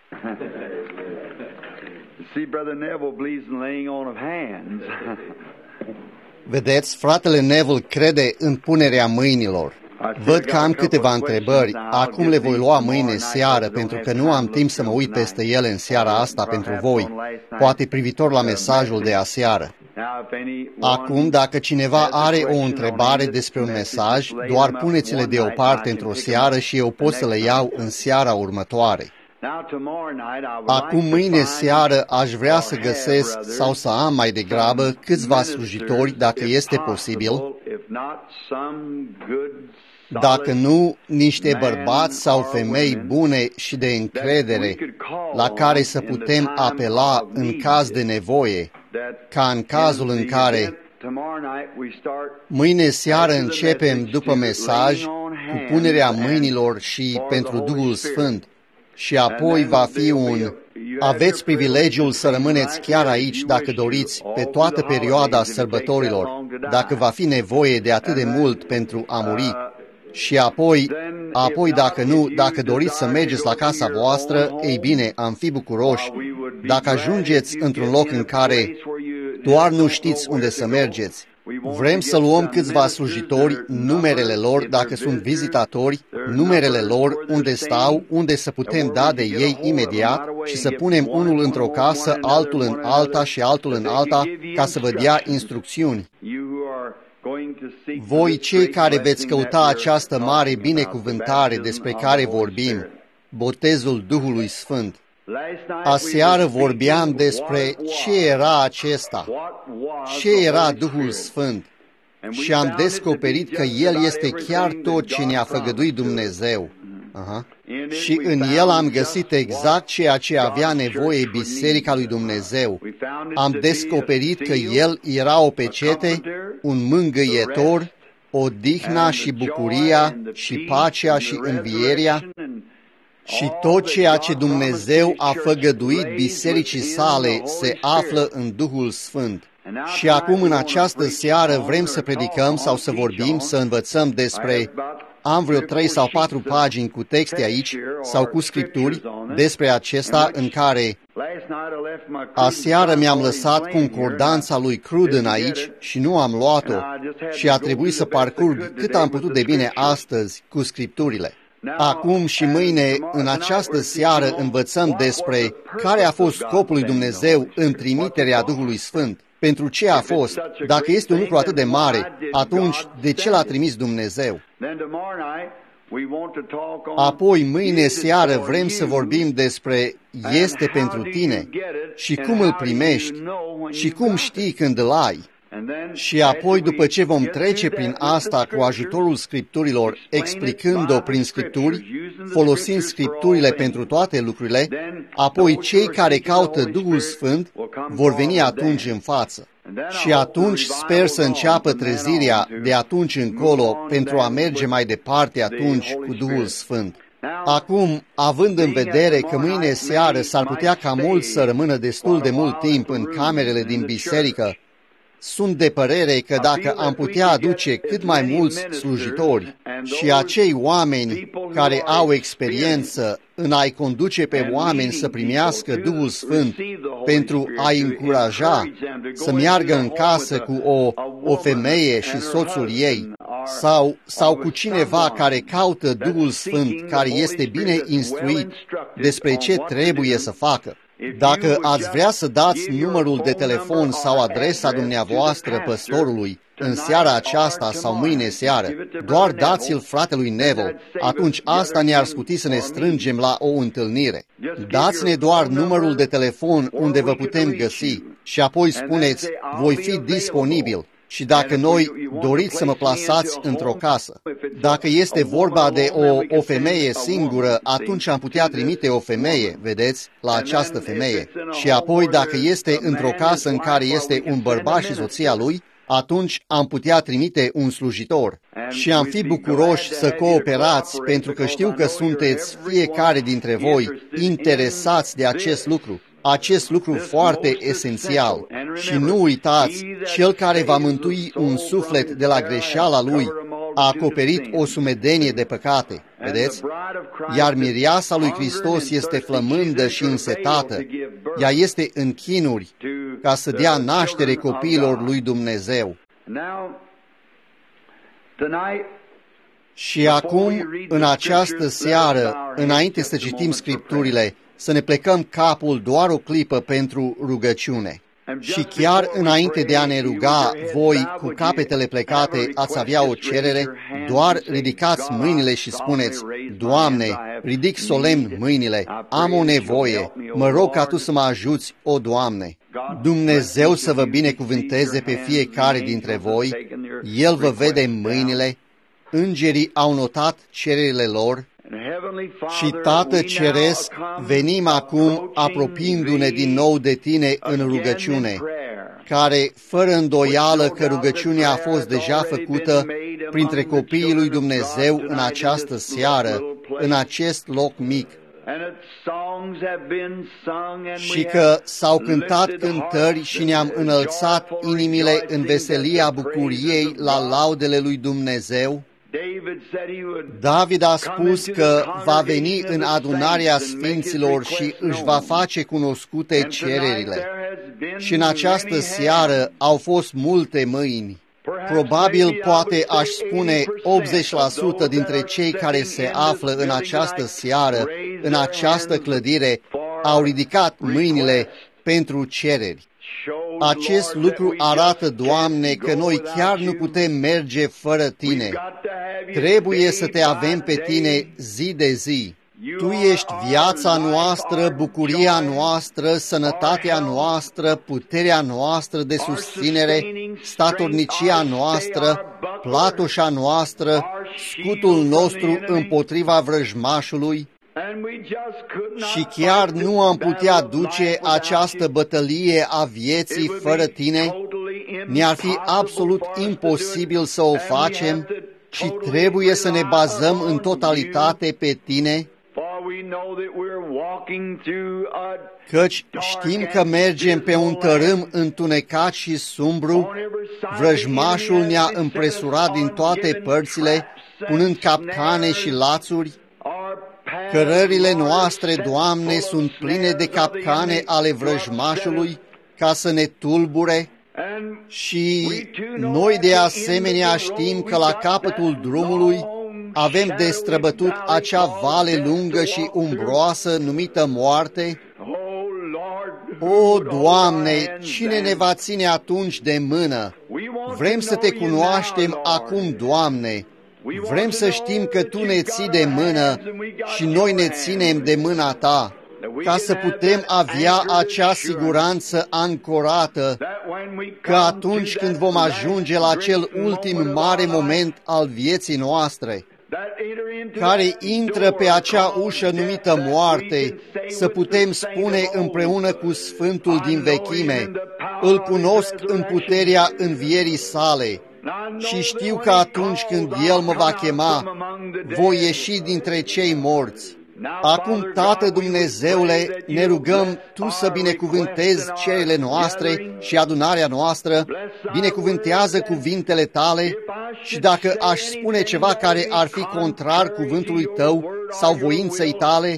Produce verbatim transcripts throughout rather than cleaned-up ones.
See, Brother Neville believes in laying on of hands. Vedeți, fratele Neville crede în punerea mâinilor. Văd că am câteva întrebări. Acum le voi lua mâine seară, pentru că nu am timp să mă uit peste ele în seara asta pentru voi, poate privitor la mesajul de aseară. Acum, dacă cineva are o întrebare despre un mesaj, doar puneți-le deoparte într-o seară și eu pot să le iau în seara următoare. Acum, mâine seară, aș vrea să găsesc sau să am mai degrabă câțiva slujitori, dacă este posibil, dacă nu, niște bărbați sau femei bune și de încredere, la care să putem apela în caz de nevoie, ca în cazul în care mâine seară începem după mesaj cu punerea mâinilor și pentru Duhul Sfânt și apoi va fi un... Aveți privilegiul să rămâneți chiar aici, dacă doriți, pe toată perioada sărbătorilor, dacă va fi nevoie de atât de mult pentru a muri. Și apoi, apoi dacă nu, dacă doriți să mergeți la casa voastră, ei bine, am fi bucuroși. Dacă ajungeți într-un loc în care doar nu știți unde să mergeți, vrem să luăm câțiva slujitori, numerele lor, dacă sunt vizitatori, numerele lor, unde stau, unde să putem da de ei imediat și să punem unul într-o casă, altul în alta și altul în alta, ca să vă dea instrucțiuni. Voi, cei care veți căuta această mare binecuvântare despre care vorbim, botezul Duhului Sfânt, aseară vorbeam despre ce era acesta, ce era Duhul Sfânt și am descoperit că El este chiar tot ce ne-a făgăduit Dumnezeu. Aha. Și în El am găsit exact ceea ce avea nevoie Biserica lui Dumnezeu. Am descoperit că El era o pecete, un mângâietor, odihna și bucuria și pacea și învierea și tot ceea ce Dumnezeu a făgăduit bisericii sale se află în Duhul Sfânt. Și acum în această seară vrem să predicăm sau să vorbim, să învățăm despre... Am vreo trei sau patru pagini cu texte aici sau cu scripturi despre acesta în care aseară mi-am lăsat concordanța lui Cruden aici și nu am luat-o și a trebuit să parcurg cât am putut de bine astăzi cu scripturile. Acum și mâine, în această seară, învățăm despre care a fost scopul lui Dumnezeu în trimiterea Duhului Sfânt. Pentru ce a fost? Dacă este un lucru atât de mare, atunci de ce l-a trimis Dumnezeu? Apoi, mâine seară, vrem să vorbim despre este pentru tine și cum îl primești și cum știi când îl ai. Și apoi, după ce vom trece prin asta cu ajutorul Scripturilor, explicând-o prin Scripturi, folosind Scripturile pentru toate lucrurile, apoi cei care caută Duhul Sfânt vor veni atunci în față. Și atunci sper să înceapă trezirea de atunci încolo pentru a merge mai departe atunci cu Duhul Sfânt. Acum, având în vedere că mâine seară s-ar putea ca mulți să rămână destul de mult timp în camerele din biserică, sunt de părere că dacă am putea aduce cât mai mulți slujitori și acei oameni care au experiență în a-i conduce pe oameni să primească Duhul Sfânt pentru a-i încuraja să meargă în casă cu o, o femeie și soțul ei, sau, sau cu cineva care caută Duhul Sfânt, care este bine instruit despre ce trebuie să facă. Dacă ați vrea să dați numărul de telefon sau adresa dumneavoastră păstorului în seara aceasta sau mâine seară, doar dați-l fratelui Neville, atunci asta ne-ar scuti să ne strângem la o întâlnire. Dați-ne doar numărul de telefon unde vă putem găsi și apoi spuneți, voi fi disponibil. Și dacă noi doriți să mă plasați într-o casă, dacă este vorba de o, o femeie singură, atunci am putea trimite o femeie, vedeți, la această femeie. Și apoi, dacă este într-o casă în care este un bărbat și soția lui, atunci am putea trimite un slujitor. Și am fi bucuroși să cooperați, pentru că știu că sunteți fiecare dintre voi interesați de acest lucru. Acest lucru foarte esențial. Și nu uitați, cel care va mântui un suflet de la greșeala lui a acoperit o sumedenie de păcate. Vedeți? Iar mireasa lui Hristos este flămândă și însetată. Ea este în chinuri ca să dea naștere copiilor lui Dumnezeu. Și acum, în această seară, înainte să citim Scripturile, să ne plecăm capul doar o clipă pentru rugăciune. Și chiar înainte de a ne ruga, voi, cu capetele plecate, ați avea o cerere, doar ridicați mâinile și spuneți: Doamne, ridic solemn mâinile, am o nevoie, mă rog ca Tu să mă ajuți, o Doamne. Dumnezeu să vă binecuvânteze pe fiecare dintre voi, El vă vede mâinile, îngerii au notat cererile lor. Și Tată Ceresc, venim acum apropiindu-ne din nou de Tine în rugăciune, care, fără îndoială că rugăciunea a fost deja făcută printre copiii lui Dumnezeu în această seară, în acest loc mic, și că s-au cântat cântări și ne-am înălțat inimile în veselia bucuriei la laudele lui Dumnezeu. David a spus că va veni în adunarea sfinților și își va face cunoscute cererile. Și în această seară au fost multe mâini. Probabil, poate aș spune, optzeci la sută dintre cei care se află în această seară, în această clădire, au ridicat mâinile pentru cereri. Acest lucru arată, Doamne, că noi chiar nu putem merge fără Tine. Trebuie să Te avem pe Tine zi de zi. Tu ești viața noastră, bucuria noastră, sănătatea noastră, puterea noastră de susținere, statornicia noastră, platoșa noastră, scutul nostru împotriva vrăjmașului. Și chiar nu am putea duce această bătălie a vieții fără Tine. Ne-ar fi absolut imposibil să o facem și trebuie să ne bazăm în totalitate pe Tine, căci știm că mergem pe un tărâm întunecat și sumbru, vrăjmașul ne-a împresurat din toate părțile, punând capcane și lațuri. Cărările noastre, Doamne, sunt pline de capcane ale vrăjmașului ca să ne tulbure. Și noi de asemenea știm că la capătul drumului avem de străbătut acea vale lungă și umbroasă numită moarte. O, Doamne, cine ne va ține atunci de mână? Vrem să Te cunoaștem acum, Doamne. Vrem să știm că Tu ne ții de mână și noi ne ținem de mâna Ta, ca să putem avea acea siguranță ancorată că atunci când vom ajunge la acel ultim mare moment al vieții noastre, care intră pe acea ușă numită moarte, să putem spune împreună cu Sfântul din vechime: Îl cunosc în puterea învierii sale și știu că atunci când El mă va chema, voi ieși dintre cei morți. Acum, Tată Dumnezeule, ne rugăm Tu să binecuvântezi cererile noastre și adunarea noastră, binecuvântează cuvintele Tale și dacă aș spune ceva care ar fi contrar cuvântului Tău sau voinței Tale,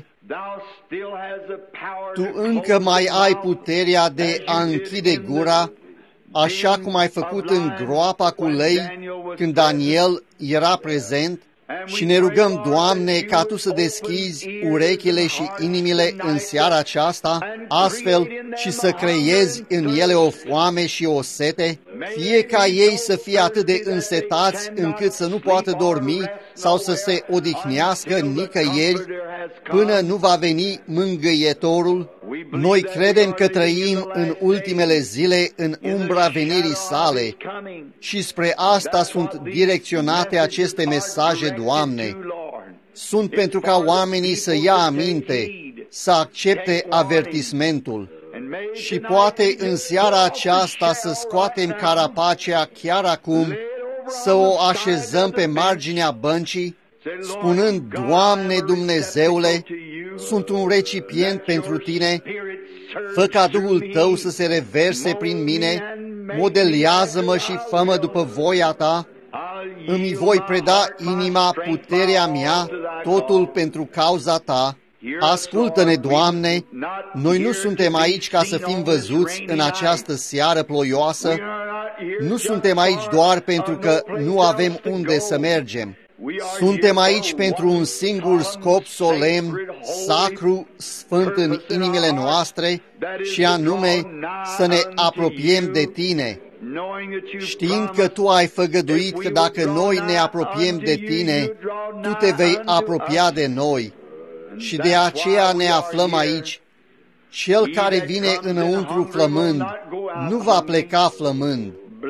Tu încă mai ai puterea de a închide gura, așa cum ai făcut în groapa cu lei când Daniel era prezent. Și ne rugăm, Doamne, ca Tu să deschizi urechile și inimile în seara aceasta, astfel și să creezi în ele o foame și o sete, fie ca ei să fie atât de însetați încât să nu poată dormi sau să se odihnească nicăieri, până nu va veni mângâietorul. Noi credem că trăim în ultimele zile în umbra venirii Sale și spre asta sunt direcționate aceste mesaje, Doamne. Sunt pentru ca oamenii să ia aminte, să accepte avertismentul și poate în seara aceasta să scoatem carapacea chiar acum, să o așezăm pe marginea băncii, spunând: Doamne Dumnezeule, sunt un recipient pentru Tine, fă ca Duhul Tău să se reverse prin mine, modelează-mă și fă-mă după voia Ta, îmi voi preda inima, puterea mea, totul pentru cauza Ta. Ascultă-ne, Doamne, noi nu suntem aici ca să fim văzuți în această seară ploioasă, nu suntem aici doar pentru că nu avem unde să mergem. Suntem aici pentru un singur scop solemn, sacru, sfânt în inimile noastre, și anume să ne apropiem de Tine, știind că Tu ai făgăduit că dacă noi ne apropiem de Tine, Tu te vei apropia de noi. Și de aceea ne aflăm aici. Cel care vine înăuntru flămând nu va pleca flămând.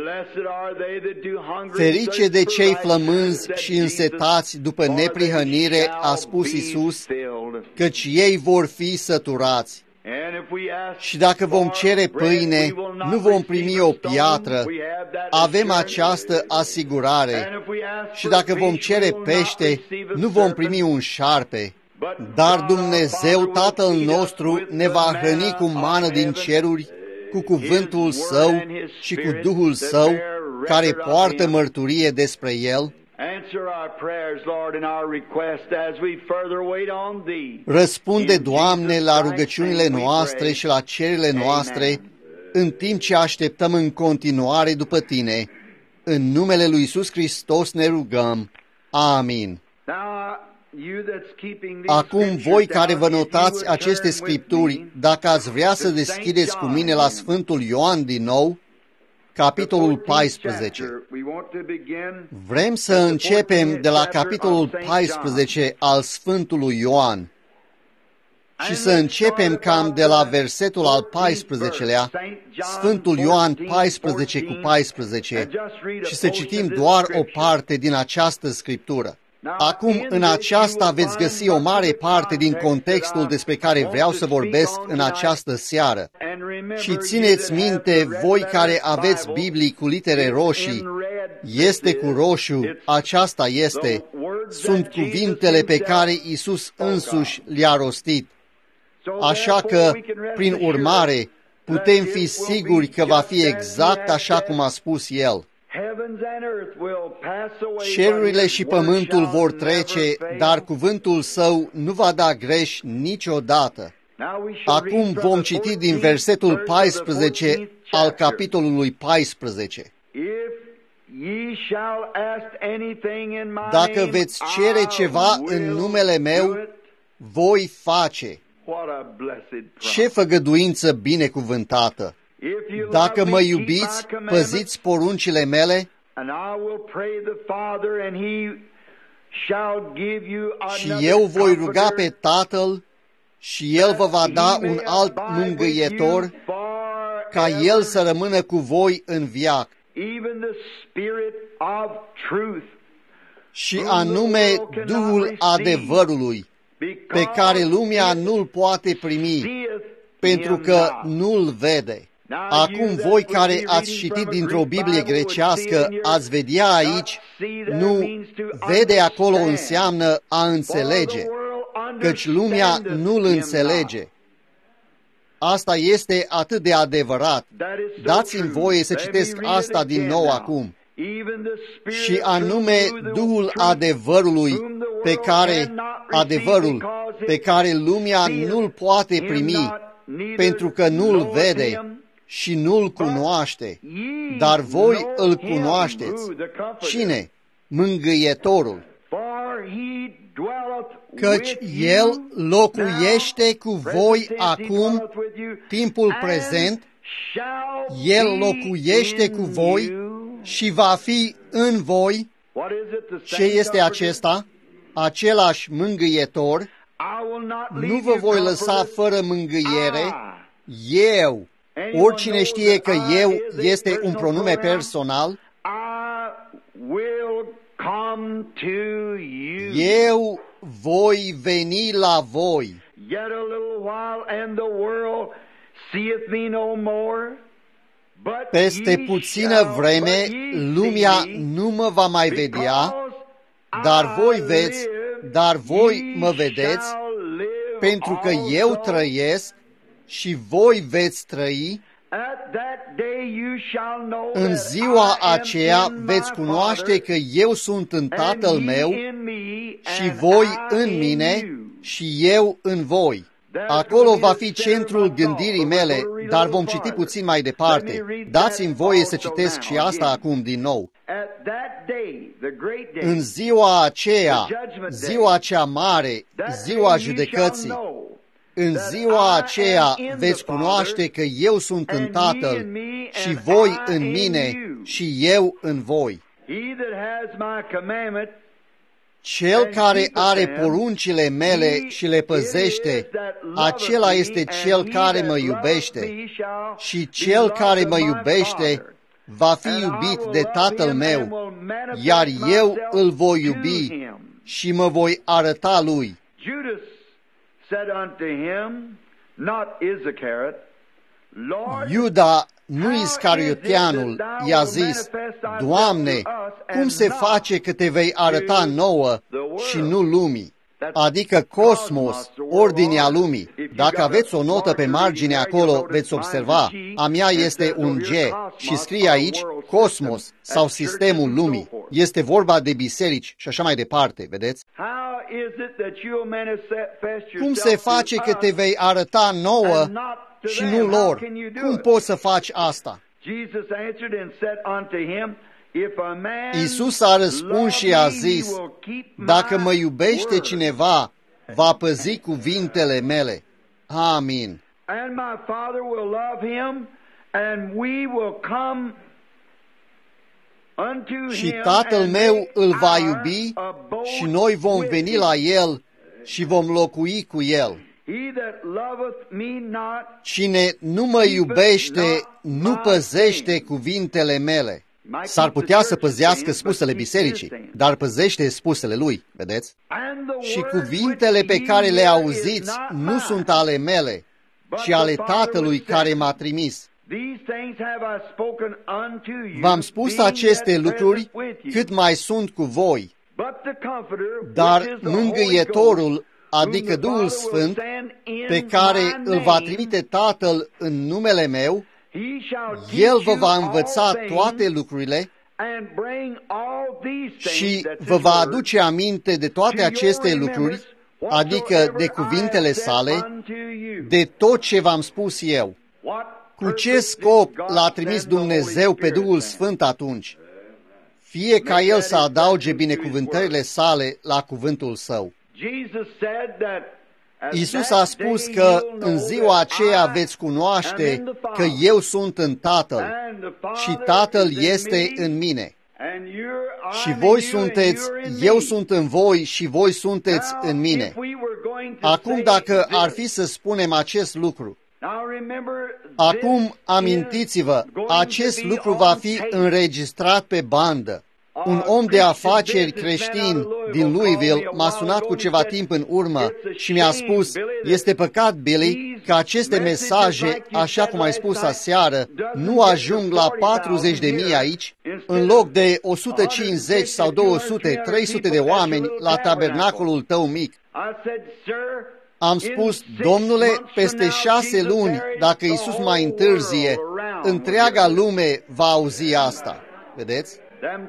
Ferice de cei flămânzi și însetați după neprihănire, a spus Iisus, căci ei vor fi săturați. Și dacă vom cere pâine, nu vom primi o piatră. Avem această asigurare. Și dacă vom cere pește, nu vom primi un șarpe. Dar Dumnezeu Tatăl nostru ne va hrăni cu mană din ceruri, cu cuvântul Său și cu Duhul Său, care poartă mărturie despre El. Răspunde, Doamne, la rugăciunile noastre și la cererile noastre, în timp ce așteptăm în continuare după Tine. În numele lui Iisus Hristos ne rugăm. Amin. Acum, voi care vă notați aceste scripturi, dacă ați vrea să deschideți cu mine la Sfântul Ioan din nou, capitolul paisprezece. Vrem să începem de la capitolul paisprezece al Sfântului Ioan și să începem cam de la versetul al paisprezecelea, Sfântul Ioan paisprezece cu paisprezece, și să citim doar o parte din această scriptură. Acum, în aceasta veți găsi o mare parte din contextul despre care vreau să vorbesc în această seară. Și țineți minte, voi care aveți Biblii cu litere roșii, este cu roșu, aceasta este, sunt cuvintele pe care Iisus însuși le-a rostit. Așa că, prin urmare, putem fi siguri că va fi exact așa cum a spus El. Cerurile și pământul vor trece, dar cuvântul Său nu va da greș niciodată. Acum vom citi din versetul paisprezece al capitolului paisprezece. Dacă veți cere ceva în numele meu, voi face. Ce făgăduință binecuvântată! Dacă mă iubiți, păziți poruncile mele, și eu voi ruga pe Tatăl și El vă va da un alt mângâietor, ca El să rămână cu voi în veac. Și anume Duhul adevărului, pe care lumea nu-l poate primi, pentru că nu-l vede. Acum, voi care ați citit dintr-o Biblie grecească, ați vedea aici, nu, vede acolo înseamnă a înțelege, căci lumea nu-l înțelege. Asta este atât de adevărat. Dați-mi voie să citesc asta din nou acum. Și anume Duhul adevărului, pe care, adevărul, pe care lumea nu-l poate primi, pentru că nu-l vede și nu-l cunoaște, dar voi îl cunoașteți. Cine? Mângâietorul. Căci El locuiește cu voi acum, timpul prezent, El locuiește cu voi și va fi în voi. Ce este acesta? Același mângâietor. Nu vă voi lăsa fără mângâiere. Eu, oricine știe că eu este un pronume personal, eu voi veni la voi. Peste puțină vreme, lumea nu mă va mai vedea, dar voi veți, dar voi mă vedeți, pentru că eu trăiesc și voi veți trăi. În ziua aceea veți cunoaște că eu sunt în Tatăl meu și voi în mine și eu în voi. Acolo va fi centrul gândirii mele, dar vom citi puțin mai departe. Dați-mi voie să citesc și asta acum din nou. În ziua aceea, ziua cea mare, ziua judecății, în ziua aceea veți cunoaște că eu sunt în Tatăl și voi în mine și eu în voi. Cel care are poruncile mele și le păzește, acela este cel care mă iubește. Și cel care mă iubește va fi iubit de Tatăl meu, iar eu îl voi iubi și mă voi arăta lui. Iuda, nu Iscarioteanul, i-a zis: Doamne, cum se face că te vei arăta nouă și nu lumii? Adică cosmos, ordinea lumii. Dacă aveți o notă pe margine acolo, veți observa, a mea este un G și scrie aici cosmos sau sistemul lumii. Este vorba de biserici și așa mai departe, vedeți? Cum se face că te vei arăta nouă și nu lor? Cum poți să faci asta? Iisus a răspuns și a zis: Dacă mă iubește cineva, va păzi cuvintele mele. Amin. Și Tatăl meu îl va iubi și noi vom veni la el și vom locui cu el. Cine nu mă iubește, nu păzește cuvintele mele. S-ar putea să păzească spusele bisericii, dar păzește spusele lui, vedeți? Și cuvintele pe care le auziți nu sunt ale mele, ci ale Tatălui care m-a trimis. V-am spus aceste lucruri cât mai sunt cu voi, dar mângâietorul, adică Duhul Sfânt, pe care îl va trimite Tatăl în numele meu, El vă va învăța toate lucrurile și vă va aduce aminte de toate aceste lucruri, adică de cuvintele sale, de tot ce v-am spus eu. Cu ce scop l-a trimis Dumnezeu pe Duhul Sfânt atunci? Fie ca El să adauge binecuvântările sale la cuvântul Său. Iisus a spus că în ziua aceea veți cunoaște că eu sunt în Tatăl și Tatăl este în mine. Și voi sunteți, eu sunt în voi și voi sunteți în mine. Acum, dacă ar fi să spunem acest lucru, acum amintiți-vă, acest lucru va fi înregistrat pe bandă. Un om de afaceri creștin din Louisville m-a sunat cu ceva timp în urmă și mi-a spus: este păcat, Billy, că aceste mesaje, așa cum ai spus aseară, nu ajung la patruzeci de mii aici, în loc de o sută cincizeci sau două sute, trei sute de oameni la tabernacolul tău mic. Am spus: domnule, peste șase luni, dacă Iisus mai întârzie, întreaga lume va auzi asta. Vedeți?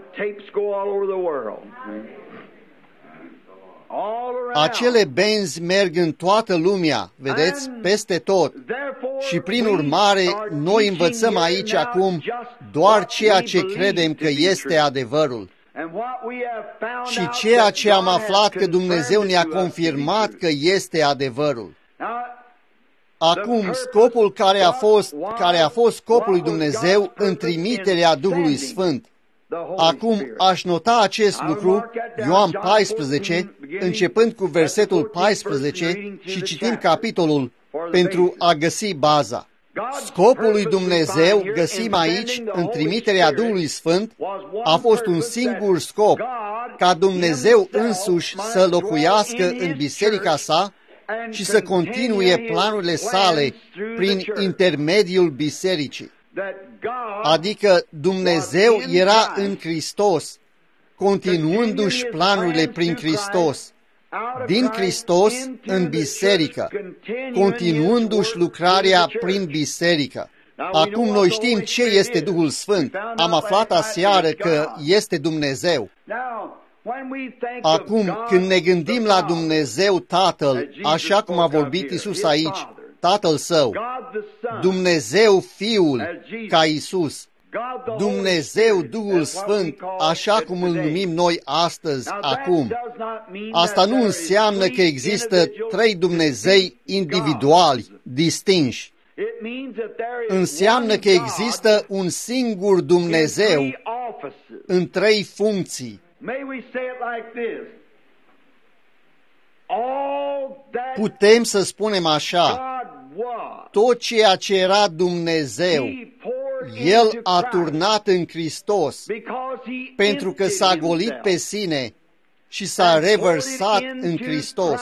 Acele benzi merg în toată lumea, vedeți, peste tot. Și prin urmare, noi învățăm aici acum doar ceea ce credem că este adevărul. Și ceea ce am aflat că Dumnezeu ne-a confirmat că este adevărul. Acum, scopul care a fost, care a fost scopul lui Dumnezeu în trimiterea Duhului Sfânt. Acum aș nota acest lucru, Ioan paisprezece, începând cu versetul paisprezece și citim capitolul pentru a găsi baza. Scopul lui Dumnezeu, găsim aici, în trimiterea Duhului Sfânt, a fost un singur scop, ca Dumnezeu însuși să locuiască în biserica sa și să continue planurile sale prin intermediul bisericii. Adică Dumnezeu era în Hristos, continuându-și planurile prin Hristos, din Hristos în biserică, continuându-și lucrarea prin biserică. Acum noi știm ce este Duhul Sfânt. Am aflat aseară că este Dumnezeu. Acum, când ne gândim la Dumnezeu Tatăl, așa cum a vorbit Iisus aici, Tatăl Său, Dumnezeu Fiul ca Iisus, Dumnezeu Duhul Sfânt, așa cum îl numim noi astăzi, acum. Asta nu înseamnă că există trei Dumnezei individuali, distinși. Înseamnă că există un singur Dumnezeu în trei funcții. Putem să spunem așa, tot ceea ce era Dumnezeu, El a turnat în Hristos, pentru că s-a golit pe sine și s-a revărsat în Hristos.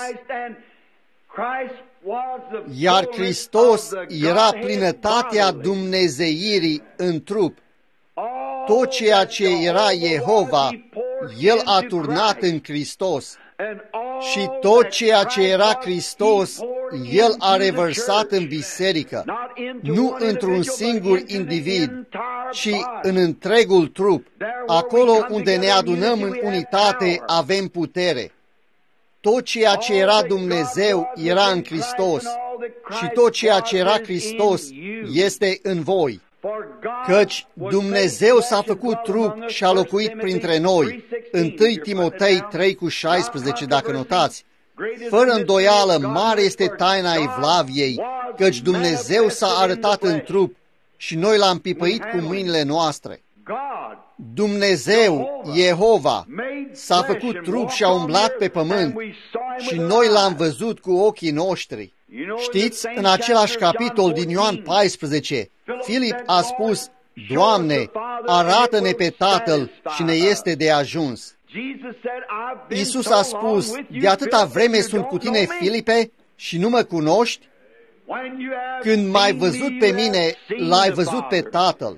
Iar Hristos era plinătatea dumnezeirii în trup. Tot ceea ce era Jehova, El a turnat în Hristos. Și tot ceea ce era Hristos, El a revărsat în biserică, nu într-un singur individ, ci în întregul trup. Acolo unde ne adunăm în unitate, avem putere. Tot ceea ce era Dumnezeu era în Hristos și tot ceea ce era Hristos este în voi. Căci Dumnezeu s-a făcut trup și a locuit printre noi. întâi Timotei trei cu șaisprezece, dacă notați. Fără îndoială, mare este taina Evlaviei, căci Dumnezeu s-a arătat în trup și noi l-am pipăit cu mâinile noastre. Dumnezeu, Jehova, s-a făcut trup și a umblat pe pământ și noi l-am văzut cu ochii noștri. Știți, în același capitol din Ioan paisprezece, Filip a spus, Doamne, arată-ne pe Tatăl și ne este de ajuns. Iisus a spus, de atâta vreme sunt cu tine, Filipe, și nu mă cunoști? Când m-ai văzut pe mine, l-ai văzut pe Tatăl.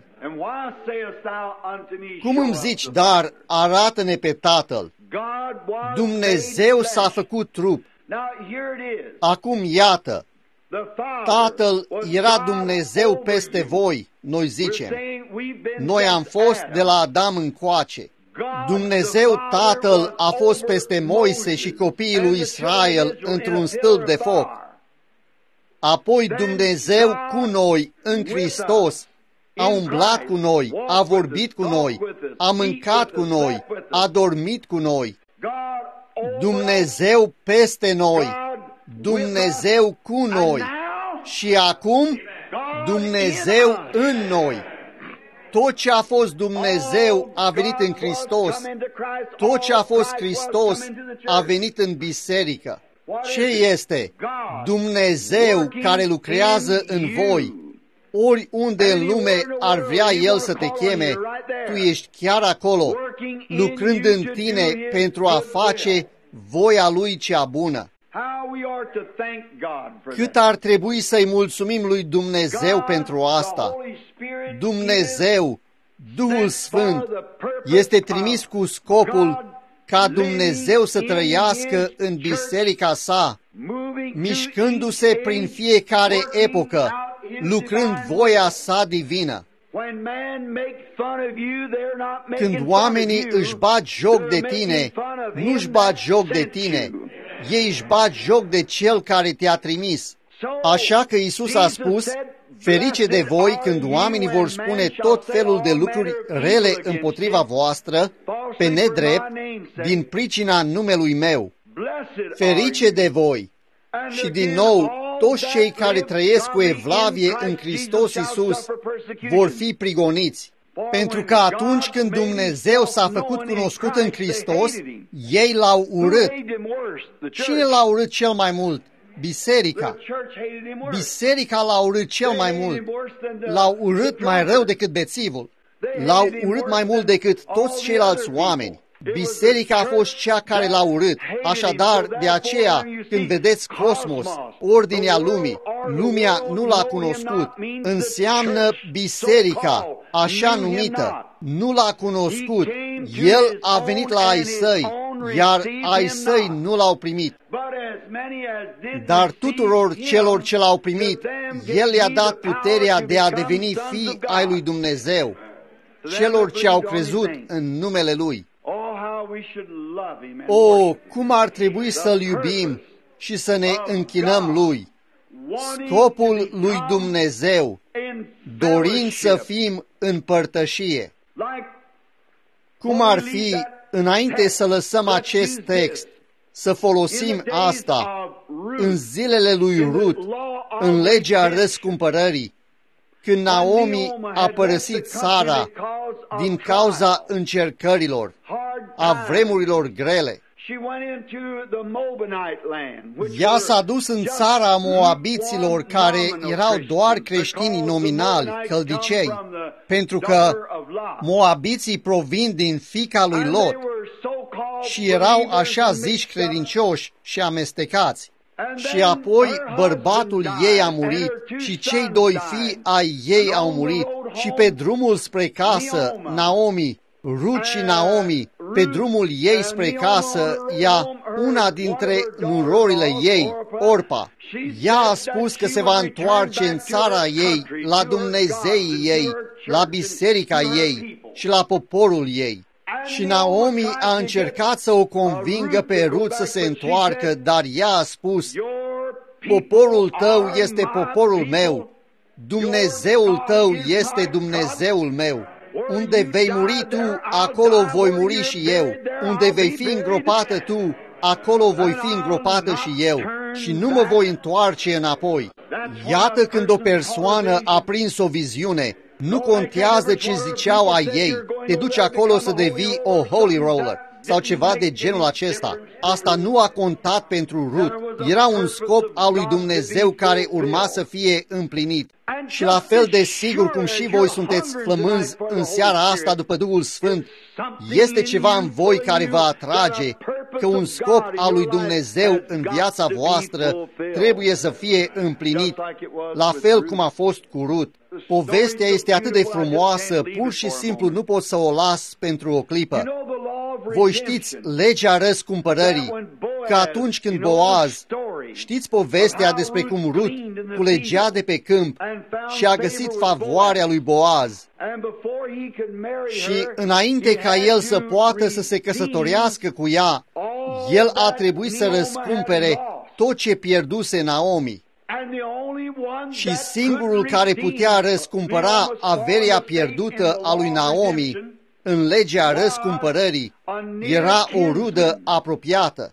Cum îmi zici, dar arată-ne pe Tatăl? Dumnezeu s-a făcut trup. Acum iată, Tatăl era Dumnezeu peste voi, noi zicem. Noi am fost de la Adam încoace. Dumnezeu Tatăl a fost peste Moise și copiii lui Israel într-un stâlp de foc. Apoi Dumnezeu cu noi în Hristos a umblat cu noi, a vorbit cu noi, a mâncat cu noi, a dormit cu noi. Dumnezeu peste noi, Dumnezeu cu noi și acum Dumnezeu în noi. Tot ce a fost Dumnezeu a venit în Hristos. Tot ce a fost Hristos a venit în biserică. Ce este? Dumnezeu care lucrează în voi. Oriunde în lume ar vrea El să te cheme, tu ești chiar acolo, lucrând în tine pentru a face voia Lui cea bună. Cât ar trebui să-i mulțumim lui Dumnezeu pentru asta? Dumnezeu, Duhul Sfânt, este trimis cu scopul ca Dumnezeu să trăiască în biserica sa, mișcându-se prin fiecare epocă, lucrând voia sa divină. Când oamenii își bat joc de tine, nu își bat joc de tine, ei își bat joc de Cel care te-a trimis. Așa că Iisus a spus, ferice de voi când oamenii vor spune tot felul de lucruri rele împotriva voastră, pe nedrept, din pricina numelui meu. Ferice de voi! Și din nou, toți cei care trăiesc cu evlavie în Hristos Iisus vor fi prigoniți. Pentru că atunci când Dumnezeu s-a făcut cunoscut în Hristos, ei l-au urât. Cine l-a urât cel mai mult? Biserica. Biserica l-a urât cel mai mult. L-au urât mai rău decât bețivul. L-au urât mai mult decât toți ceilalți oameni. Biserica a fost cea care l-a urât. Așadar, de aceea, când vedeți cosmos, ordinea lumii, lumea nu l-a cunoscut. Înseamnă biserica, așa numită, nu l-a cunoscut. El a venit la ai săi, iar ai săi nu l-au primit. Dar tuturor celor ce l-au primit, El le-a dat puterea de a deveni fii ai lui Dumnezeu, celor ce au crezut în numele Lui. O, cum ar trebui să-L iubim și să ne închinăm Lui! Scopul lui Dumnezeu, dorind să fim în părtășie. Cum ar fi, înainte să lăsăm acest text, să folosim asta în zilele lui Rut, în legea răscumpărării, când Naomi a părăsit țara din cauza încercărilor, a vremurilor grele. Ea s-a dus în țara moabiților, care erau doar creștini nominali, căldicei, pentru că moabiții provin din fiica lui Lot și erau așa zici credincioși și amestecați. Și apoi bărbatul ei a murit și cei doi fii ai ei au murit și pe drumul spre casă, Naomi, Rut și Naomi, pe drumul ei spre casă, ea, una dintre nurorile ei, Orpa, ea a spus că se va întoarce în țara ei, la Dumnezeii ei, la biserica ei și la poporul ei. Și Naomi a încercat să o convingă pe Rut să se întoarcă, dar ea a spus, poporul tău este poporul meu, Dumnezeul tău este Dumnezeul meu. Unde vei muri tu, acolo voi muri și eu. Unde vei fi îngropată tu, acolo voi fi îngropată și eu. Și nu mă voi întoarce înapoi. Iată când o persoană a prins o viziune, nu contează ce ziceau a ei, te duci acolo să devii o holy roller sau ceva de genul acesta. Asta nu a contat pentru Rut. Era un scop al lui Dumnezeu care urma să fie împlinit. Și la fel de sigur cum și voi sunteți flămânzi în seara asta după Duhul Sfânt, este ceva în voi care vă atrage că un scop al lui Dumnezeu în viața voastră trebuie să fie împlinit, la fel cum a fost cu Rut. Povestea este atât de frumoasă, pur și simplu nu pot să o las pentru o clipă. Voi știți legea răscumpărării, că atunci când Boaz, știți povestea despre cum Rut culegea de pe câmp și a găsit favoarea lui Boaz. Și înainte ca el să poată să se căsătorească cu ea, el a trebuit să răscumpere tot ce pierduse Naomi. Și singurul care putea răscumpăra averia pierdută a lui Naomi în legea răscumpărării era o rudă apropiată.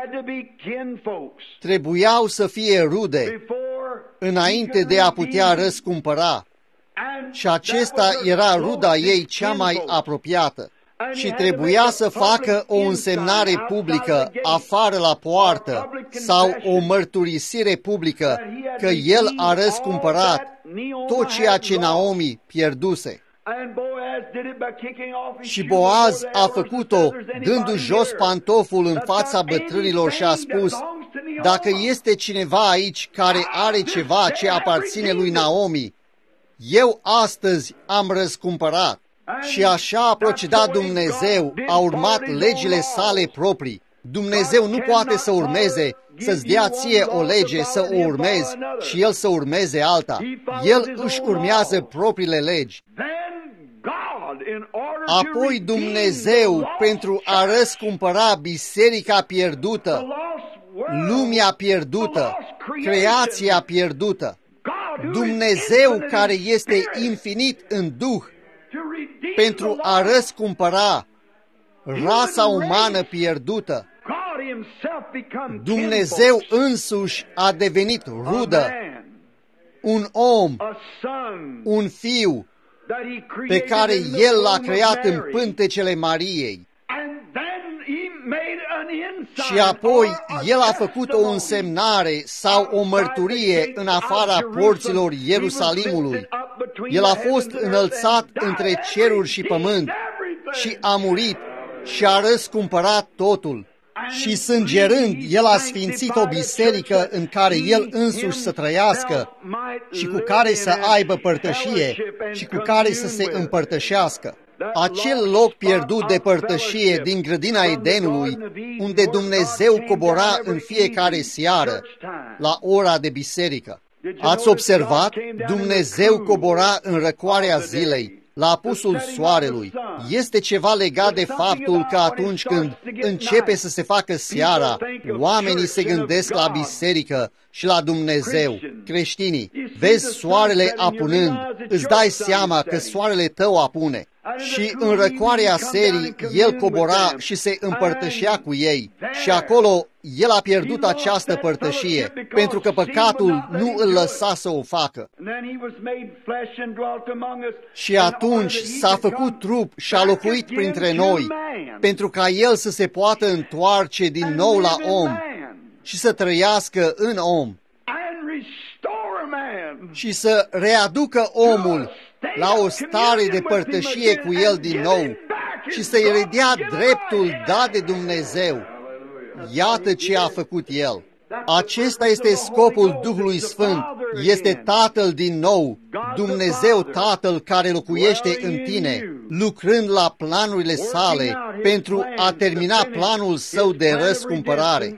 Trebuiau să fie rude înainte de a putea răscumpăra. Și acesta era ruda ei cea mai apropiată. Și trebuia să facă o însemnare publică afară la poartă sau o mărturisire publică că el a răscumpărat tot ceea ce Naomi pierduse. Și Boaz a făcut-o dându-și jos pantoful în fața bătrânilor și a spus, dacă este cineva aici care are ceva ce aparține lui Naomi, eu astăzi am răscumpărat. Și așa a procedat Dumnezeu, a urmat legile sale proprii. Dumnezeu nu poate să urmeze, să-ți dea ție o lege, să o urmezi și El să urmeze alta. El își urmează propriile legi. Apoi Dumnezeu, pentru a răscumpăra biserica pierdută, lumea pierdută, creația pierdută, Dumnezeu care este infinit în Duh, pentru a răscumpăra rasa umană pierdută, Dumnezeu însuși a devenit rudă, un om, un fiu, pe care El l-a creat în pântecele Mariei. Și apoi El a făcut o însemnare sau o mărturie în afara porților Ierusalimului. El a fost înălțat între ceruri și pământ și a murit și a răscumpărat totul. Și sângerând, El a sfințit o biserică în care El însuși să trăiască și cu care să aibă părtășie și cu care să se împărtășească. Acel loc pierdut de părtășie din grădina Edenului, unde Dumnezeu cobora în fiecare seară, la ora de biserică. Ați observat? Dumnezeu cobora în răcoarea zilei, la apusul soarelui. Este ceva legat de faptul că atunci când începe să se facă seara, oamenii se gândesc la biserică și la Dumnezeu. Creștinii, vezi soarele apunând, îți dai seama că soarele tău apune. Și în răcoarea serii, el cobora și se împărtășea cu ei. Și acolo el a pierdut această părtășie, pentru că păcatul nu îl lăsa să o facă. Și atunci s-a făcut trup și a locuit printre noi, pentru ca el să se poată întoarce din nou la om și să trăiască în om și să readucă omul la o stare de părtășie cu el din nou și să-i redea dreptul dat de Dumnezeu. Iată ce a făcut el. Acesta este scopul Duhului Sfânt. Este Tatăl din nou, Dumnezeu Tatăl care locuiește în tine, lucrând la planurile sale pentru a termina planul său de răscumpărare.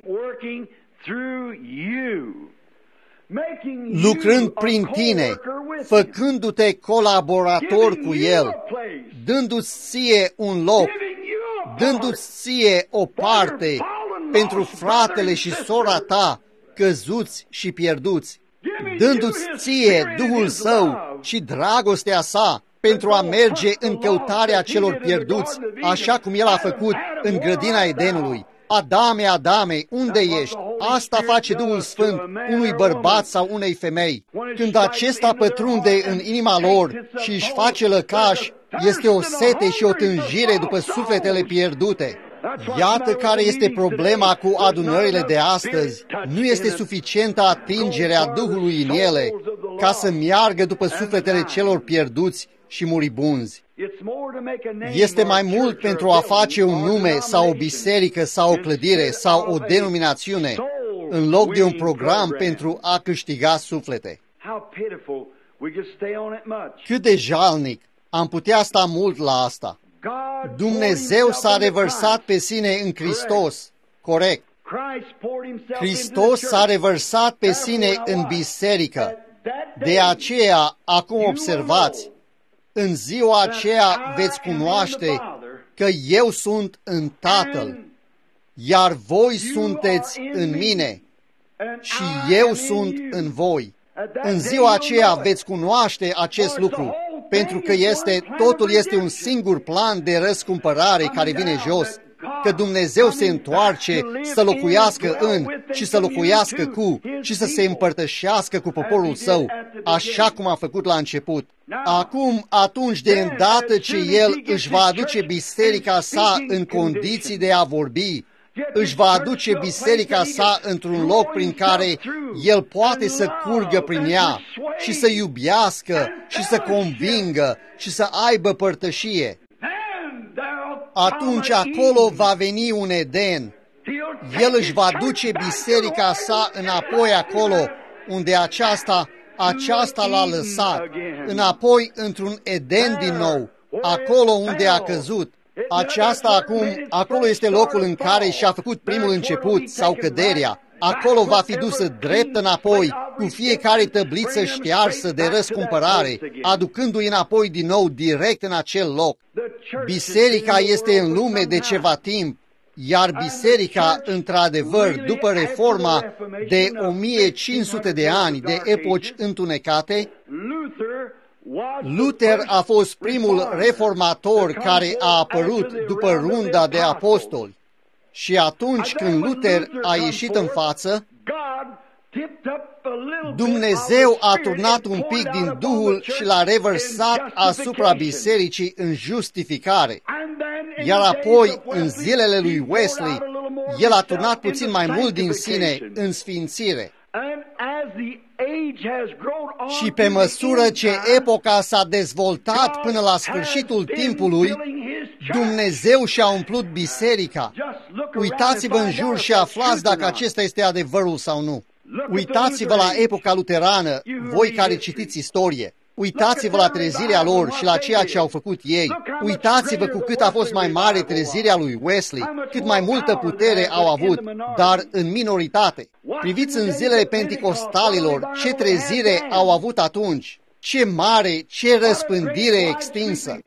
Lucrând prin tine, făcându-te colaborator cu El, dându-ți ție un loc, dându-ți ție o parte pentru fratele și sora ta, căzuți și pierduți, dându-ți ție Duhul Său și dragostea sa pentru a merge în căutarea celor pierduți, așa cum El a făcut în grădina Edenului. Adame, Adame, unde ești? Asta face Duhul Sfânt unui bărbat sau unei femei. Când acesta pătrunde în inima lor și își face lăcaș, este o sete și o tânjire după sufletele pierdute. Iată care este problema cu adunările de astăzi. Nu este suficientă atingerea Duhului în ele ca să meargă după sufletele celor pierduți și muribunzi. Este mai mult pentru a face un nume sau o biserică sau o clădire sau o denominațiune, în loc de un program pentru a câștiga suflete. Cât de jalnic! Am putea sta mult la asta. Dumnezeu s-a revărsat pe sine în Hristos. Corect. Hristos s-a revărsat pe sine în biserică. De aceea, acum observați, în ziua aceea veți cunoaște că eu sunt în Tatăl, iar voi sunteți în mine și eu sunt în voi. În ziua aceea veți cunoaște acest lucru, pentru că este, totul este un singur plan de răscumpărare care vine jos, că Dumnezeu se întoarce să locuiască în și să locuiască cu și să se împărtășească cu poporul său, așa cum a făcut la început. Acum, atunci de îndată ce El își va aduce biserica sa în condiții de a vorbi, își va aduce biserica sa într-un loc prin care El poate să curgă prin ea și să iubească și să convingă și să aibă părtășie. Atunci acolo va veni un Eden. El își va duce biserica sa înapoi acolo unde aceasta, aceasta l-a lăsat, înapoi într-un Eden din nou, acolo unde a căzut. Aceasta acum, acolo este locul în care și-a făcut primul început sau căderea. Acolo va fi dusă drept înapoi, cu fiecare tăbliță ștearsă de răscumpărare, aducându-i înapoi din nou direct în acel loc. Biserica este în lume de ceva timp, iar biserica, într-adevăr, după reforma de o mie cinci sute de ani de epoci întunecate, Luther a fost primul reformator care a apărut după runda de apostoli. Și atunci când Luther a ieșit în față, Dumnezeu a turnat un pic din Duhul și l-a revărsat asupra bisericii în justificare. Iar apoi, în zilele lui Wesley, el a turnat puțin mai mult din sine în sfințire. Și pe măsură ce epoca s-a dezvoltat până la sfârșitul timpului, Dumnezeu și-a umplut biserica. Uitați-vă în jur și aflați dacă acesta este adevărul sau nu. Uitați-vă la epoca luterană, voi care citiți istorie. Uitați-vă la trezirea lor și la ceea ce au făcut ei. Uitați-vă cu cât a fost mai mare trezirea lui Wesley, cât mai multă putere au avut, dar în minoritate. Priviți în zilele penticostalilor ce trezire au avut atunci, Ce mare, ce răspândire extinsă!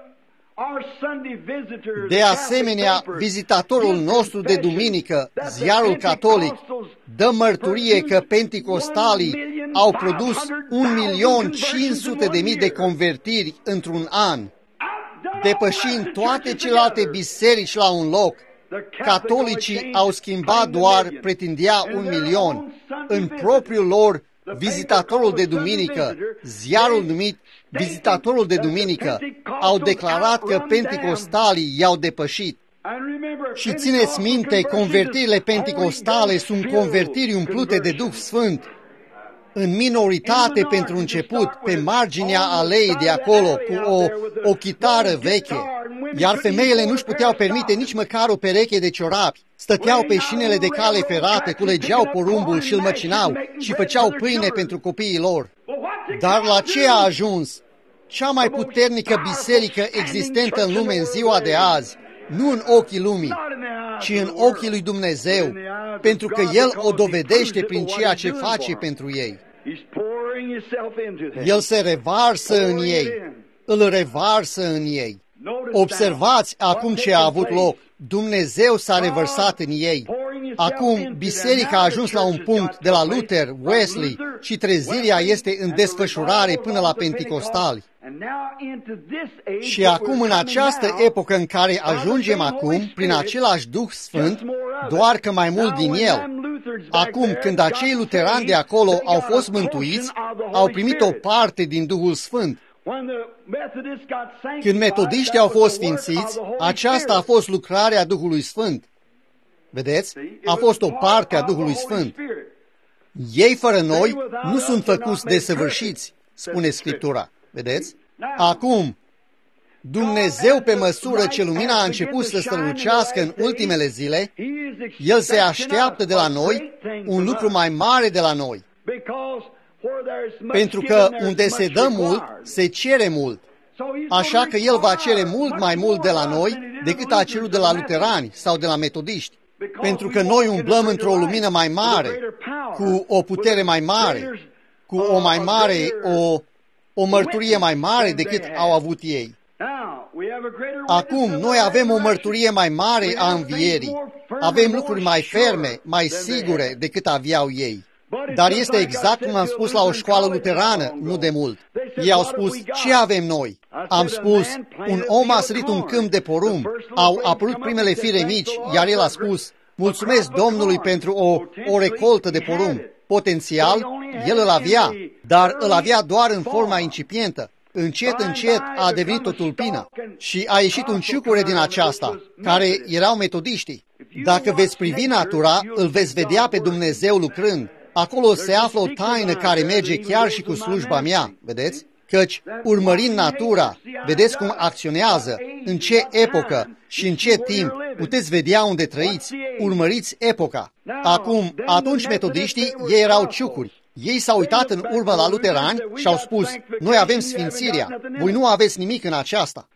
De asemenea, vizitatorul nostru de duminică, ziarul catolic, dă mărturie că penticostalii au produs un milion cinci sute de mii de convertiri într-un an, depășind toate celelalte biserici la un loc. Catolicii au schimbat doar, pretindea, un milion. În propriul lor vizitatorul de duminică, ziarul numit Vizitatorul de duminică, au declarat că penticostalii i-au depășit. Și țineți minte, convertirile penticostale sunt convertiri umplute de Duh Sfânt. În minoritate pentru început, pe marginea aleii de acolo, cu o, o chitară veche, iar femeile nu-și puteau permite nici măcar o pereche de ciorapi. Stăteau pe șinele de cale ferate, culegeau porumbul și îl măcinau și făceau pâine pentru copiii lor. Dar la ce a ajuns? Cea mai puternică biserică existentă în lume în ziua de azi, nu în ochii lumii, ci în ochii lui Dumnezeu, pentru că El o dovedește prin ceea ce face pentru ei. El se revarsă în ei, îl revarsă în ei. Observați acum ce a avut loc. Dumnezeu s-a revărsat în ei. Acum, biserica a ajuns la un punct de la Luther, Wesley și trezirea este în desfășurare până la penticostali. Și acum, în această epocă în care ajungem acum, prin același Duh Sfânt, doar că mai mult din El. Acum, când acei luterani de acolo au fost mântuiți, au primit o parte din Duhul Sfânt. Când metodiștii au fost sfințiți, aceasta a fost lucrarea Duhului Sfânt. Vedeți? A fost o parte a Duhului Sfânt. Ei fără noi nu sunt făcuți desăvârșiți, spune Scriptura. Vedeți? Acum, Dumnezeu, pe măsură ce lumina a început să strălucească în ultimele zile, El se așteaptă de la noi un lucru mai mare de la noi. Pentru că unde se dă mult, se cere mult. Așa că El va cere mult mai mult de la noi decât a cerut de la luterani sau de la metodiști. Pentru că noi umblăm într-o lumină mai mare, cu o putere mai mare, cu o mai mare, o, o mărturie mai mare decât au avut ei. Acum, noi avem o mărturie mai mare a învierii. Avem lucruri mai ferme, mai sigure decât aveau ei. Dar este exact cum am spus la o școală luterană, nu de mult. Ei au spus, ce avem noi? Am spus, un om a sărit un câmp de porumb, au apărut primele fire mici, iar el a spus, mulțumesc Domnului pentru o, o recoltă de porumb. Potențial, el îl avea, dar îl avea doar în forma incipientă. Încet, încet a devenit o tulpină și a ieșit un ciucure din aceasta, care erau metodiștii. Dacă veți privi natura, îl veți vedea pe Dumnezeu lucrând. Acolo se află o taină care merge chiar și cu slujba mea, vedeți? Căci, urmărind natura, vedeți cum acționează, în ce epocă și în ce timp, puteți vedea unde trăiți, urmăriți epoca. Acum, atunci metodiștii, ei erau ciucuri. Ei s-au uitat în urmă la luterani și au spus, noi avem sfințirea, voi nu aveți nimic în aceasta.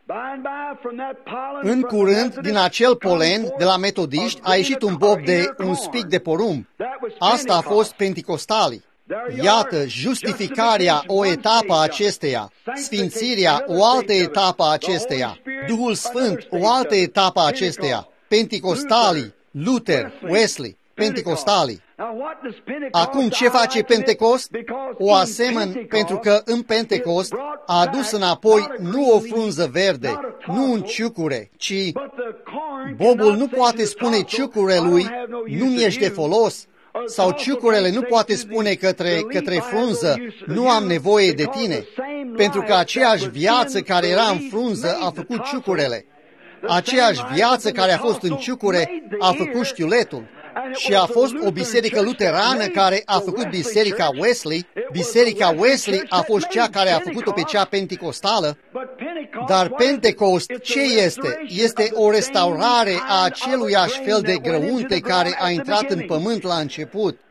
În curând, din acel polen de la metodiști, a ieșit un bob de un spic de porumb. Asta a fost penticostalii. Iată, justificarea, o etapă a acesteia, sfințirea, o altă etapă a acesteia, Duhul Sfânt, o altă etapă a acesteia, penticostalii, Luther, Wesley, penticostalii. Acum ce face Pentecost? O asemăn, pentru că în Pentecost a adus înapoi nu o frunză verde, nu un ciucure, ci bobul nu poate spune ciucurelui, nu-mi ești de folos, sau ciucurele nu poate spune către, către frunză, nu am nevoie de tine, pentru că aceeași viață care era în frunză a făcut ciucurele. Aceeași viață care a fost în ciucure a făcut știuletul. Și a fost o biserică luterană care a făcut biserica Wesley. Biserica Wesley a fost cea care a făcut-o pe cea penticostală. Dar Pentecost ce este? Este o restaurare a aceluiași fel de grăunte care a intrat în pământ la început,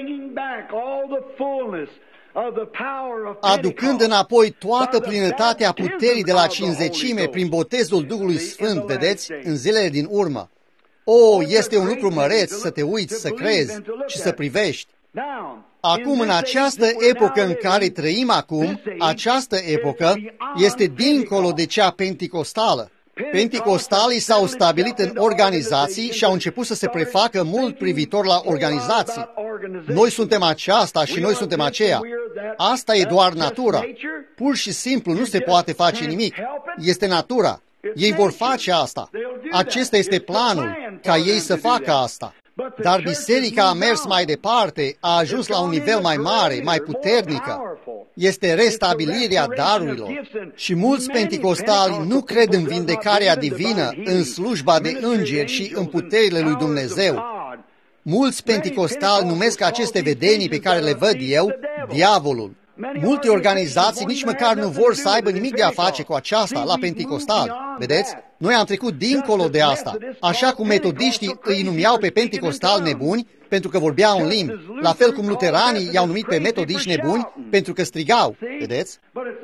aducând înapoi toată plinătatea puterii de la cincizecime prin botezul Duhului Sfânt, vedeți, în zilele din urmă. O, este un lucru măreț să te uiți, să crezi și să privești. Acum, în această epocă în care trăim acum, această epocă este dincolo de cea penticostală. Penticostalii s-au stabilit în organizații și au început să se prefacă mult privitor la organizații. Noi suntem aceasta și noi suntem aceea. Asta e doar natura. Pur și simplu nu se poate face nimic. Este natura. Ei vor face asta. Acesta este planul, ca ei să facă asta. Dar biserica a mers mai departe, a ajuns la un nivel mai mare, mai puternică. Este restabilirea darurilor. Și mulți penticostali nu cred în vindecarea divină, în slujba de îngeri și în puterile lui Dumnezeu. Mulți penticostali numesc aceste vedenii pe care le văd eu, diavolul. Multe organizații nici măcar nu vor să aibă nimic de a face cu aceasta la penticostali. Vedeți? Noi am trecut dincolo de asta. Așa cum metodiștii îi numeau pe penticostali nebuni pentru că vorbeau în limbi, la fel cum luteranii i-au numit pe metodiști nebuni pentru că strigau. Vedeți?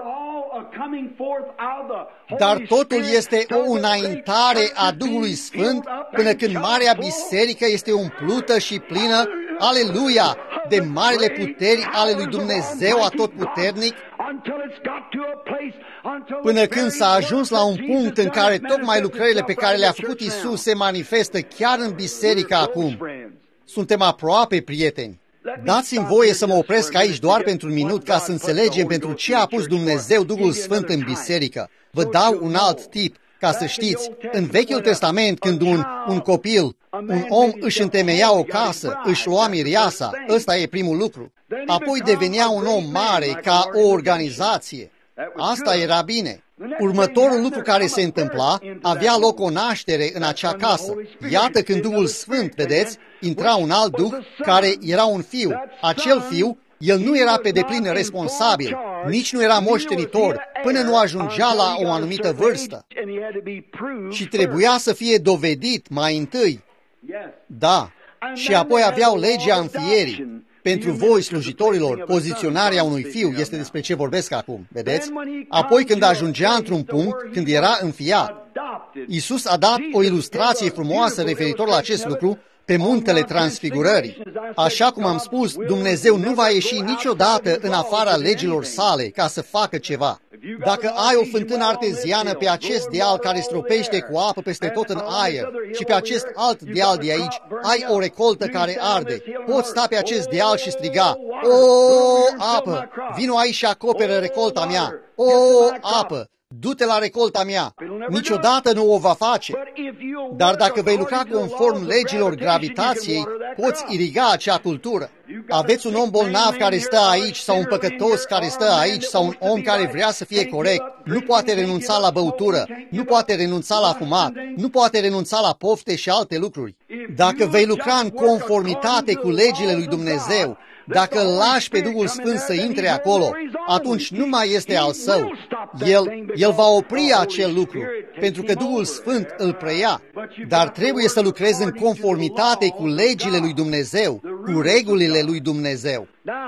Dar totul este o înaintare a Duhului Sfânt până când Marea Biserică este umplută și plină, aleluia, de marile puteri ale lui Dumnezeu Atotputernic, până când s-a ajuns la un punct în care tocmai lucrările pe care le-a făcut Iisus se manifestă chiar în biserică acum. Suntem aproape, prieteni. Dați-mi voie să mă opresc aici doar pentru un minut ca să înțelegem pentru ce a pus Dumnezeu Duhul Sfânt în biserică. Vă dau un alt tip, ca să știți. În Vechiul Testament, când un, un copil, un om își întemeia o casă, își lua mireasa, ăsta e primul lucru. Apoi devenea un om mare ca o organizație. Asta era bine. Următorul lucru care se întâmpla, avea loc o naștere în acea casă. Iată când Duhul Sfânt, vedeți, intra un alt duh care era un fiu. Acel fiu, el nu era pe deplin responsabil, nici nu era moștenitor, până nu ajungea la o anumită vârstă. Și trebuia să fie dovedit mai întâi. Da, și apoi aveau legea înfierii. Pentru voi, slujitorilor, poziționarea unui fiu este despre ce vorbesc acum, vedeți? Apoi când ajungea într-un punct, când era înfiat, Iisus a dat o ilustrație frumoasă referitor la acest lucru pe muntele Transfigurării. Așa cum am spus, Dumnezeu nu va ieși niciodată în afara legilor sale ca să facă ceva. Dacă ai o fântână arteziană pe acest deal care stropește cu apă peste tot în aer și pe acest alt deal de aici ai o recoltă care arde, poți sta pe acest deal și striga: "O, apă, vino aici și acoperă recolta mea! O, apă, du-te la recolta mea!" Niciodată nu o va face. Dar dacă vei lucra conform legilor gravitației, poți iriga acea cultură. Aveți un om bolnav care stă aici, sau un păcătos care stă aici, sau un om care vrea să fie corect, nu poate renunța la băutură, nu poate renunța la fumat, nu poate renunța la pofte și alte lucruri. Dacă vei lucra în conformitate cu legile lui Dumnezeu, dacă îl lași pe Duhul Sfânt să intre acolo, atunci nu mai este al său. El, el va opri acel lucru, pentru că Duhul Sfânt îl preia. Dar trebuie să lucrezi în conformitate cu legile lui Dumnezeu, cu regulile lui Dumnezeu.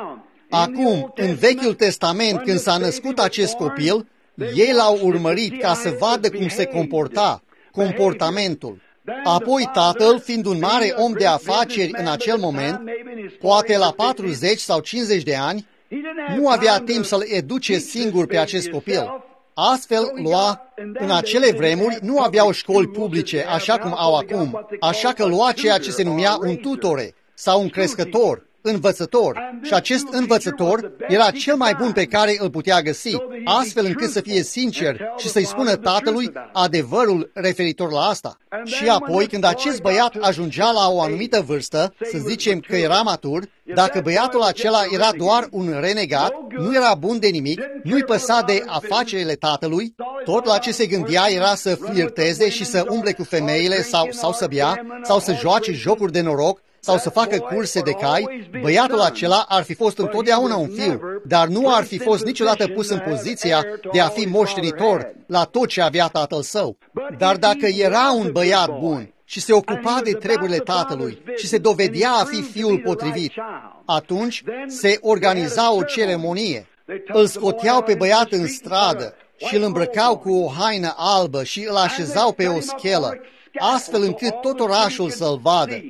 Acum, în Vechiul Testament, când s-a născut acest copil, ei l-au urmărit ca să vadă cum se comporta, comportamentul. Apoi tatăl, fiind un mare om de afaceri în acel moment, poate la patruzeci sau cincizeci de ani, nu avea timp să-l educe singur pe acest copil. Astfel lua, în acele vremuri, nu aveau școli publice așa cum au acum, așa că lua ceea ce se numea un tutore sau un crescător, învățător, și acest învățător era cel mai bun pe care îl putea găsi, astfel încât să fie sincer și să-i spună tatălui adevărul referitor la asta. Și apoi, când acest băiat ajungea la o anumită vârstă, să zicem că era matur, dacă băiatul acela era doar un renegat, nu era bun de nimic, nu-i păsa de afacerile tatălui, tot la ce se gândea era să flirteze și să umble cu femeile sau, sau să bea, sau să joace jocuri de noroc, sau să facă curse de cai, băiatul acela ar fi fost întotdeauna un fiu, dar nu ar fi fost niciodată pus în poziția de a fi moștenitor la tot ce avea tatăl său. Dar dacă era un băiat bun și se ocupa de treburile tatălui și se dovedea a fi fiul potrivit, atunci se organiza o ceremonie. Îl scoteau pe băiat în stradă și îl îmbrăcau cu o haină albă și îl așezau pe o schelă, astfel încât tot orașul să-l vadă.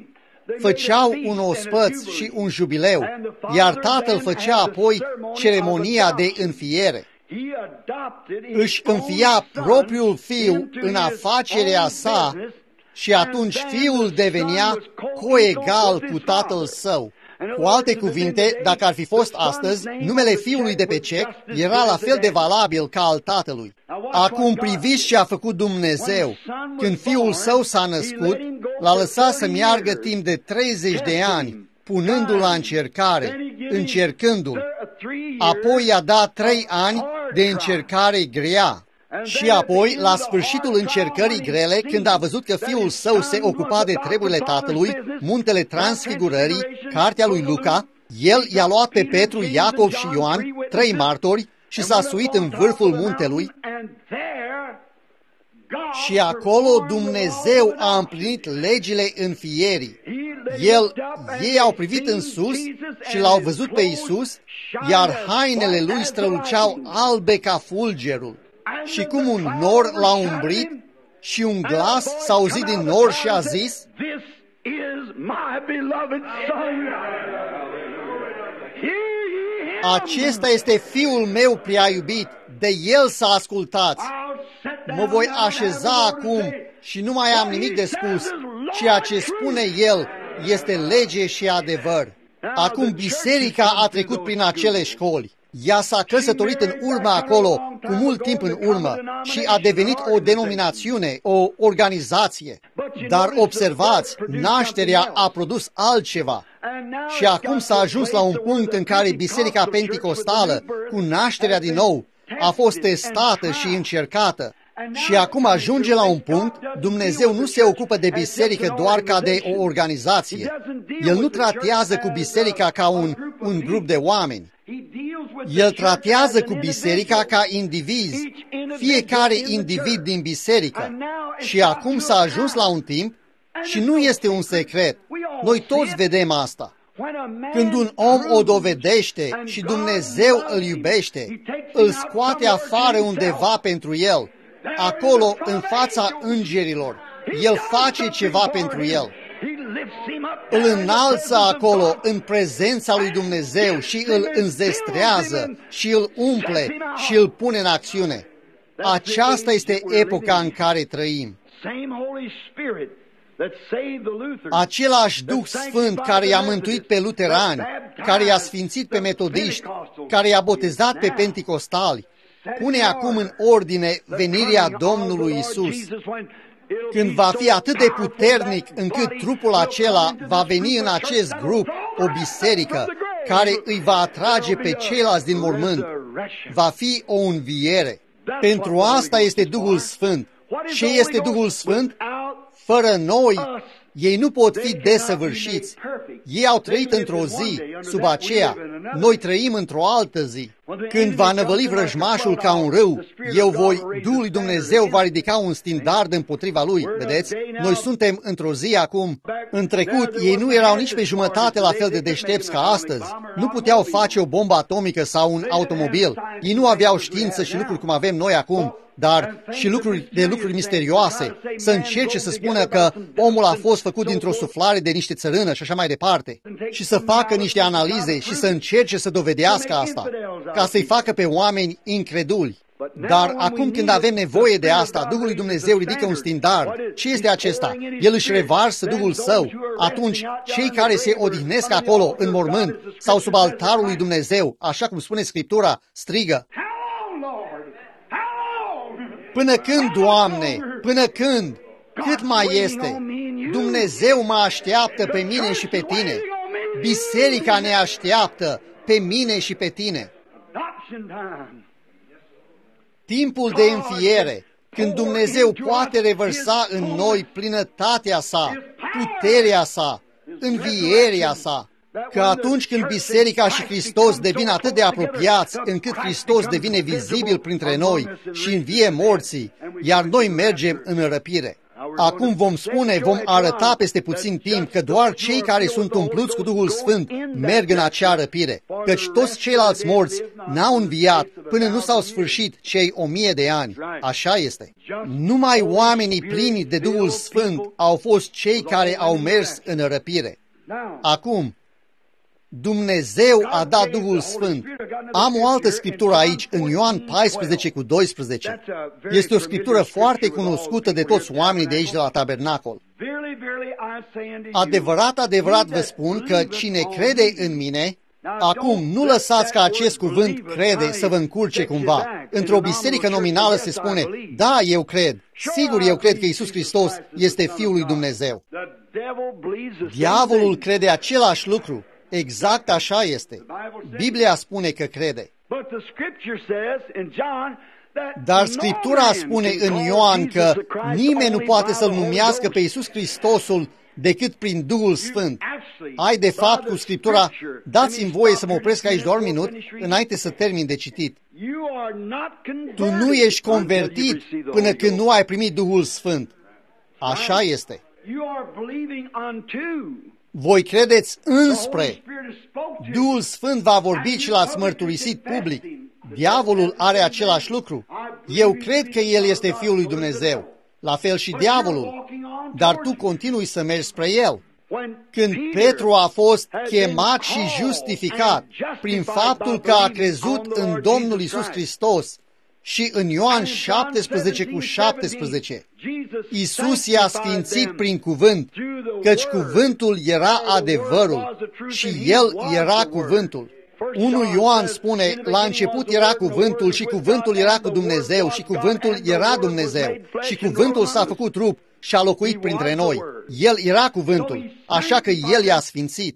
făceau un ospăț și un jubileu, iar tatăl făcea apoi ceremonia de înfiere. Își înfia propriul fiu în afacerea sa și atunci fiul devenea coegal cu tatăl său. Cu alte cuvinte, dacă ar fi fost astăzi, numele fiului de pe cec era la fel de valabil ca al tatălui. Acum priviți ce a făcut Dumnezeu. Când fiul său s-a născut, l-a lăsat să meargă timp de treizeci de ani, punându-l la încercare, încercându-l. Apoi i-a dat trei ani de încercare grea. Și apoi, la sfârșitul încercării grele, când a văzut că fiul său se ocupa de treburile tatălui, muntele Transfigurării, cartea lui Luca, el i-a luat pe Petru, Iacov și Ioan, trei martori, și s-a suit în vârful muntelui. Și acolo Dumnezeu a împlinit legile înfierii. El, ei au privit în sus și l-au văzut pe Iisus, iar hainele lui străluceau albe ca fulgerul. Și cum un nor l-a umbrit și un glas s-a auzit din nor și a zis: acesta este fiul meu prea iubit, de el să ascultați. Mă voi așeza acum și nu mai am nimic de spus. Ceea ce spune el este lege și adevăr. Acum biserica a trecut prin acele școli. Ea s-a căsătorit în urmă acolo, cu mult timp în urmă, și a devenit o denominațiune, o organizație. Dar observați, nașterea a produs altceva. Și acum s-a ajuns la un punct în care Biserica Penticostală, cu nașterea din nou, a fost testată și încercată. Și acum ajunge la un punct, Dumnezeu nu se ocupă de biserică doar ca de o organizație. El nu tratează cu biserica ca un, un grup de oameni. El tratează cu biserica ca indivizi, fiecare individ din biserică. Și acum s-a ajuns la un timp, și nu este un secret, noi toți vedem asta. Când un om o dovedește și Dumnezeu îl iubește, îl scoate afară undeva pentru el, acolo, în fața îngerilor, el face ceva pentru el. Îl înalță acolo, în prezența lui Dumnezeu, și îl înzestrează, și îl umple, și îl pune în acțiune. Aceasta este epoca în care trăim. Același Duh Sfânt care i-a mântuit pe luterani, care i-a sfințit pe metodiști, care i-a botezat pe penticostali, pune acum în ordine venirea Domnului Isus. Când va fi atât de puternic încât trupul acela va veni în acest grup, o biserică, care îi va atrage pe ceilalți din mormânt, va fi o înviere. Pentru asta este Duhul Sfânt. Ce este Duhul Sfânt? Fără noi, ei nu pot fi desăvârșiți. Ei au trăit într-o zi, sub aceea, noi trăim într-o altă zi. Când va năvăli vrăjmașul ca un râu, eu voi, Duhul lui Dumnezeu va ridica un standard împotriva lui, vedeți? Noi suntem într-o zi acum. În trecut, ei nu erau nici pe jumătate la fel de deștepți ca astăzi. Nu puteau face o bombă atomică sau un automobil. Ei nu aveau știință și lucruri cum avem noi acum, dar și lucruri de lucruri misterioase, să încerce să spună că omul a fost făcut dintr-o suflare de niște țărână și așa mai departe, și să facă niște analize și să încerce să dovedească asta, ca să-i facă pe oameni increduli. Dar acum când avem nevoie de asta, Duhul lui Dumnezeu ridică un standard. Ce este acesta? El își revarsă Duhul Său. Atunci, cei care se odihnesc acolo, în mormânt, sau sub altarul lui Dumnezeu, așa cum spune Scriptura, strigă: până când, Doamne? Până când? Cât mai este? Dumnezeu mă așteaptă pe mine și pe tine. Biserica ne așteaptă pe mine și pe tine. Timpul de înfiere, când Dumnezeu poate revărsa în noi plinătatea sa, puterea sa, învierea sa. Că atunci când biserica și Hristos devin atât de apropiați, încât Hristos devine vizibil printre noi și învie morții, iar noi mergem în răpire. Acum vom spune, vom arăta peste puțin timp că doar cei care sunt umpluți cu Duhul Sfânt merg în acea răpire, căci toți ceilalți morți n-au înviat până nu s-au sfârșit cei o mie de ani. Așa este. Numai oamenii plini de Duhul Sfânt au fost cei care au mers în răpire. Acum, Dumnezeu a dat Duhul Sfânt. Am o altă scriptură aici, în Ioan paisprezece cu doisprezece. Este o scriptură foarte cunoscută de toți oamenii de aici de la Tabernacol. Adevărat, adevărat vă spun că cine crede în mine, acum nu lăsați ca acest cuvânt crede să vă încurce cumva. Într-o biserică nominală se spune, da, eu cred, sigur eu cred că Iisus Hristos este Fiul lui Dumnezeu. Diavolul crede același lucru. Exact așa este. Biblia spune că crede. Dar Scriptura spune în Ioan că nimeni nu poate să-L numească pe Iisus Hristosul decât prin Duhul Sfânt. Ai de fapt cu Scriptura, dați-mi voie să mă opresc aici doar un minut, înainte să termin de citit. Tu nu ești convertit până când nu ai primit Duhul Sfânt. Așa este. Voi credeți înspre. Duhul Sfânt va vorbi și l-ați mărturisit public. Diavolul are același lucru. Eu cred că El este Fiul lui Dumnezeu. La fel și diavolul. Dar tu continui să mergi spre El. Când Petru a fost chemat și justificat prin faptul că a crezut în Domnul Iisus Hristos, și în Ioan șaptesprezece cu șaptesprezece, Iisus i-a sfințit prin cuvânt, căci cuvântul era adevărul și El era cuvântul. unu Ioan spune, la început era cuvântul și cuvântul era cu Dumnezeu și cuvântul era Dumnezeu și cuvântul s-a făcut trup și a locuit printre noi. El era cuvântul, așa că El i-a sfințit.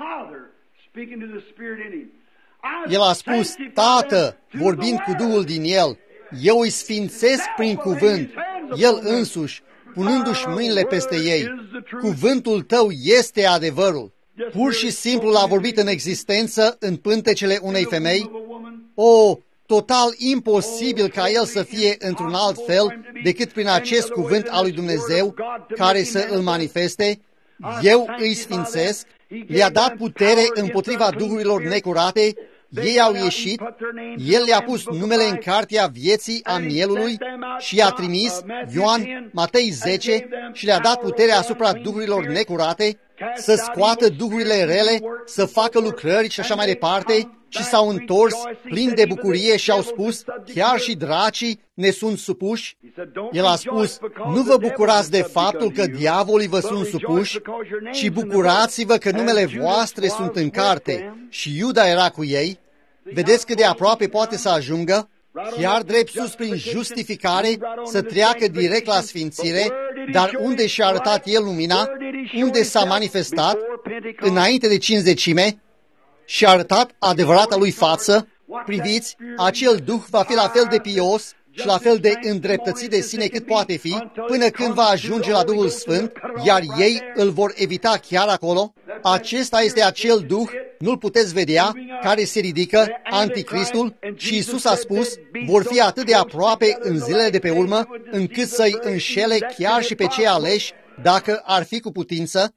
El a spus, Tată, vorbind cu Duhul din El, eu îi sfințesc prin cuvânt, El însuși, punându-și mâinile peste ei. Cuvântul tău este adevărul. Pur și simplu l-a vorbit în existență în pântecele unei femei. O, total imposibil ca El să fie într-un alt fel decât prin acest cuvânt al lui Dumnezeu care să îl manifeste. Eu îi sfințesc. Le-a dat putere împotriva duhurilor necurate, ei au ieșit, El le-a pus numele în cartea vieții a mielului și i-a trimis, Ioan, Matei zece, și le-a dat putere asupra duhurilor necurate, să scoată duhurile rele, să facă lucrări și așa mai departe, și s-au întors plini de bucurie și au spus, chiar și dracii ne sunt supuși. El a spus, nu vă bucurați de faptul că diavolii vă sunt supuși, ci bucurați-vă că numele voastre sunt în carte. Și Iuda era cu ei. Vedeți cât de aproape poate să ajungă? Chiar drept sus prin justificare, să treacă direct la sfințire, dar unde și-a arătat El lumina, unde s-a manifestat, înainte de cincizecime, și-a arătat adevărata Lui față. Priviți, acel Duh va fi la fel de pios și la fel de îndreptățit de sine cât poate fi, până când va ajunge la Duhul Sfânt, iar ei îl vor evita chiar acolo. Acesta este acel Duh, nu-l puteți vedea, care se ridică, Anticristul, și Iisus a spus, vor fi atât de aproape în zilele de pe urmă, încât să-i înșele chiar și pe cei aleși, dacă ar fi cu putință.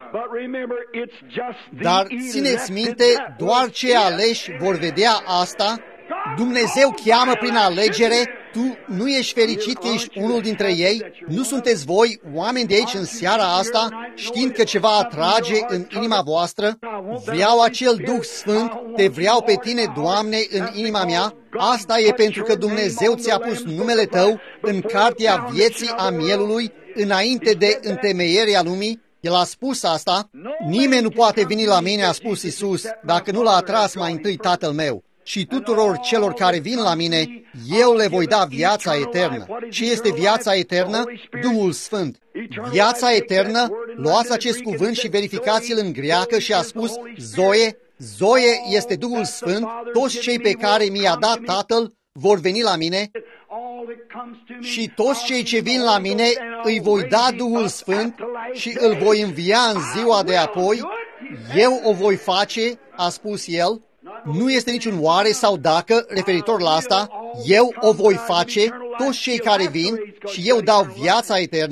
Dar țineți minte, doar cei aleși vor vedea asta. Dumnezeu cheamă prin alegere. Tu nu ești fericit că ești unul dintre ei? Nu sunteți voi, oameni de aici în seara asta, știind că ceva atrage în inima voastră? Vreau acel Duh Sfânt, te vreau pe tine, Doamne, în inima mea. Asta e pentru că Dumnezeu ți-a pus numele tău în cartea vieții a mielului, înainte de întemeierea lumii. El a spus asta. Nimeni nu poate veni la mine, a spus Iisus, dacă nu l-a atras mai întâi Tatăl meu. Și tuturor celor care vin la mine, eu le voi da viața eternă. Ce este viața eternă? Duhul Sfânt. Viața eternă, luați acest cuvânt și verificați-l în greacă, și a spus Zoe. Zoe este Duhul Sfânt. Toți cei pe care mi-a dat Tatăl vor veni la mine, și toți cei ce vin la mine îi voi da Duhul Sfânt și îl voi învia în ziua de apoi. Eu o voi face, a spus El. Nu este niciun oare sau dacă referitor la asta. Eu o voi face, toți cei care vin, și eu dau viața eternă.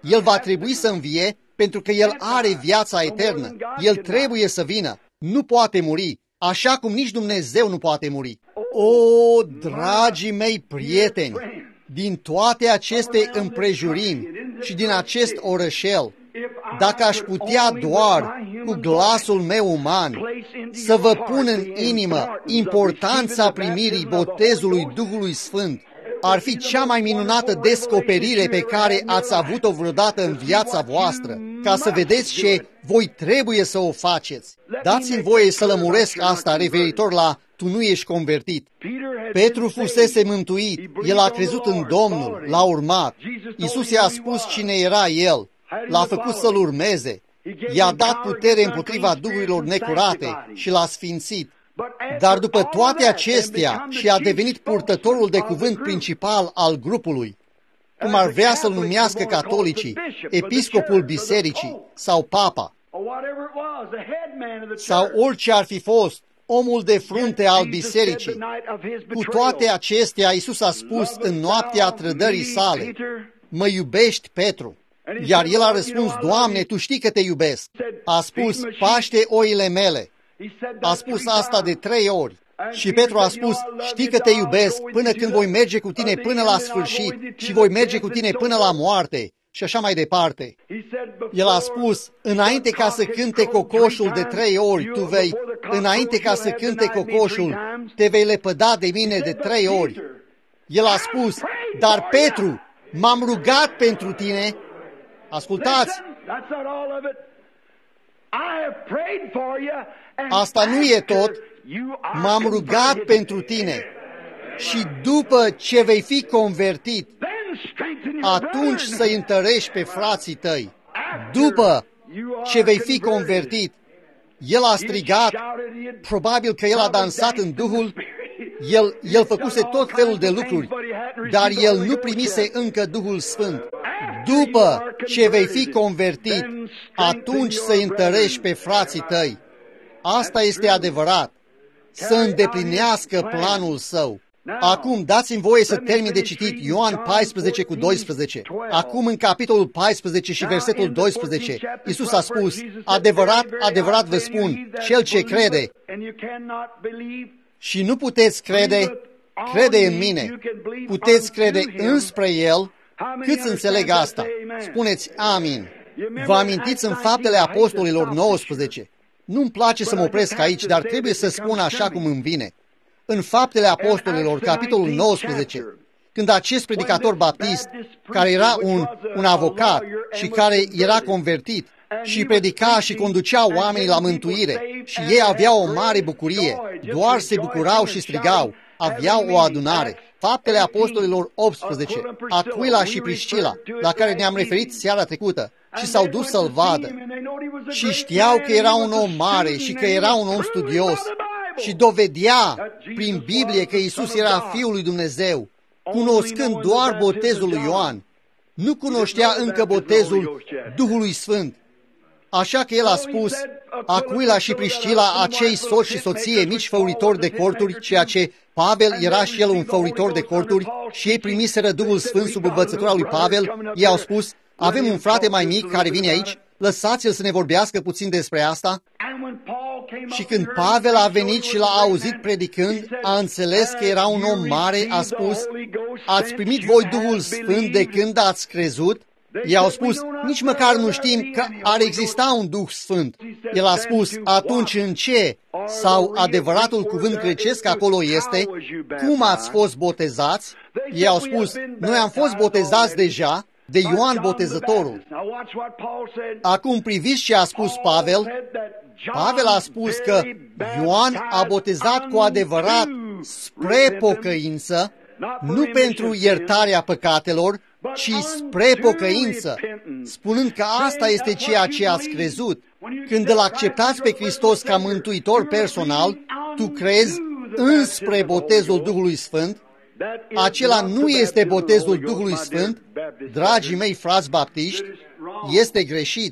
El va trebui să învie pentru că El are viața eternă. El trebuie să vină. Nu poate muri, așa cum nici Dumnezeu nu poate muri. O, dragii mei prieteni, din toate aceste împrejurimi și din acest orășel, dacă aș putea doar cu glasul meu uman să vă pun în inimă importanța primirii botezului Duhului Sfânt, ar fi cea mai minunată descoperire pe care ați avut-o vreodată în viața voastră, ca să vedeți ce voi trebuie să o faceți. Dați-mi voie să lămuresc asta referitor la tu nu ești convertit. Petru fusese mântuit, el a crezut în Domnul, l-a urmat. Iisus i-a spus cine era el, l-a făcut să-l urmeze, i-a dat putere împotriva duhurilor necurate și l-a sfințit. Dar după toate acestea și-a devenit purtătorul de cuvânt principal al grupului, cum ar vrea să-l numească catolicii, episcopul bisericii sau papa, sau orice ar fi fost, omul de frunte al bisericii. Cu toate acestea, Iisus a spus în noaptea trădării sale, mă iubești, Petru? Iar el a răspuns, Doamne, Tu știi că Te iubesc. A spus, paște oile mele. A spus asta de trei ori. Și Petru a spus, știi că Te iubesc până când voi merge cu Tine până la sfârșit și voi merge cu Tine până la moarte și așa mai departe. El a spus, înainte ca să cânte cocoșul de trei ori, tu vei, înainte ca să cânte cocoșul, te vei lepăda de mine de trei ori. El a spus, dar Petru, m-am rugat pentru tine. Ascultați! Asta nu e tot. M-am rugat pentru tine. Și după ce vei fi convertit, atunci să-i întărești pe frații tăi. După ce vei fi convertit, el a strigat, probabil că el a dansat în Duhul, el, el făcuse tot felul de lucruri, dar el nu primise încă Duhul Sfânt. După ce vei fi convertit, atunci să-i întărești pe frații tăi. Asta este adevărat, să îndeplinească planul său. Acum dați-mi voie să termin de citit Ioan paisprezece cu doisprezece. Acum în capitolul paisprezece și versetul doisprezece, Iisus a spus, adevărat, adevărat vă spun, cel ce crede și nu puteți crede, crede în mine. Puteți crede înspre El. Câți înțeleg asta? Spuneți amin. Vă amintiți în Faptele Apostolilor nouăsprezece? Nu-mi place să mă opresc aici, dar trebuie să spun așa cum îmi vine. În Faptele Apostolilor, capitolul nouăsprezece, când acest predicator baptist, care era un, un avocat și care era convertit și predica și conducea oamenii la mântuire și ei aveau o mare bucurie, doar se bucurau și strigau, aveau o adunare. Faptele Apostolilor optsprezece, Aquila și Priscila, la care ne-am referit seara trecută, și s-au dus să-l vadă. Și știau că era un om mare și că era un om studios și dovedea prin Biblie că Iisus era Fiul lui Dumnezeu, cunoscând doar botezul lui Ioan. Nu cunoștea încă botezul Duhului Sfânt. Așa că el a spus, Aquila și Priscila, acei soți și soție mici făuritori de corturi, ceea ce Pavel era și el un făuritor de corturi și ei primiseră Duhul Sfânt sub învățătura lui Pavel, ei au spus, avem un frate mai mic care vine aici, lăsați-l să ne vorbească puțin despre asta. Și când Pavel a venit și l-a auzit predicând, a înțeles că era un om mare, a spus, ați primit voi Duhul Sfânt de când ați crezut? Ei au spus, nici măcar nu știm că ar exista un Duh Sfânt. El a spus, atunci în ce? Sau adevăratul cuvânt grecesc acolo este, cum ați fost botezați? Ei au spus, noi am fost botezați deja de Ioan Botezătorul. Acum priviți ce a spus Pavel. Pavel a spus că Ioan a botezat cu adevărat spre pocăință, nu pentru iertarea păcatelor, ci spre pocăință, spunând că asta este ceea ce ați crezut. Când îl acceptați pe Hristos ca mântuitor personal, tu crezi înspre botezul Duhului Sfânt. Acela nu este botezul Duhului Sfânt, dragii mei frați baptiști, este greșit.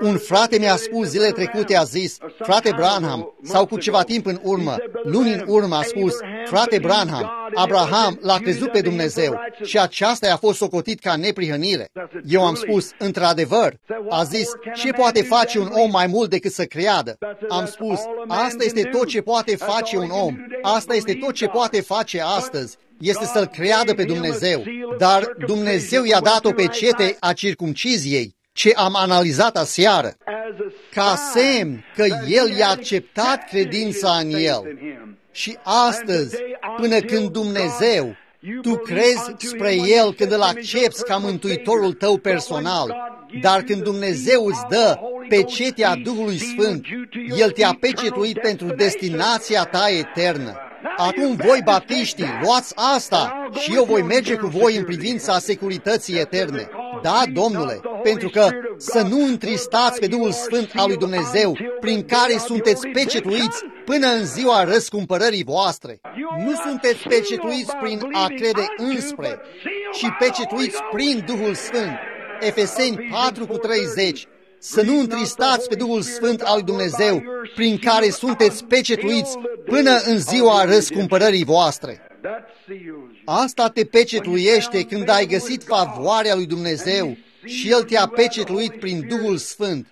Un frate mi-a spus zile trecute, a zis, frate Branham, sau cu ceva timp în urmă, luni în urmă a spus, frate Branham, Abraham l-a crezut pe Dumnezeu și aceasta i-a fost socotit ca neprihănire. Eu am spus, într-adevăr, a zis, ce poate face un om mai mult decât să creadă? Am spus, asta este tot ce poate face un om, asta este tot ce poate face astăzi, este să-L creadă pe Dumnezeu, dar Dumnezeu i-a dat o pecete a circumciziei, ce am analizat aseară, ca semn că El i-a acceptat credința în El. Și astăzi, până când Dumnezeu, tu crezi spre El când îl accepți ca mântuitorul tău personal, dar când Dumnezeu îți dă pecetea Duhului Sfânt, El te-a pecetuit pentru destinația ta eternă. Acum voi, baptiștii, luați asta și eu voi merge cu voi în privința securității eterne. Da, Domnule, pentru că să nu întristați pe Duhul Sfânt al lui Dumnezeu, prin care sunteți pecetuiți până în ziua răscumpărării voastre. Nu sunteți pecetuiți prin a crede înspre, ci pecetuiți prin Duhul Sfânt. Efeseni patru cu treizeci. Să nu întristați pe Duhul Sfânt al lui Dumnezeu, prin care sunteți pecetuiți până în ziua răscumpărării voastre. Asta te pecetuiește când ai găsit favoarea lui Dumnezeu și El te-a pecetuit prin Duhul Sfânt.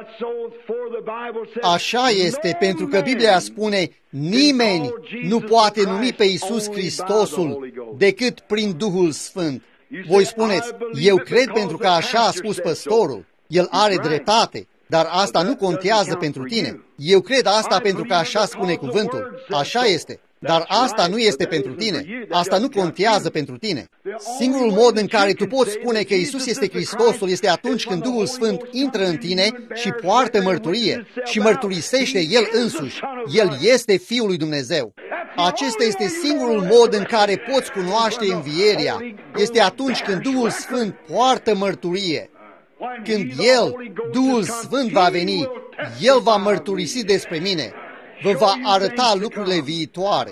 Așa este, pentru că Biblia spune, nimeni nu poate numi pe Iisus Hristosul decât prin Duhul Sfânt. Voi spuneți, eu cred pentru că așa a spus păstorul. El are dreptate, dar asta nu contează pentru tine. Eu cred asta pentru că așa spune cuvântul. Așa este, dar asta nu este pentru tine. Asta nu contează pentru tine. Singurul mod în care tu poți spune că Iisus este Hristosul este atunci când Duhul Sfânt intră în tine și poartă mărturie și mărturisește El însuși. El este Fiul lui Dumnezeu. Acesta este singurul mod în care poți cunoaște învierea. Este atunci când Duhul Sfânt poartă mărturie. Când El, Duhul Sfânt, va veni, El va mărturisi despre mine, vă va arăta lucrurile viitoare,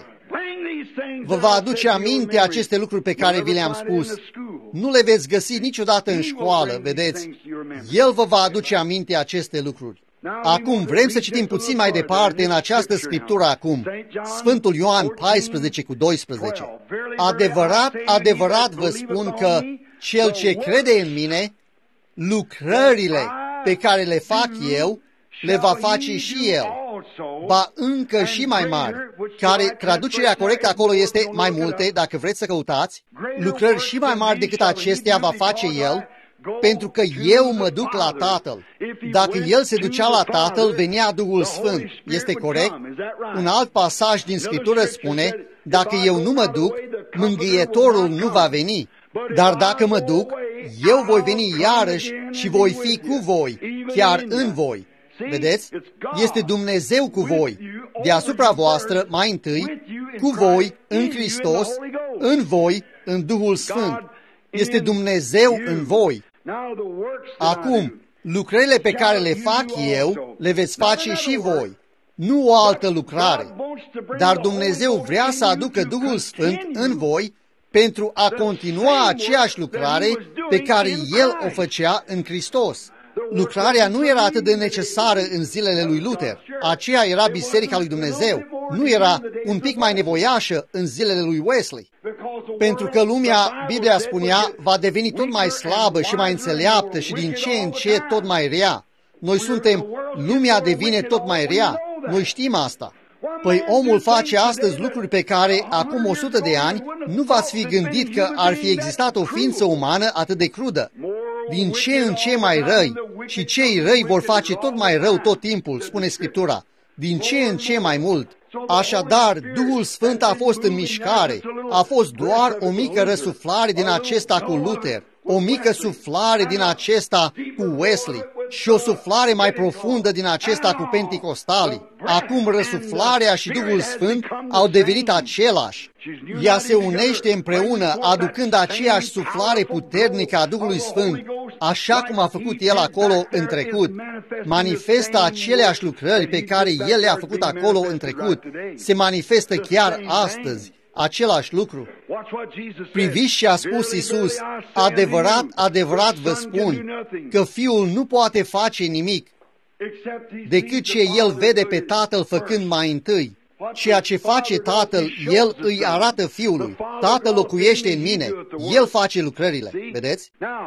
vă va aduce aminte aceste lucruri pe care vi le-am spus. Nu le veți găsi niciodată în școală, vedeți? El vă va aduce aminte aceste lucruri. Acum vrem să citim puțin mai departe în această scriptură acum, Sfântul Ioan paisprezece cu doisprezece. Adevărat, adevărat vă spun că cel ce crede în mine, lucrările pe care le fac eu, le va face și el, ba încă și mai mari, care traducerea corectă acolo este mai multe, dacă vreți să căutați, lucrări și mai mari decât acestea va face el, pentru că eu mă duc la Tatăl. Dacă el se ducea la Tatăl, venea Duhul Sfânt. Este corect? Un alt pasaj din Scriptură spune, dacă eu nu mă duc, mângâietorul nu va veni. Dar dacă mă duc, eu voi veni iarăși și voi fi cu voi, chiar în voi. Vedeți? Este Dumnezeu cu voi, deasupra voastră, mai întâi, cu voi, în Hristos, în voi, în Duhul Sfânt. Este Dumnezeu în voi. Acum, lucrările pe care le fac eu, le veți face și voi. Nu o altă lucrare. Dar Dumnezeu vrea să aducă Duhul Sfânt în voi pentru a continua aceeași lucrare pe care El o făcea în Hristos. Lucrarea nu era atât de necesară în zilele lui Luther. Aceea era Biserica lui Dumnezeu. Nu era un pic mai nevoiașă în zilele lui Wesley. Pentru că lumea, Biblia spunea, va deveni tot mai slabă și mai înțeleaptă și din ce în ce tot mai rea. Noi suntem, lumea devine tot mai rea. Noi știm asta. Păi omul face astăzi lucruri pe care, acum o sută de ani, nu v-ați fi gândit că ar fi existat o ființă umană atât de crudă. Din ce în ce mai răi, și cei răi vor face tot mai rău tot timpul, spune Scriptura. Din ce în ce mai mult. Așadar, Duhul Sfânt a fost în mișcare. A fost doar o mică răsuflare din acesta cu Luther, o mică suflare din acesta cu Wesley și o suflare mai profundă din acesta cu Penticostalii. Acum răsuflarea și Duhul Sfânt au devenit același. Ea se unește împreună, aducând aceeași suflare puternică a Duhului Sfânt, așa cum a făcut El acolo în trecut. Manifestă aceleași lucrări pe care El le-a făcut acolo în trecut. Se manifestă chiar astăzi. același lucru. Priviți ce a spus Iisus, adevărat, adevărat vă spun, că Fiul nu poate face nimic decât ce El vede pe Tatăl făcând mai întâi. Ceea ce face Tatăl, El îi arată Fiului. Tatăl locuiește în mine, El face lucrările. Vedeți?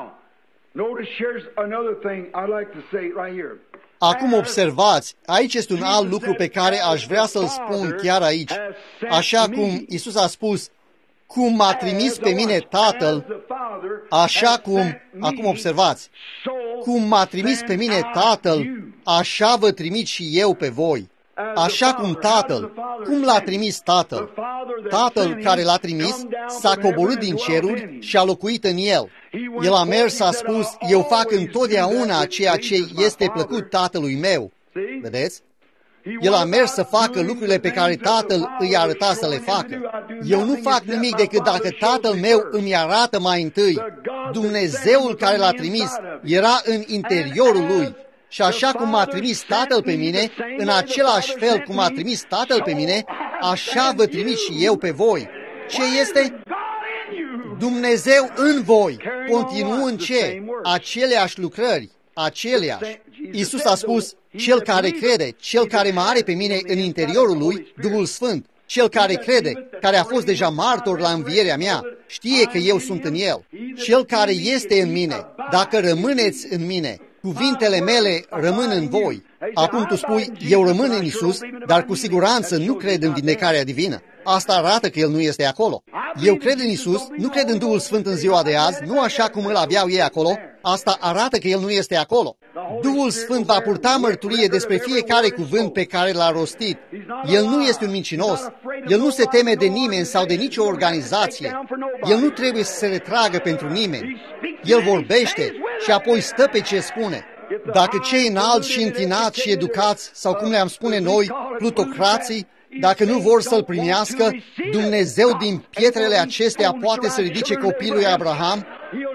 Acum observați, aici este un alt lucru pe care aș vrea să-l spun chiar aici. Așa cum Iisus a spus, cum m-a trimis pe mine Tatăl, așa cum, acum observați, cum m-a trimis pe mine Tatăl, așa vă trimit și eu pe voi. Așa cum Tatăl, cum l-a trimis Tatăl? Tatăl care l-a trimis s-a coborât din ceruri și a locuit în el. El a mers, a spus, eu fac întotdeauna ceea ce este plăcut Tatălui meu. Vedeți? El a mers să facă lucrurile pe care Tatăl îi arăta să le facă. Eu nu fac nimic decât dacă Tatăl meu îmi arată mai întâi. Dumnezeul care l-a trimis era în interiorul lui. Și așa cum m-a trimis Tatăl pe mine, în același fel cum m-a trimis Tatăl pe mine, așa vă trimit și eu pe voi. Ce este? Dumnezeu în voi, continuând ce? Aceleași lucrări, aceleași. Iisus a spus, cel care crede, cel care mă are pe mine în interiorul lui, Duhul Sfânt, cel care crede, care a fost deja martor la învierea mea, știe că eu sunt în el. Cel care este în mine, dacă rămâneți în mine, cuvintele mele rămân în voi. Acum tu spui, eu rămân în Iisus, dar cu siguranță nu cred în vindecarea divină. Asta arată că El nu este acolo. Eu cred în Iisus, nu cred în Duhul Sfânt în ziua de azi, nu așa cum îl aveau ei acolo. Asta arată că El nu este acolo. Duhul Sfânt va purta mărturie despre fiecare cuvânt pe care l-a rostit. El nu este un mincinos. El nu se teme de nimeni sau de nicio organizație. El nu trebuie să se retragă pentru nimeni. El vorbește și apoi stă pe ce spune. Dacă cei înalți și întinați și educați, sau cum le-am spune noi, plutocrații, dacă nu vor să-L primească, Dumnezeu din pietrele acestea poate să ridice copilul lui Abraham.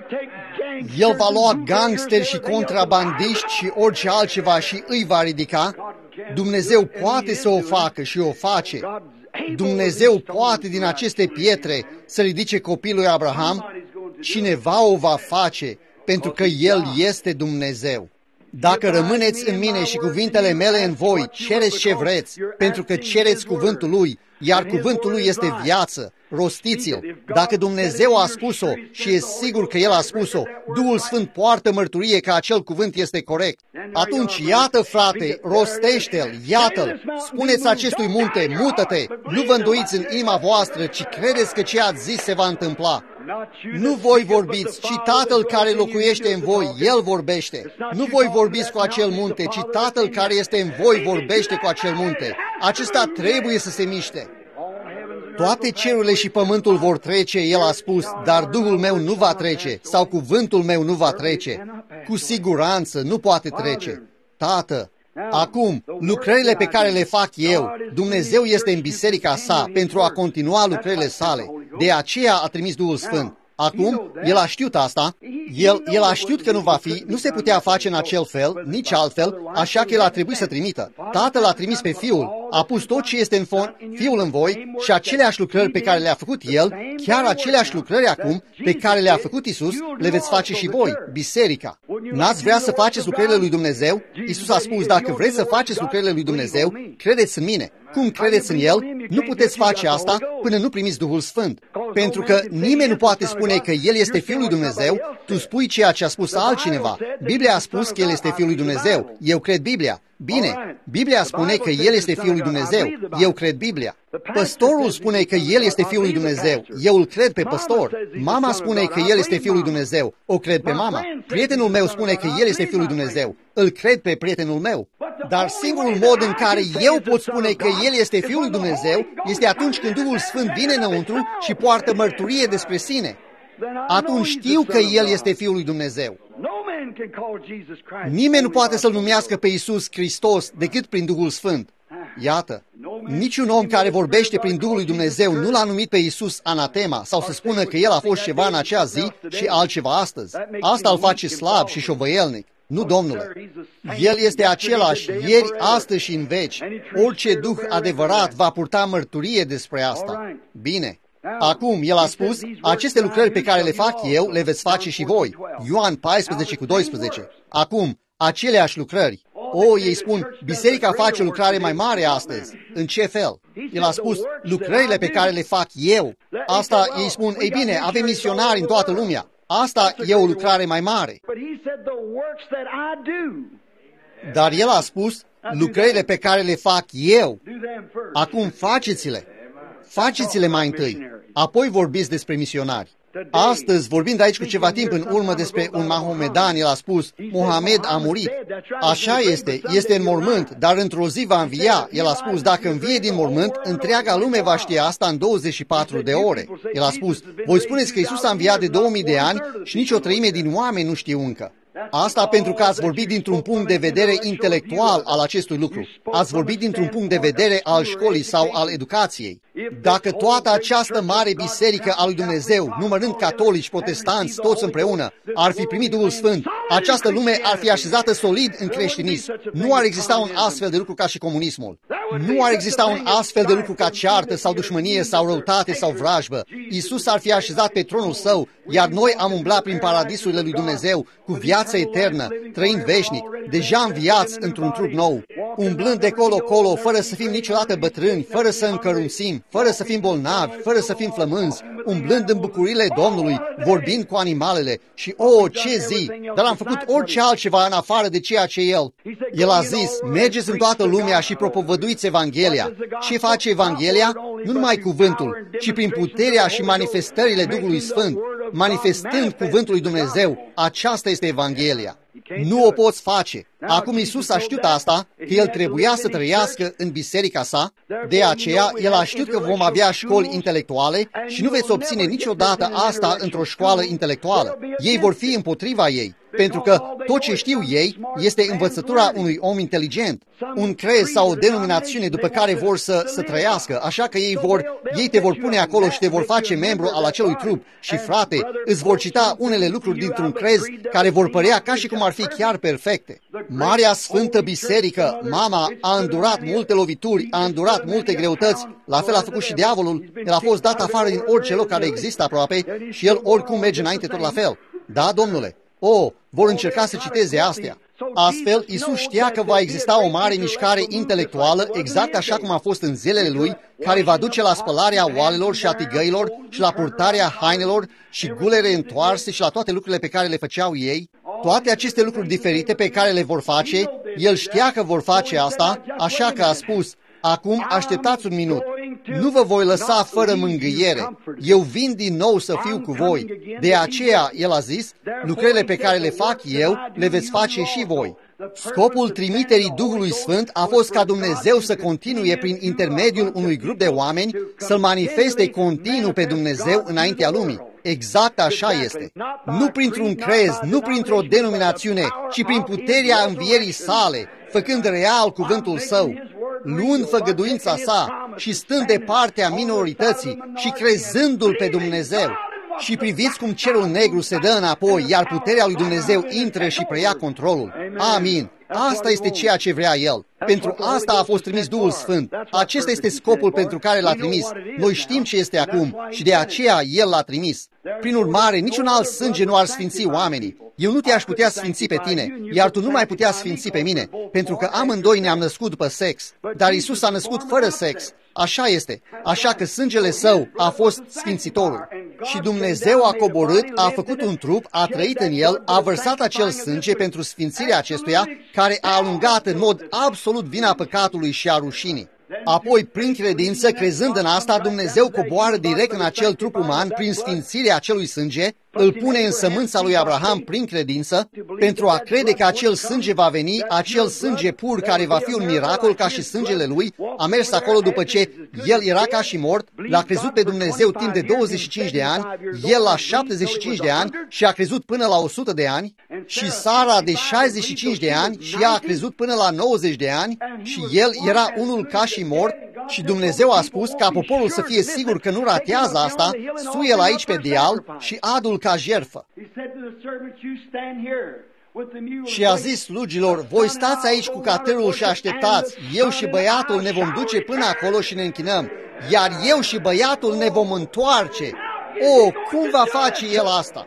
El va lua gangsteri și contrabandiști și orice altceva și îi va ridica. Dumnezeu poate să o facă și o face. Dumnezeu poate din aceste pietre să ridice copilul lui Abraham. Cineva o va face, pentru că El este Dumnezeu. Dacă rămâneți în mine și cuvintele mele în voi, cereți ce vreți, pentru că cereți cuvântul Lui, iar cuvântul Lui este viață. Rostiți-l. Dacă Dumnezeu a spus-o și e sigur că El a spus-o, Duhul Sfânt poartă mărturie că acel cuvânt este corect. Atunci, iată, frate, rostește-l, iată-l, spuneți acestui munte, mută-te, nu vă îndoiți în inima voastră, ci credeți că ce ați zis se va întâmpla. Nu voi vorbiți, ci Tatăl care locuiește în voi, El vorbește. Nu voi vorbiți cu acel munte, ci Tatăl care este în voi vorbește cu acel munte. Acesta trebuie să se miște. Toate cerurile și pământul vor trece, El a spus, dar Duhul meu nu va trece, sau cuvântul meu nu va trece. Cu siguranță nu poate trece. Tată, acum, lucrările pe care le fac eu, Dumnezeu este în biserica sa pentru a continua lucrările sale. De aceea a trimis Duhul Sfânt. Acum, El a știut asta, el, el a știut că nu va fi, nu se putea face în acel fel, nici altfel, așa că El a trebuit să trimită. Tatăl a trimis pe Fiul, a pus tot ce este în fond, Fiul în voi și aceleași lucrări pe care le-a făcut El, chiar aceleași lucrări acum pe care le-a făcut Iisus, le veți face și voi, biserica. N-ați vrea să faceți lucrările lui Dumnezeu? Iisus a spus, dacă vreți să faceți lucrările lui Dumnezeu, credeți în mine. Cum credeți în El? Nu puteți face asta până nu primiți Duhul Sfânt. Pentru că nimeni nu poate spune că El este Fiul lui Dumnezeu, tu spui ceea ce a spus altcineva. Biblia a spus că El este Fiul lui Dumnezeu. Eu cred Biblia. Bine, Biblia spune că El este Fiul lui Dumnezeu. Eu cred Biblia. Păstorul spune că El este Fiul lui Dumnezeu. Eu îl cred pe păstor. Mama spune că El este Fiul lui Dumnezeu. O cred pe mama. Prietenul meu spune că El este Fiul lui Dumnezeu. Îl cred pe prietenul meu. Dar singurul mod în care eu pot spune că El este Fiul lui Dumnezeu este atunci când Duhul Sfânt vine înăuntru și poartă mărturie despre sine. Atunci știu că El este Fiul lui Dumnezeu. Nimeni nu poate să-L numească pe Iisus Hristos decât prin Duhul Sfânt. Iată, niciun om care vorbește prin Duhul lui Dumnezeu nu l-a numit pe Iisus anatema sau să spună că El a fost ceva în acea zi și altceva astăzi. Asta îl face slab și șovăielnic. Nu, domnule. El este același, ieri, astăzi și în veci. Orice duh adevărat va purta mărturie despre asta. Bine. Acum, el a spus, aceste lucrări pe care le fac eu, le veți face și voi. Ioan paisprezece cu doisprezece. Acum, aceleași lucrări. O, ei spun, biserica face o lucrare mai mare astăzi. În ce fel? El a spus, lucrările pe care le fac eu. Asta, ei spun, ei bine, avem misionari în toată lumea. Asta e o lucrare mai mare. Dar el a spus, lucrările pe care le fac eu. Acum faceți-le. Faceți-le mai întâi. Apoi vorbiți despre misionari. Astăzi, vorbind aici cu ceva timp în urmă despre un mahomedan, el a spus, Mohamed a murit. Așa este, este în mormânt, dar într-o zi va învia. El a spus, dacă învie din mormânt, întreaga lume va ști asta în douăzeci și patru de ore. El a spus, voi spuneți că Iisus a înviat de două mii de ani și nici o treime din oameni nu știu încă. Asta pentru că ați vorbit dintr-un punct de vedere intelectual al acestui lucru. Ați vorbit dintr-un punct de vedere al școlii sau al educației. Dacă toată această mare biserică a lui Dumnezeu, numărând catolici, protestanți, toți împreună, ar fi primit Duhul Sfânt, această lume ar fi așezată solid în creștinism. Nu ar exista un astfel de lucru ca și comunismul. Nu ar exista un astfel de lucru ca ceartă sau dușmănie sau răutate sau vrajbă. Iisus ar fi așezat pe tronul său, iar noi am umblat prin paradisurile lui Dumnezeu cu viață eternă, trăind veșnic, deja înviați într-un trup nou, umblând de colo-colo, fără să fim niciodată bătrâni, fără să încărunțim, fără să fim bolnavi, fără să fim flămânzi, umblând în bucurile Domnului, vorbind cu animalele și, o, ce zi, dar am făcut orice altceva în afară de ceea ce El. El a zis, mergeți în toată lumea și propovăduiți Evanghelia. Ce face Evanghelia? Nu numai cuvântul, ci prin puterea și manifestările Duhului Sfânt, manifestând cuvântul lui Dumnezeu. Aceasta este Evanghelia. Nu o poți face. Acum Iisus a știut asta, că El trebuia să trăiască în biserica sa, de aceea El a știut că vom avea școli intelectuale și nu veți obține niciodată asta într-o școală intelectuală. Ei vor fi împotriva ei, pentru că tot ce știu ei este învățătura unui om inteligent, un crez sau o denominațiune după care vor să, să trăiască, așa că ei, vor, ei te vor pune acolo și te vor face membru al acelui trup și, frate, îți vor cita unele lucruri dintr-un crez care vor părea ca și cum ar fi chiar perfecte. Marea Sfântă Biserică, mama, a îndurat multe lovituri, a îndurat multe greutăți, la fel a făcut și diavolul, el a fost dat afară din orice loc care există aproape și el oricum merge înainte tot la fel. Da, domnule? O, vor încerca să citeze astea. Astfel, Iisus știa că va exista o mare mișcare intelectuală, exact așa cum a fost în zilele lui, care va duce la spălarea oalelor și a tigăilor și la purtarea hainelor și gulere întoarse și la toate lucrurile pe care le făceau ei. Toate aceste lucruri diferite pe care le vor face, El știa că vor face asta, așa că a spus, acum așteptați un minut. Nu vă voi lăsa fără mângâiere. Eu vin din nou să fiu cu voi. De aceea, El a zis, lucrările pe care le fac eu, le veți face și voi. Scopul trimiterii Duhului Sfânt a fost ca Dumnezeu să continue prin intermediul unui grup de oameni să-L manifeste continuu pe Dumnezeu înaintea lumii. Exact așa este. Nu printr-un crez, nu printr-o denominațiune, ci prin puterea învierii sale, făcând real cuvântul Său, luând făgăduința sa și stând de partea minorității și crezându-L pe Dumnezeu. Și priviți cum cerul negru se dă înapoi, iar puterea lui Dumnezeu intră și preia controlul. Amin. Asta este ceea ce vrea El. Pentru asta a fost trimis Duhul Sfânt. Acesta este scopul pentru care L-a trimis. Noi știm ce este acum și de aceea El L-a trimis. Prin urmare, niciun alt sânge nu ar sfinți oamenii. Eu nu te-aș putea sfinți pe tine, iar tu nu mai putea sfinți pe mine, pentru că amândoi ne-am născut după sex. Dar Iisus s-a născut fără sex. Așa este. Așa că sângele Său a fost sfințitorul. Și Dumnezeu a coborât, a făcut un trup, a trăit în el, a vărsat acel sânge pentru sfințirea acestuia, care a alungat în mod absolut vina păcatului și a rușinii. Apoi, prin credință, crezând în asta, Dumnezeu coboară direct în acel trup uman prin sfințirea acelui sânge, îl pune în sămânța lui Abraham prin credință, pentru a crede că acel sânge va veni, acel sânge pur care va fi un miracol ca și sângele lui, a mers acolo după ce el era ca și mort, l-a crezut pe Dumnezeu timp de douăzeci și cinci de ani, el la șaptezeci și cinci de ani și a crezut până la o sută de ani, și Sara de șaizeci și cinci de ani și ea a crezut până la nouăzeci de ani și el era unul ca și mort. Și Dumnezeu a spus ca poporul să fie sigur că nu ratează asta, suie-l aici pe deal și adu-l ca jertfă. Și a zis slugilor, voi stați aici cu catârul și așteptați, eu și băiatul ne vom duce până acolo și ne închinăm, iar eu și băiatul ne vom întoarce. O, cum va face el asta?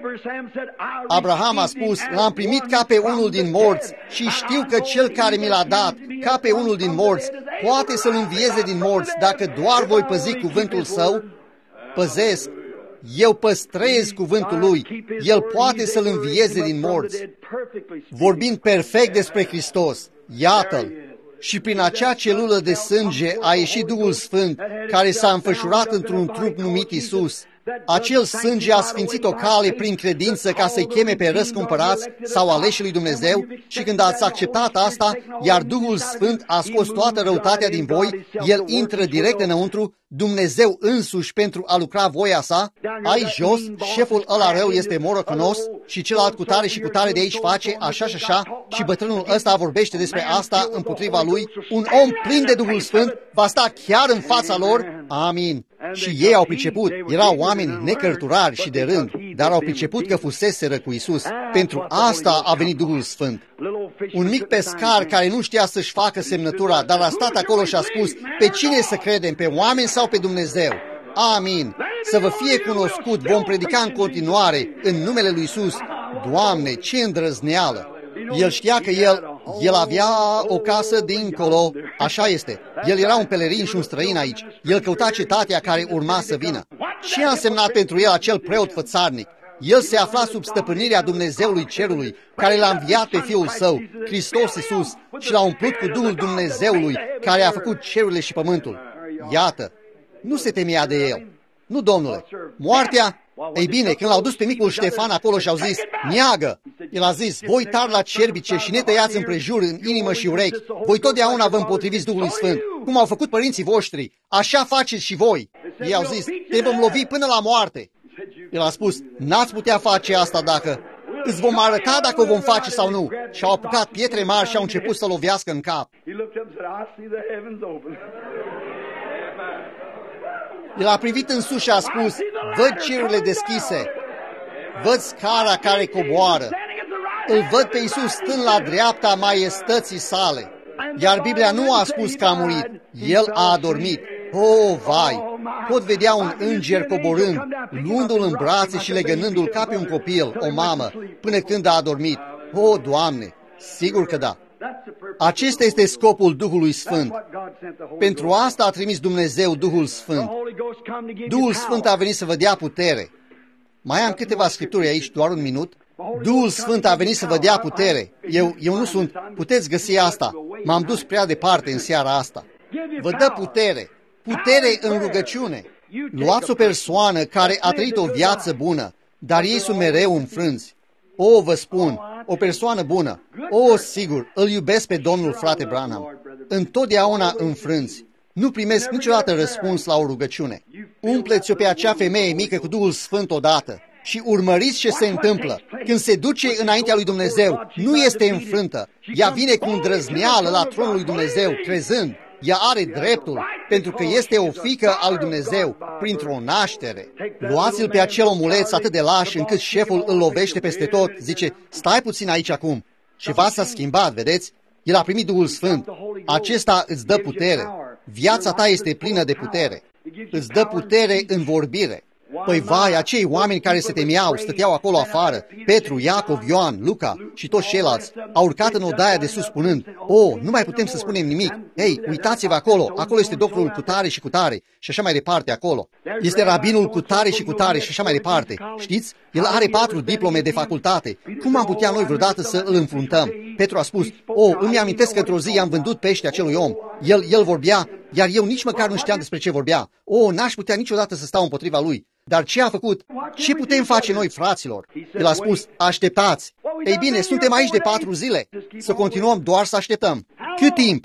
Abraham a spus, l-am primit ca pe unul din morți și știu că cel care mi l-a dat, ca pe unul din morți, poate să-l învieze din morți dacă doar voi păzi cuvântul său. Păzesc, eu păstrez cuvântul lui, el poate să-l învieze din morți. Vorbind perfect despre Hristos, iată-l. Și prin acea celulă de sânge a ieșit Duhul Sfânt, care s-a înfășurat într-un trup numit Iisus. Acel sânge a sfințit o cale prin credință ca să-i cheme pe răscumpărați sau aleșii lui Dumnezeu și când ați acceptat asta, iar Duhul Sfânt a scos toată răutatea din voi, El intră direct înăuntru, Dumnezeu însuși pentru a lucra voia sa. Aici jos, șeful ăla rău este morocănos și celălalt cu tare și cu tare de aici face așa și așa și bătrânul ăsta vorbește despre asta împotriva lui. Un om plin de Duhul Sfânt va sta chiar în fața lor. Amin. Și ei au priceput, erau oameni necărturari și de rând, dar au priceput că fuseseră cu Isus. Pentru asta a venit Duhul Sfânt. Un mic pescar care nu știa să-și facă semnătura, dar a stat acolo și a spus, pe cine să credem, pe oameni sau pe Dumnezeu? Amin. Să vă fie cunoscut, vom predica în continuare în numele lui Isus. Doamne, ce îndrăzneală! El știa că el, el avea o casă dincolo, așa este. El era un pelerin și un străin aici. El căuta cetatea care urma să vină. Ce a însemnat pentru el acel preot fățarnic? El se afla sub stăpânirea Dumnezeului Cerului, care l-a înviat pe Fiul Său, Hristos Iisus, și l-a umplut cu Duhul Dumnezeului, care a făcut cerurile și pământul. Iată, nu se temea de el. Nu, domnule, moartea... Ei bine, când l-au dus pe micul Ștefan acolo și au zis, neagă, el a zis, voi tar la cerbice și ne tăiați împrejur în inimă și urechi, voi totdeauna vă împotriviți Duhului Sfânt, cum au făcut părinții voștri, așa faceți și voi. Ei au zis, te vom lovi până la moarte. El a spus, n-ați putea face asta dacă... Îți vom arăta dacă o vom face sau nu. Și au apucat pietre mari și au început să lovească în cap. El a privit în sus și a spus, văd cerurile deschise, văd scara care coboară, îl văd pe Iisus stând la dreapta maiestății sale. Iar Biblia nu a spus că a murit, el a adormit. Oh, vai! Pot vedea un înger coborând, luându-l în brațe și legănându-l ca pe un copil, o mamă, până când a adormit. Oh, Doamne! Sigur că da! Acesta este scopul Duhului Sfânt. Pentru asta a trimis Dumnezeu Duhul Sfânt. Duhul Sfânt a venit să vă dea putere. Mai am câteva scripturi aici, doar un minut. Duhul Sfânt a venit să vă dea putere. Eu, eu nu sunt. Puteți găsi asta. M-am dus prea departe în seara asta. Vă dă putere. Putere în rugăciune. Luați o persoană care a trăit o viață bună, dar ei sunt mereu înfrânți. O, vă spun, o persoană bună. O, sigur, îl iubesc pe Domnul, frate Branham. Întotdeauna înfrânți. Nu primesc niciodată răspuns la o rugăciune. Umpleți-o pe acea femeie mică cu Duhul Sfânt odată și urmăriți ce se întâmplă. Când se duce înaintea lui Dumnezeu, nu este înfrântă. Ea vine cu îndrăzneală la tronul lui Dumnezeu, crezând. Ea are dreptul, pentru că este o fiică a lui Dumnezeu, printr-o naștere. Luați-l pe acel omuleț atât de laș încât șeful îl lovește peste tot. Zice, stai puțin aici acum. Ceva s-a schimbat, vedeți? El a primit Duhul Sfânt. Acesta îți dă putere. Viața ta este plină de putere. Îți dă putere în vorbire. Păi vai, acei oameni care se temeau, stăteau acolo afară, Petru, Iacov, Ioan, Luca și toți ceilalți, au urcat în odaia de sus spunând, o, nu mai putem să spunem nimic, ei, uitați-vă acolo, acolo este doctorul cu tare și cu tare și așa mai departe acolo. Este rabinul cu tare și cu tare și așa mai departe. Știți? El are patru diplome de facultate. Cum am putea noi vreodată să îl înfruntăm? Petru a spus, o, îmi amintesc că într-o zi i-am vândut pește acelui om. El, el vorbea, iar eu nici măcar nu știam despre ce vorbea. O, n-aș putea niciodată să stau împotriva lui. Dar ce a făcut? Ce putem face noi, fraților? El a spus, așteptați. Ei bine, suntem aici de patru zile. Să continuăm doar să așteptăm. Cât timp?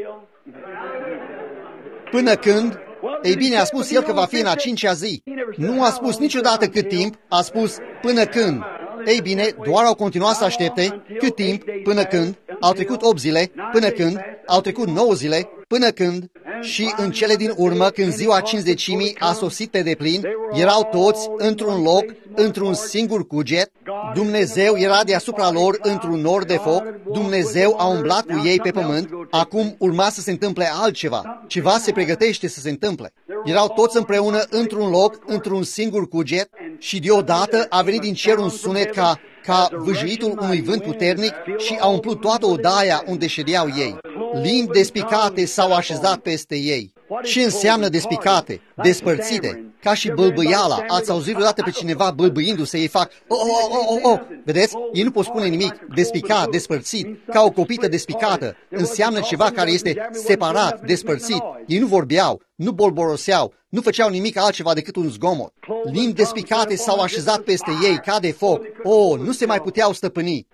Până când? Ei bine, a spus el că va fi în a cincea zi. Nu a spus niciodată cât timp, a spus până când. Ei bine, doar au continuat să aștepte. Cât timp? Până când? Au trecut opt zile. Până când? Au trecut nouă zile. Până când? Și în cele din urmă, când ziua cincizecimii a sosit pe deplin, erau toți într-un loc, într-un singur cuget. Dumnezeu era deasupra lor într-un nor de foc, Dumnezeu a umblat cu ei pe pământ, acum urma să se întâmple altceva, ceva se pregătește să se întâmple. Erau toți împreună într-un loc, într-un singur cuget și deodată a venit din cer un sunet ca, ca vâjuitul unui vânt puternic și a umplut toată odaia unde ședeau ei. Limbi despicate s-au așezat peste ei. Ce înseamnă despicate? Despărțite, ca și bâlbâiala. Ați auzit vreodată pe cineva bâlbâindu-se, ei fac oh, oh, oh, oh, oh. Vedeți? Ei nu pot spune nimic. Despicat, despărțit, ca o copită despicată. Înseamnă ceva care este separat, despărțit. Ei nu vorbeau, nu bolboroseau, nu făceau nimic altceva decât un zgomot. Limbi despicate s-au așezat peste ei ca de foc. Oh, nu se mai puteau stăpâni.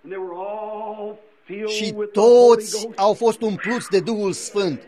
Și toți au fost umpluți de Duhul Sfânt.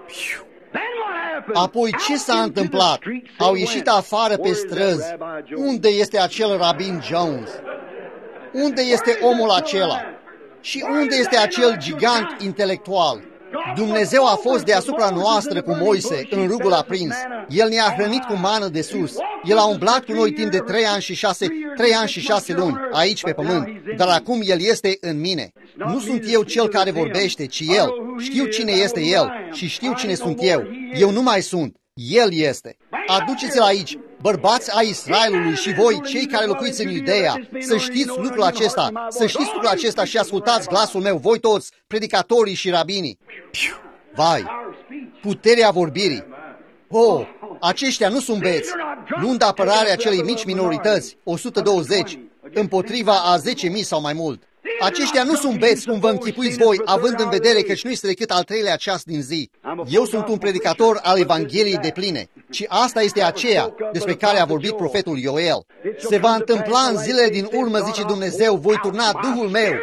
Apoi ce s-a întâmplat? Au ieșit afară pe străzi. Unde este acel Rabin Jones? Unde este omul acela? Și unde este acel gigant intelectual? Dumnezeu a fost deasupra noastră cu Moise în rugul aprins. El ne-a hrănit cu mană de sus. El a umblat cu noi timp de trei ani și șase, trei ani și șase luni, aici pe pământ. Dar acum El este în mine. Nu sunt eu cel care vorbește, ci El. Știu cine este El și știu cine sunt eu. Eu nu mai sunt. El este. Aduceți-l aici, bărbați ai Israelului și voi, cei care locuiți în Iudeea, să știți lucrul acesta, să știți lucrul acesta și ascultați glasul meu, voi toți, predicatorii și rabinii. Vai, puterea vorbirii. Oh, aceștia nu sunt beți, luând apărarea acelei mici minorități, o sută douăzeci, împotriva a zece mii sau mai mult. Aceștia nu sunt beți, cum vă închipuiți voi, având în vedere că nu este decât al treilea ceas din zi. Eu sunt un predicator al Evangheliei depline, și asta este aceea despre care a vorbit profetul Ioel. Se va întâmpla în zilele din urmă, zice Dumnezeu, voi turna Duhul meu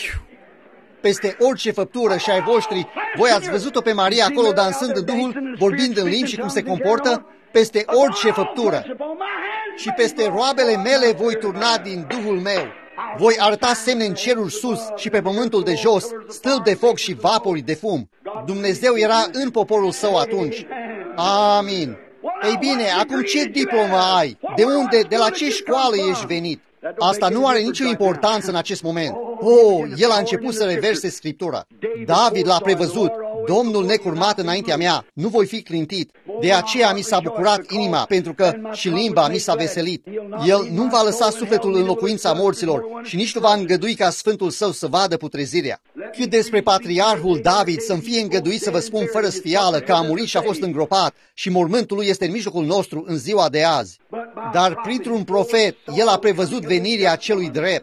peste orice făptură și ai voștri. Voi ați văzut-o pe Maria acolo dansând în Duhul, vorbind în limbi și cum se comportă? Peste orice făptură. Și peste roabele mele voi turna din Duhul meu. Voi arăta semne în cerul sus și pe pământul de jos, stâlp de foc și vapori de fum. Dumnezeu era în poporul său atunci. Amin. Ei bine, acum ce diplomă ai? De unde, de la ce școală ești venit? Asta nu are nicio importanță în acest moment. Oh, el a început să reverse Scriptura. David l-a prevăzut. Domnul necurmat înaintea mea, nu voi fi clintit. De aceea mi s-a bucurat inima, pentru că și limba mi s-a veselit. El nu va lăsa sufletul în locuința morților și nici nu va îngădui ca Sfântul Său să vadă putrezirea. Cât despre patriarhul David, să-mi fie îngăduit să vă spun fără sfială că a murit și a fost îngropat și mormântul lui este în mijlocul nostru în ziua de azi. Dar printr-un profet, el a prevăzut venirea celui drept.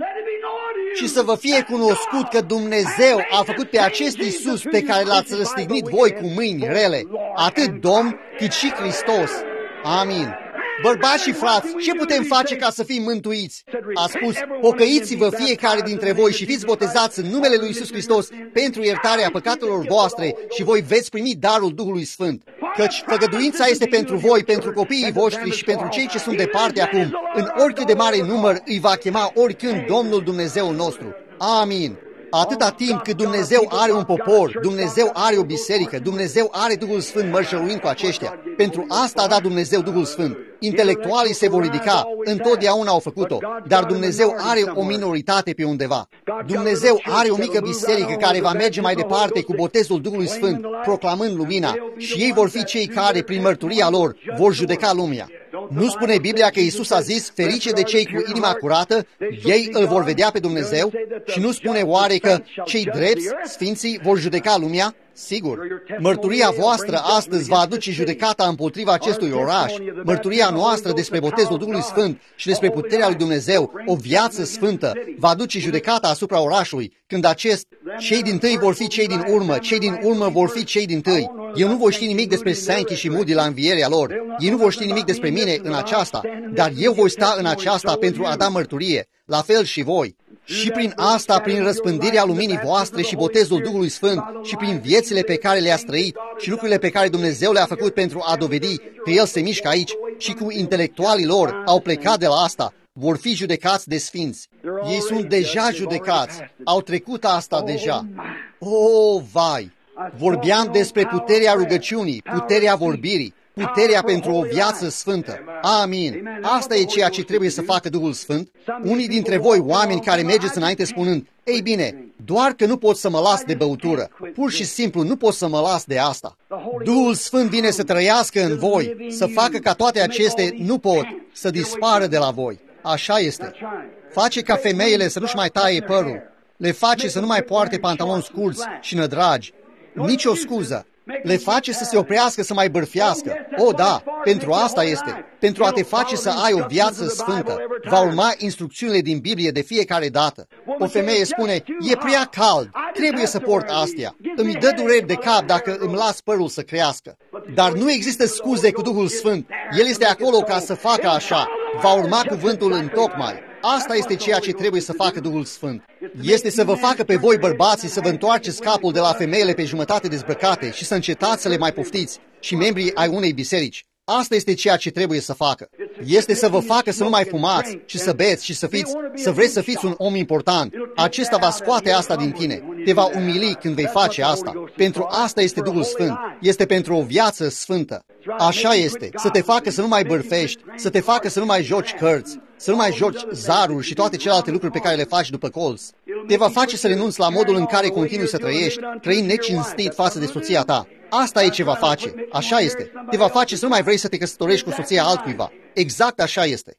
Și să vă fie cunoscut că Dumnezeu a făcut pe acest Iisus pe care l-ați răstignit voi cu mâini rele, atât Domn cât și Hristos. Amin. Bărbați și frați, ce putem face ca să fim mântuiți? A spus, pocăiți-vă fiecare dintre voi și fiți botezați în numele lui Iisus Hristos pentru iertarea păcatelor voastre și voi veți primi darul Duhului Sfânt. Căci făgăduința este pentru voi, pentru copiii voștri și pentru cei ce sunt departe acum. În oricât de mare număr îi va chema oricând Domnul Dumnezeu nostru. Amin. Atâta timp cât Dumnezeu are un popor, Dumnezeu are o biserică, Dumnezeu are Duhul Sfânt mărșăluind cu aceștia. Pentru asta a dat Dumnezeu Duhul Sfânt. Intelectualii se vor ridica, întotdeauna au făcut-o, dar Dumnezeu are o minoritate pe undeva. Dumnezeu are o mică biserică care va merge mai departe cu botezul Duhului Sfânt, proclamând lumina, și ei vor fi cei care, prin mărturia lor, vor judeca lumea. Nu spune Biblia că Iisus a zis, ferice de cei cu inima curată, ei îl vor vedea pe Dumnezeu? Și nu spune oare că cei drepți, sfinții, vor judeca lumea? Sigur, mărturia voastră astăzi va aduce judecata împotriva acestui oraș, mărturia noastră despre botezul Duhului Sfânt și despre puterea lui Dumnezeu, o viață sfântă, va aduce judecata asupra orașului, când acest, cei din tâi vor fi cei din urmă, cei din urmă vor fi cei din tâi. Eu nu voi ști nimic despre Sankey și Moody la învierea lor, ei nu vor ști nimic despre mine în aceasta, dar eu voi sta în aceasta pentru a da mărturie, la fel și voi. Și prin asta, prin răspândirea luminii voastre și botezul Duhului Sfânt și prin viețile pe care le-ați trăit și lucrurile pe care Dumnezeu le-a făcut pentru a dovedi că El se mișcă aici și cu intelectualii lor au plecat de la asta, vor fi judecați de sfinți. Ei sunt deja judecați, au trecut asta deja. O, vai! Vorbeam despre puterea rugăciunii, puterea vorbirii, puterea pentru o viață sfântă. Amin. Asta e ceea ce trebuie să facă Duhul Sfânt. Unii dintre voi, oameni care mergeți înainte spunând, ei bine, doar că nu pot să mă las de băutură. Pur și simplu nu pot să mă las de asta. Duhul Sfânt vine să trăiască în voi, să facă ca toate aceste nu pot să dispară de la voi. Așa este. Face ca femeile să nu-și mai taie părul. Le face să nu mai poarte pantaloni scurți și nădragi. Nici o scuză. Le face să se oprească, să mai bârfiască. O, da, pentru asta este. Pentru a te face să ai o viață sfântă. Va urma instrucțiunile din Biblie de fiecare dată. O femeie spune, e prea cald, trebuie să port astea. Îmi dă dureri de cap dacă îmi las părul să crească. Dar nu există scuze cu Duhul Sfânt. El este acolo ca să facă așa. Va urma cuvântul întocmai. Asta este ceea ce trebuie să facă Duhul Sfânt. Este să vă facă pe voi, bărbații, să vă întoarceți capul de la femeile pe jumătate dezbrăcate și să încetați să le mai poftiți, și membrii ai unei biserici. Asta este ceea ce trebuie să facă. Este să vă facă să nu mai fumați și să beți și să fiți, să vreți să fiți un om important. Acesta va scoate asta din tine. Te va umili când vei face asta. Pentru asta este Duhul Sfânt. Este pentru o viață sfântă. Așa este. Să te facă să nu mai bârfești, să te facă să nu mai joci cărți, să nu mai joci zaruri și toate celelalte lucruri pe care le faci după colț. Te va face să renunți la modul în care continui să trăiești, trăind necinstit față de soția ta. Asta e ce va face. Așa este. Te va face să nu mai vrei să te căsătorești cu soția altcuiva. Exact așa este.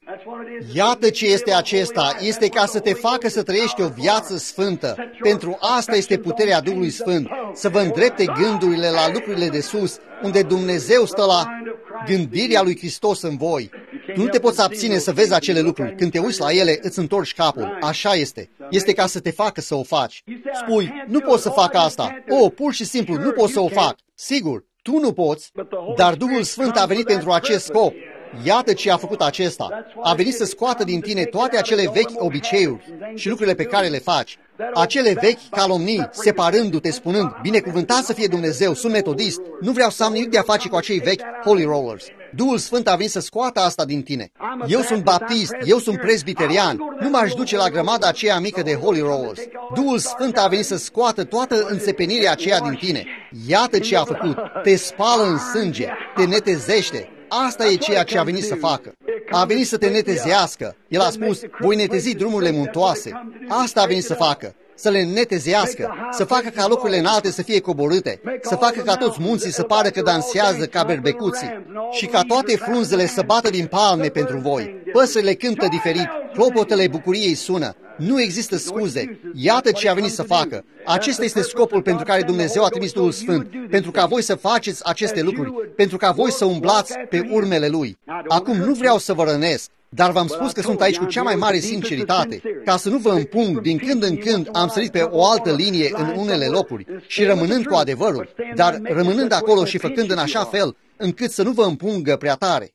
Iată ce este acesta. Este ca să te facă să trăiești o viață sfântă. Pentru asta este puterea Duhului Sfânt. Să vă îndrepte gândurile la lucrurile de sus, unde Dumnezeu stă la gândirea lui Hristos în voi. Tu nu te poți abține să vezi acele lucruri. Când te uiți la ele, îți întorci capul. Așa este. Este ca să te facă să o faci. Spui, nu pot să fac asta. O, pur și simplu, nu pot să o fac. Sigur, tu nu poți, dar Duhul Sfânt a venit pentru acest scop. Iată ce a făcut acesta. A venit să scoată din tine toate acele vechi obiceiuri și lucrurile pe care le faci. Acele vechi calomnii, separându-te, spunând, binecuvântat să fie Dumnezeu, sunt metodist, nu vreau să am nimic de a face cu acei vechi holy rollers. Duhul Sfânt a venit să scoată asta din tine. Eu sunt baptist, eu sunt presbiterian, nu m-aș duce la grămada aceea mică de holy rollers. Duhul Sfânt a venit să scoată toată înțepenirea aceea din tine. Iată ce a făcut. Te spală în sânge, te netezește. Asta e ceea ce a venit să facă. A venit să te netezească. El a spus, voi netezi drumurile muntoase. Asta a venit să facă. Să le netezească, să facă ca locurile înalte să fie coborâte, să facă ca toți munții să pară că dansează ca berbecuții și ca toate frunzele să bată din palme pentru voi. Păsările cântă diferit, clopotele bucuriei sună. Nu există scuze. Iată ce a venit să facă. Acesta este scopul pentru care Dumnezeu a trimis Duhul Sfânt, pentru ca voi să faceți aceste lucruri, pentru ca voi să umblați pe urmele Lui. Acum nu vreau să vă rănesc, dar v-am spus că sunt aici cu cea mai mare sinceritate, ca să nu vă împung. Din când în când am sărit pe o altă linie în unele locuri și rămânând cu adevărul, dar rămânând acolo și făcând în așa fel încât să nu vă împungă prea tare.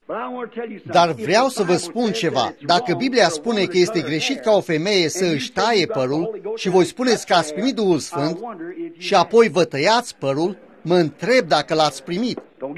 Dar vreau să vă spun ceva. Dacă Biblia spune că este greșit ca o femeie să își taie părul și voi spuneți că ați primit Duhul Sfânt și apoi vă tăiați părul, mă întreb dacă l-ați primit.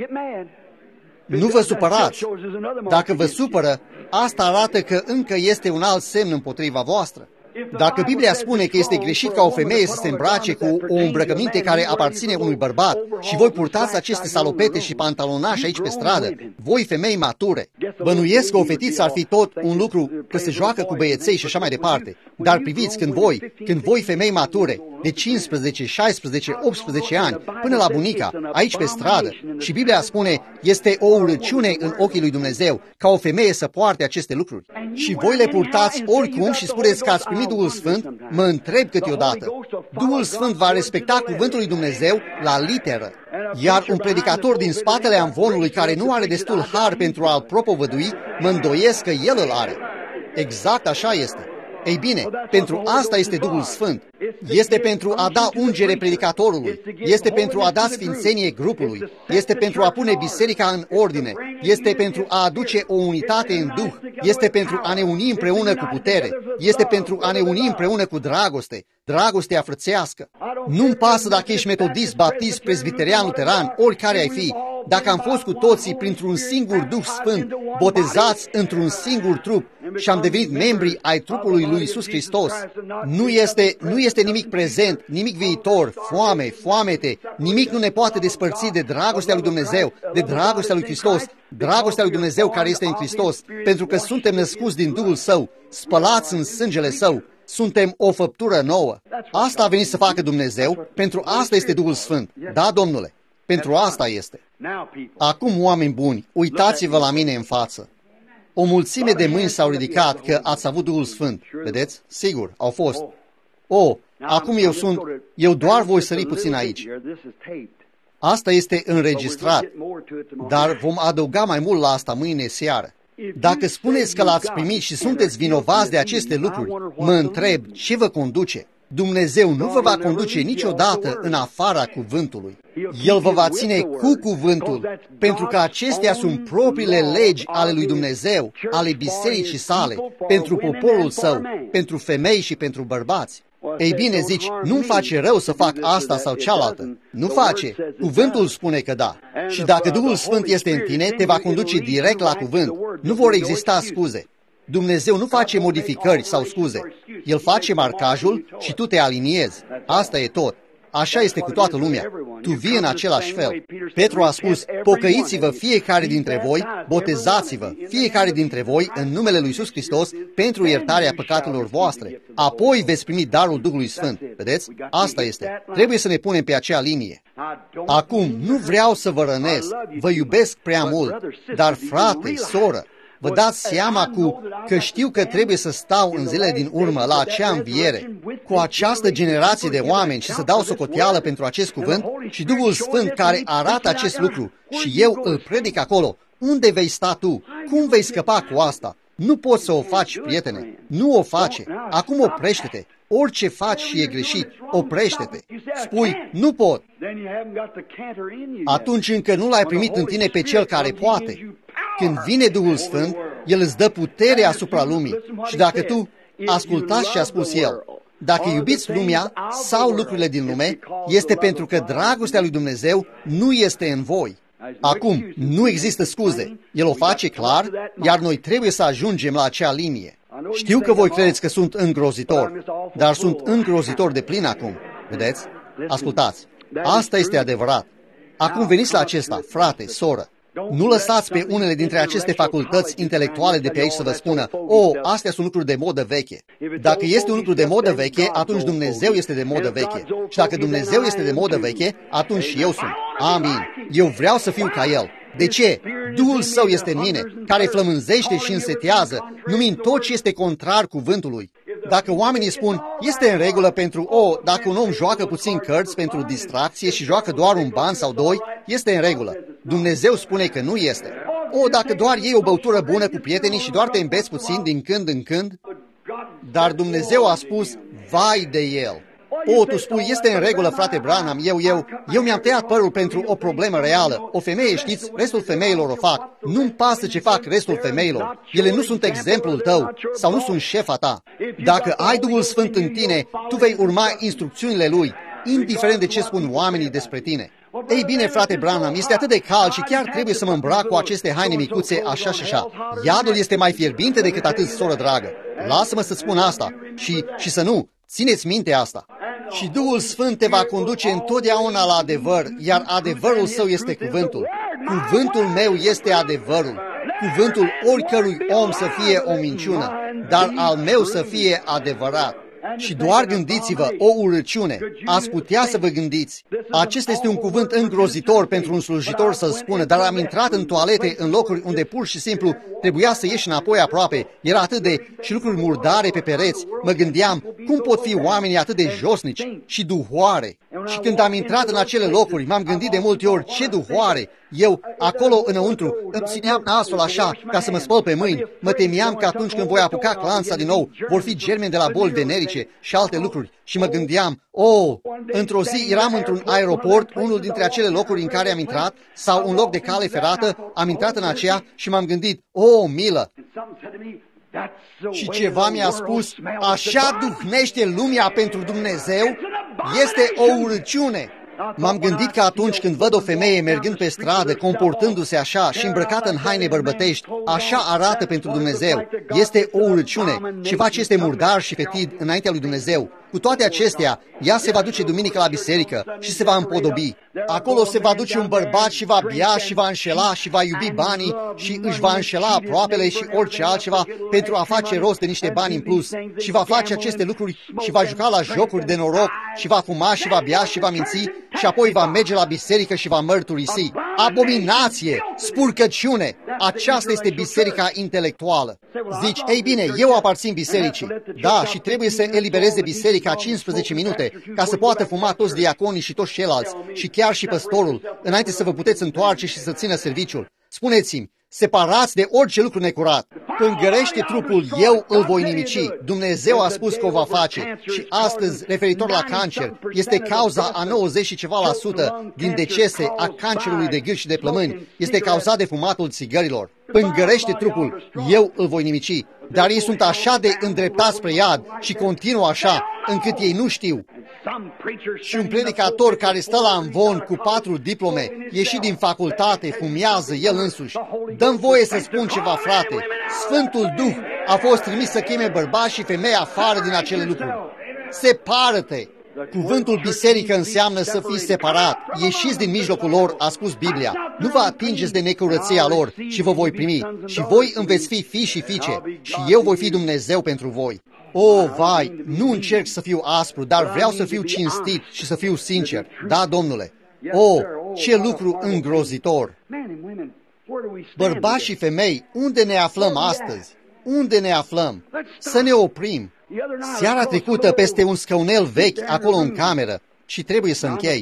Nu vă supărați. Dacă vă supără, asta arată că încă este un alt semn împotriva voastră. Dacă Biblia spune că este greșit ca o femeie să se îmbrace cu o îmbrăcăminte care aparține unui bărbat și voi purtați aceste salopete și pantalonași aici pe stradă, voi femei mature, bănuiesc că o fetiță ar fi tot un lucru că se joacă cu băieței și așa mai departe. Dar priviți, când voi, când voi femei mature, de cincisprezece, șaisprezece, optsprezece ani, până la bunica, aici pe stradă, și Biblia spune, este o urăciune în ochii lui Dumnezeu ca o femeie să poarte aceste lucruri. Și voi le purtați oricum și spuneți că ați primit Duhul Sfânt, mă întreb câteodată. Duhul Sfânt va respecta cuvântul lui Dumnezeu la literă. Iar un predicator din spatele amvonului care nu are destul har pentru a-l propovădui, mă îndoiesc că el îl are. Exact așa este. Ei bine, pentru asta este Duhul Sfânt. Este pentru a da ungere predicatorului. Este pentru a da sfințenie grupului. Este pentru a pune biserica în ordine. Este pentru a aduce o unitate în Duh. Este pentru a ne uni împreună cu putere. Este pentru a ne uni împreună cu dragoste. Dragostea frățească. Nu-mi pasă dacă ești metodist, baptist, presbiterian, luteran, oricare ai fi. dacă am fost cu toții printr-un singur Duh Sfânt, botezați într-un singur trup și am devenit membri ai trupului lui Iisus Hristos, nu este, nu este nimic prezent, nimic viitor, foame, foamete, nimic nu ne poate despărți de dragostea lui Dumnezeu, de dragostea lui Hristos, dragostea lui Dumnezeu care este în Hristos, pentru că suntem născuți din Duhul Său, spălați în sângele Său, suntem o făptură nouă. Asta a venit să facă Dumnezeu, pentru asta este Duhul Sfânt. Da, Domnule, pentru asta este. Acum, oameni buni, uitați-vă la mine în față. O mulțime de mâini s-au ridicat că ați avut Duhul Sfânt. Vedeți? Sigur, au fost. O, acum eu sunt, eu doar voi sări puțin aici. Asta este înregistrat, dar vom adăuga mai mult la asta mâine seară. Dacă spuneți că l-ați primit și sunteți vinovați de aceste lucruri, mă întreb ce vă conduce. Dumnezeu nu vă va conduce niciodată în afara cuvântului. El vă va ține cu cuvântul, pentru că acestea sunt propriile legi ale lui Dumnezeu, ale bisericii sale, pentru poporul său, pentru femei și pentru bărbați. Ei bine, zici, nu-mi face rău să fac asta sau cealaltă. Nu face. Cuvântul spune că da. Și dacă Duhul Sfânt este în tine, te va conduce direct la cuvânt. Nu vor exista scuze. Dumnezeu nu face modificări sau scuze. El face marcajul și tu te aliniezi. Asta e tot. Așa este cu toată lumea. Tu vii în același fel. Petru a spus, pocăiți-vă fiecare dintre voi, botezați-vă fiecare dintre voi în numele lui Iisus Hristos pentru iertarea păcatelor voastre. Apoi veți primi darul Duhului Sfânt. Vedeți? Asta este. Trebuie să ne punem pe acea linie. Acum, nu vreau să vă rănesc. Vă iubesc prea mult. Dar frate, soră, vă dați seama cu că știu că trebuie să stau în zilele din urmă la acea înviere cu această generație de oameni și să dau socoteală pentru acest cuvânt și Duhul Sfânt care arată acest lucru și eu îl predic acolo. Unde vei sta tu? Cum vei scăpa cu asta? Nu poți să o faci, prietene. Nu o face. Acum oprește-te. Orice faci și e greșit, oprește-te. Spui, nu pot. Atunci încă nu l-ai primit în tine pe Cel care poate. Când vine Duhul Sfânt, El îți dă putere asupra lumii. Și dacă tu ascultați ce a spus El, dacă iubiți lumea sau lucrurile din lume, este pentru că dragostea lui Dumnezeu nu este în voi. Acum, nu există scuze. El o face clar, iar noi trebuie să ajungem la acea linie. Știu că voi credeți că sunt îngrozitor, dar sunt îngrozitor de plin acum. Vedeți? Ascultați. Asta este adevărat. Acum veniți la acesta, frate, soră. Nu lăsați pe unele dintre aceste facultăți intelectuale de pe aici să vă spună, o, astea sunt lucruri de modă veche. Dacă este un lucru de modă veche, atunci Dumnezeu este de modă veche. Și dacă Dumnezeu este de modă veche, atunci și eu sunt. Amin. Eu vreau să fiu ca El. De ce? Duhul Său este în mine, care flămânzește și însetează, numind tot ce este contrar cuvântului. Dacă oamenii spun, este în regulă pentru, o, dacă un om joacă puțin cărți pentru distracție și joacă doar un ban sau doi, este în regulă. Dumnezeu spune că nu este. O, dacă doar iei o băutură bună cu prietenii și doar te îmbeți puțin din când în când, dar Dumnezeu a spus, vai de el. O, tu spui, este în regulă, frate Branham, eu, eu, eu mi-am tăiat părul pentru o problemă reală. O femeie, știți, restul femeilor o fac. Nu-mi pasă ce fac restul femeilor. Ele nu sunt exemplul tău sau nu sunt șefa ta. Dacă ai Duhul Sfânt în tine, tu vei urma instrucțiunile Lui, indiferent de ce spun oamenii despre tine. Ei bine, frate Branham, este atât de cald și chiar trebuie să mă îmbrac cu aceste haine micuțe așa și așa. Iadul este mai fierbinte decât atât, soră dragă. Lasă-mă să spun asta și, și să nu. Țineți minte asta. Și Duhul Sfânt te va conduce întotdeauna la adevăr, iar adevărul Său este cuvântul. Cuvântul meu este adevărul. Cuvântul oricărui om să fie o minciună, dar al meu să fie adevărat. Și doar gândiți-vă, o urăciune, ați putea să vă gândiți. Acesta este un cuvânt îngrozitor pentru un slujitor să-l spună, dar am intrat în toalete în locuri unde pur și simplu trebuia să ieși înapoi aproape. Era atât de și lucruri murdare pe pereți. Mă gândeam, cum pot fi oamenii atât de josnici și duhoare? Și când am intrat în acele locuri, m-am gândit de multe ori, ce duhoare! Eu, acolo înăuntru, îmi țineam nasul așa, ca să mă spăl pe mâini. Mă temeam că atunci când voi apuca clanța din nou, vor fi germeni de la boli venerice și alte lucruri. Și mă gândeam, oh, într-o zi eram într-un aeroport, unul dintre acele locuri în care am intrat, sau un loc de cale ferată, am intrat în aceea și m-am gândit, oh, milă! Și ceva mi-a spus, așa duhnește lumea pentru Dumnezeu, este o urăciune. M-am gândit că atunci când văd o femeie mergând pe stradă, comportându-se așa și îmbrăcată în haine bărbătești, așa arată pentru Dumnezeu. Este o urăciune, ceva ce este murdar și fetid înaintea lui Dumnezeu. Cu toate acestea, ea se va duce duminică la biserică și se va împodobi. Acolo se va duce un bărbat și va bea și va înșela și va iubi banii și își va înșela aproapele și orice altceva pentru a face rost de niște bani în plus. Și va face aceste lucruri și va juca la jocuri de noroc și va fuma și va bea și va minți și apoi va merge la biserică și va mărturisi. Abominație! Spurcăciune! Aceasta este biserica intelectuală. Zici, ei bine, eu aparțin bisericii. Da, și trebuie să elibereze biserica cincisprezece minute ca să poată fuma toți diaconii și toți ceilalți și chiar și păstorul, înainte să vă puteți întoarce și să țină serviciul. Spuneți-mi, separați de orice lucru necurat. Când gărește trupul, eu îl voi nimici. Dumnezeu a spus că o va face. Și astăzi, referitor la cancer, este cauza a nouăzeci și ceva la sută din decese a cancerului de gât și de plămâni. Este cauzat de fumatul țigărilor. Când gărește trupul, eu îl voi nimici. Dar ei sunt așa de îndreptați spre iad și continuă așa, încât ei nu știu. Și un predicator care stă la amvon cu patru diplome, ieșit din facultate, fumează el însuși. Dă-mi voie să spun ceva, frate. Sfântul Duh a fost trimis să cheme bărbați și femei afară din acele lucruri. Separă-te! Cuvântul biserică înseamnă să fii separat. Ieșiți din mijlocul lor, a spus Biblia. Nu vă atingeți de necurăția lor și vă voi primi. Și voi îmi veți fi fii și fiice. Și eu voi fi Dumnezeu pentru voi. O, vai, nu încerc să fiu aspru, dar vreau să fiu cinstit și să fiu sincer. Da, domnule. O, ce lucru îngrozitor! Bărbați și femei, unde ne aflăm astăzi? Unde ne aflăm? Să ne oprim. Seara trecută, peste un scaunel vechi, acolo în cameră, și trebuie să închei.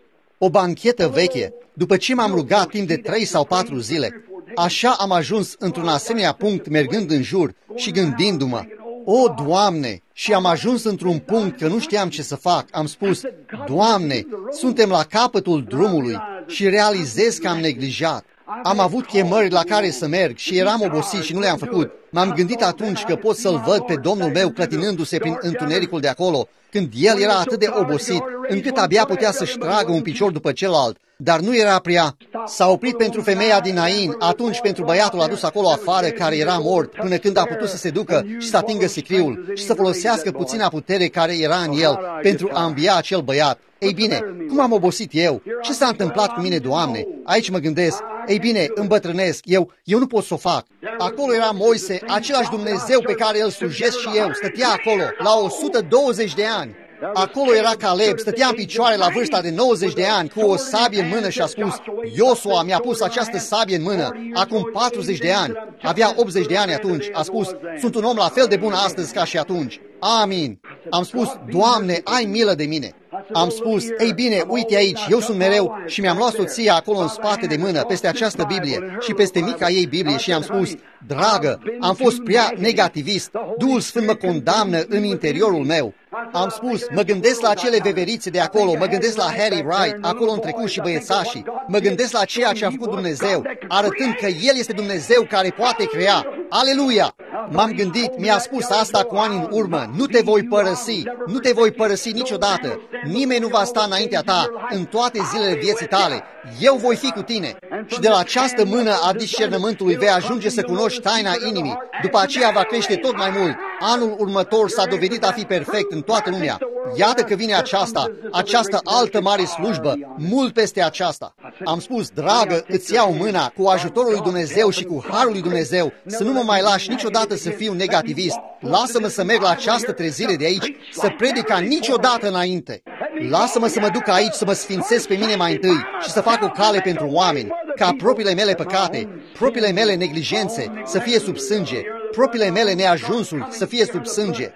O banchetă veche, după ce m-am rugat timp de trei sau patru zile, așa am ajuns într-un asemenea punct mergând în jur și gândindu-mă, o, Doamne, și am ajuns într-un punct că nu știam ce să fac. Am spus, Doamne, suntem la capătul drumului și realizez că am neglijat. Am avut chemări la care să merg și eram obosit și nu le-am făcut. M-am gândit atunci că pot să-l văd pe Domnul meu clătinându-se prin întunericul de acolo, când el era atât de obosit, încât abia putea să-și tragă un picior după celălalt, dar nu era prea. S-a oprit pentru femeia din Nain, atunci pentru băiatul adus acolo afară care era mort, până când a putut să se ducă și să atingă sicriul și să folosească puțina putere care era în el pentru a învia acel băiat. Ei bine, cum am obosit eu? Ce s-a întâmplat cu mine, Doamne? Aici mă gândesc. Ei bine, îmbătrânesc. Eu, eu nu pot să o fac. Acolo era Moise, același Dumnezeu pe care îl slujesc și eu. Stătea acolo, la o sută douăzeci de ani. Acolo era Caleb, stătea în picioare la vârsta de nouăzeci de ani, cu o sabie în mână și a spus, Iosua mi-a pus această sabie în mână, acum patruzeci de ani. Avea optzeci de ani atunci. A spus, sunt un om la fel de bun astăzi ca și atunci. Amin. Am spus, Doamne, ai milă de mine. Am spus, ei bine, uite aici, eu sunt mereu și mi-am luat soția acolo în spate de mână, peste această Biblie și peste mica ei Biblie și am spus, dragă, am fost prea negativist, Duhul Sfânt mă condamnă în interiorul meu. Am spus, mă gândesc la acele veverițe de acolo, mă gândesc la Harry Wright, acolo în trecut și băiețașii, mă gândesc la ceea ce a făcut Dumnezeu, arătând că El este Dumnezeu care poate crea. Aleluia! M-am gândit, mi-a spus asta cu ani în urmă, nu te voi părăsi, nu te voi părăsi niciodată, nimeni nu va sta înaintea ta în toate zilele vieții tale, eu voi fi cu tine. Și de la această mână a discernământului vei ajunge să cunoști taina inimii, după aceea va crește tot mai mult. Anul următor s-a dovedit a fi perfect în toată lumea. Iată că vine aceasta, această altă mare slujbă, mult peste aceasta. Am spus, dragă, îți iau mâna cu ajutorul lui Dumnezeu și cu harul lui Dumnezeu, să nu mă mai lași niciodată să fiu negativist. Lasă-mă să merg la această trezire de aici, să predic ca niciodată înainte. Lasă-mă să mă duc aici, să mă sfințesc pe mine mai întâi și să fac o cale pentru oameni, ca propriile mele păcate, propriile mele neglijențe să fie sub sânge, propriile mele neajunsuri să fie sub sânge,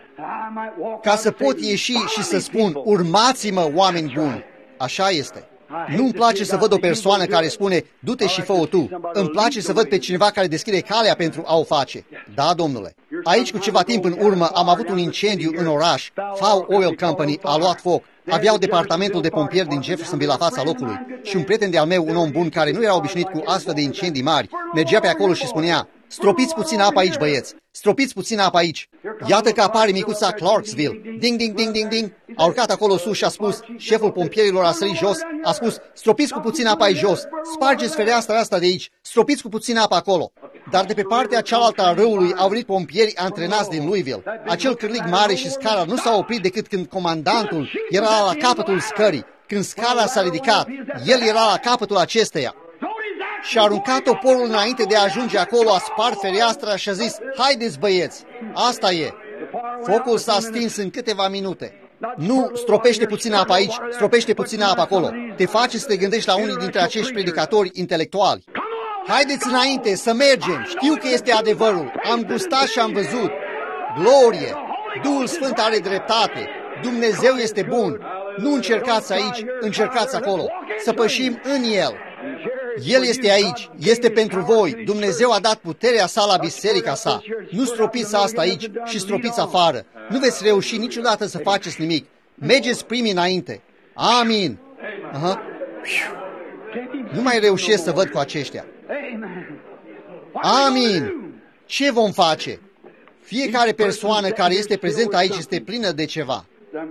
ca să pot ieși și să spun, urmați-mă, oameni buni. Așa este. Nu-mi place să văd o persoană care spune, du-te și fă-o tu. Îmi place să văd pe cineva care deschide calea pentru a o face. Da, domnule. Aici, cu ceva timp în urmă, am avut un incendiu în oraș. Fau Oil Company a luat foc. Aveau departamentul de pompieri din Jeffersonville la fața locului. Și un prieten de-al meu, un om bun, care nu era obișnuit cu astfel de incendii mari, mergea pe acolo și spunea, stropiți puțin apă aici, băieți. stropiți puțin apă aici. Iată că apare micuța Clarksville. Ding, ding, ding, ding, ding. A urcat acolo sus și a spus, șeful pompierilor a sărit jos, a spus, stropiți cu puțin apă aici jos, spargeți fereastra asta de aici, stropiți cu puțin apă acolo. Dar de pe partea cealaltă a râului au venit pompieri antrenați din Louisville. Acel cârlig mare și scara nu s-a oprit decât când comandantul era la capătul scării. Când scara s-a ridicat, el era la capătul acesteia. Și a aruncat toporul înainte de a ajunge acolo, a spart fereastra și a zis, haideți băieți, asta e. Focul s-a stins în câteva minute. Nu, stropește puțin apă aici, stropește puțin apă acolo. Te face să te gândești la unii dintre acești predicatori intelectuali. Haideți înainte, să mergem, știu că este adevărul, am gustat și am văzut. Glorie, Duhul Sfânt are dreptate, Dumnezeu este bun. Nu încercați aici, încercați acolo, să pășim în El. El este aici, este pentru voi. Dumnezeu a dat puterea sa la biserica sa. Nu stropiți asta aici și stropiți afară. Nu veți reuși niciodată să faceți nimic. Mergeți primii înainte. Amin. Aha. Nu mai reușesc să văd cu aceștia. Amin. Ce vom face? Fiecare persoană care este prezentă aici este plină de ceva.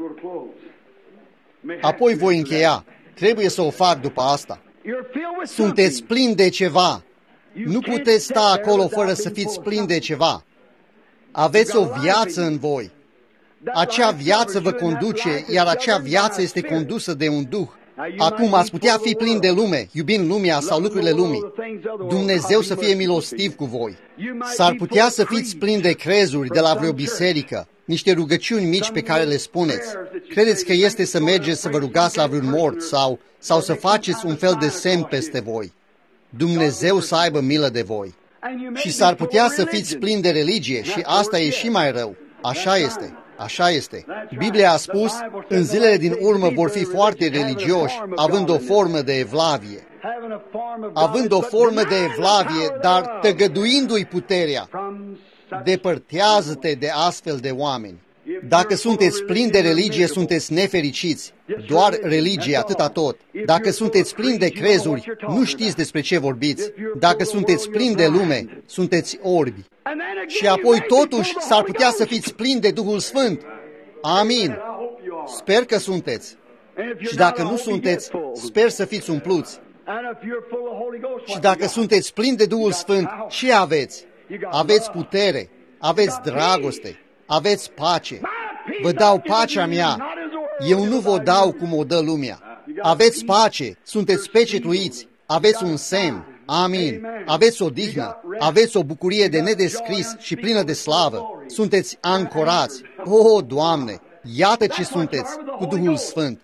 Apoi voi încheia. Trebuie să o fac după asta. Sunteți plini de ceva. Nu puteți sta acolo fără să fiți plini de ceva. Aveți o viață în voi. Acea viață vă conduce, iar acea viață este condusă de un duh. Acum ați putea fi plini de lume, iubind lumea sau lucrurile lumii. Dumnezeu să fie milostiv cu voi. S-ar putea să fiți plini de crezuri de la vreo biserică, niște rugăciuni mici pe care le spuneți. Credeți că este să mergeți să vă rugați la vreun mort sau, sau să faceți un fel de semn peste voi. Dumnezeu să aibă milă de voi. Și s-ar putea să fiți plini de religie și asta e și mai rău. Așa este. Așa este. Biblia a spus, în zilele din urmă vor fi foarte religioși, având o formă de evlavie. Având o formă de evlavie, dar tăgăduindu-i puterea. Depărtează-te de astfel de oameni. Dacă sunteți plini de religie, sunteți nefericiți. Doar religie, atâta tot. Dacă sunteți plini de crezuri, nu știți despre ce vorbiți. Dacă sunteți plini de lume, sunteți orbi. Și apoi totuși s-ar putea să fiți plini de Duhul Sfânt. Amin. Sper că sunteți. Și dacă nu sunteți, sper să fiți umpluți. Și dacă sunteți plini de Duhul Sfânt, ce aveți? Aveți putere, aveți dragoste, aveți pace. Vă dau pacea mea. Eu nu vă dau cum o dă lumea. Aveți pace, sunteți pecetuiți, aveți un semn. Amin. Aveți o dihnă, aveți o bucurie de nedescris și plină de slavă. Sunteți ancorați. O, Doamne, iată ce sunteți cu Duhul Sfânt.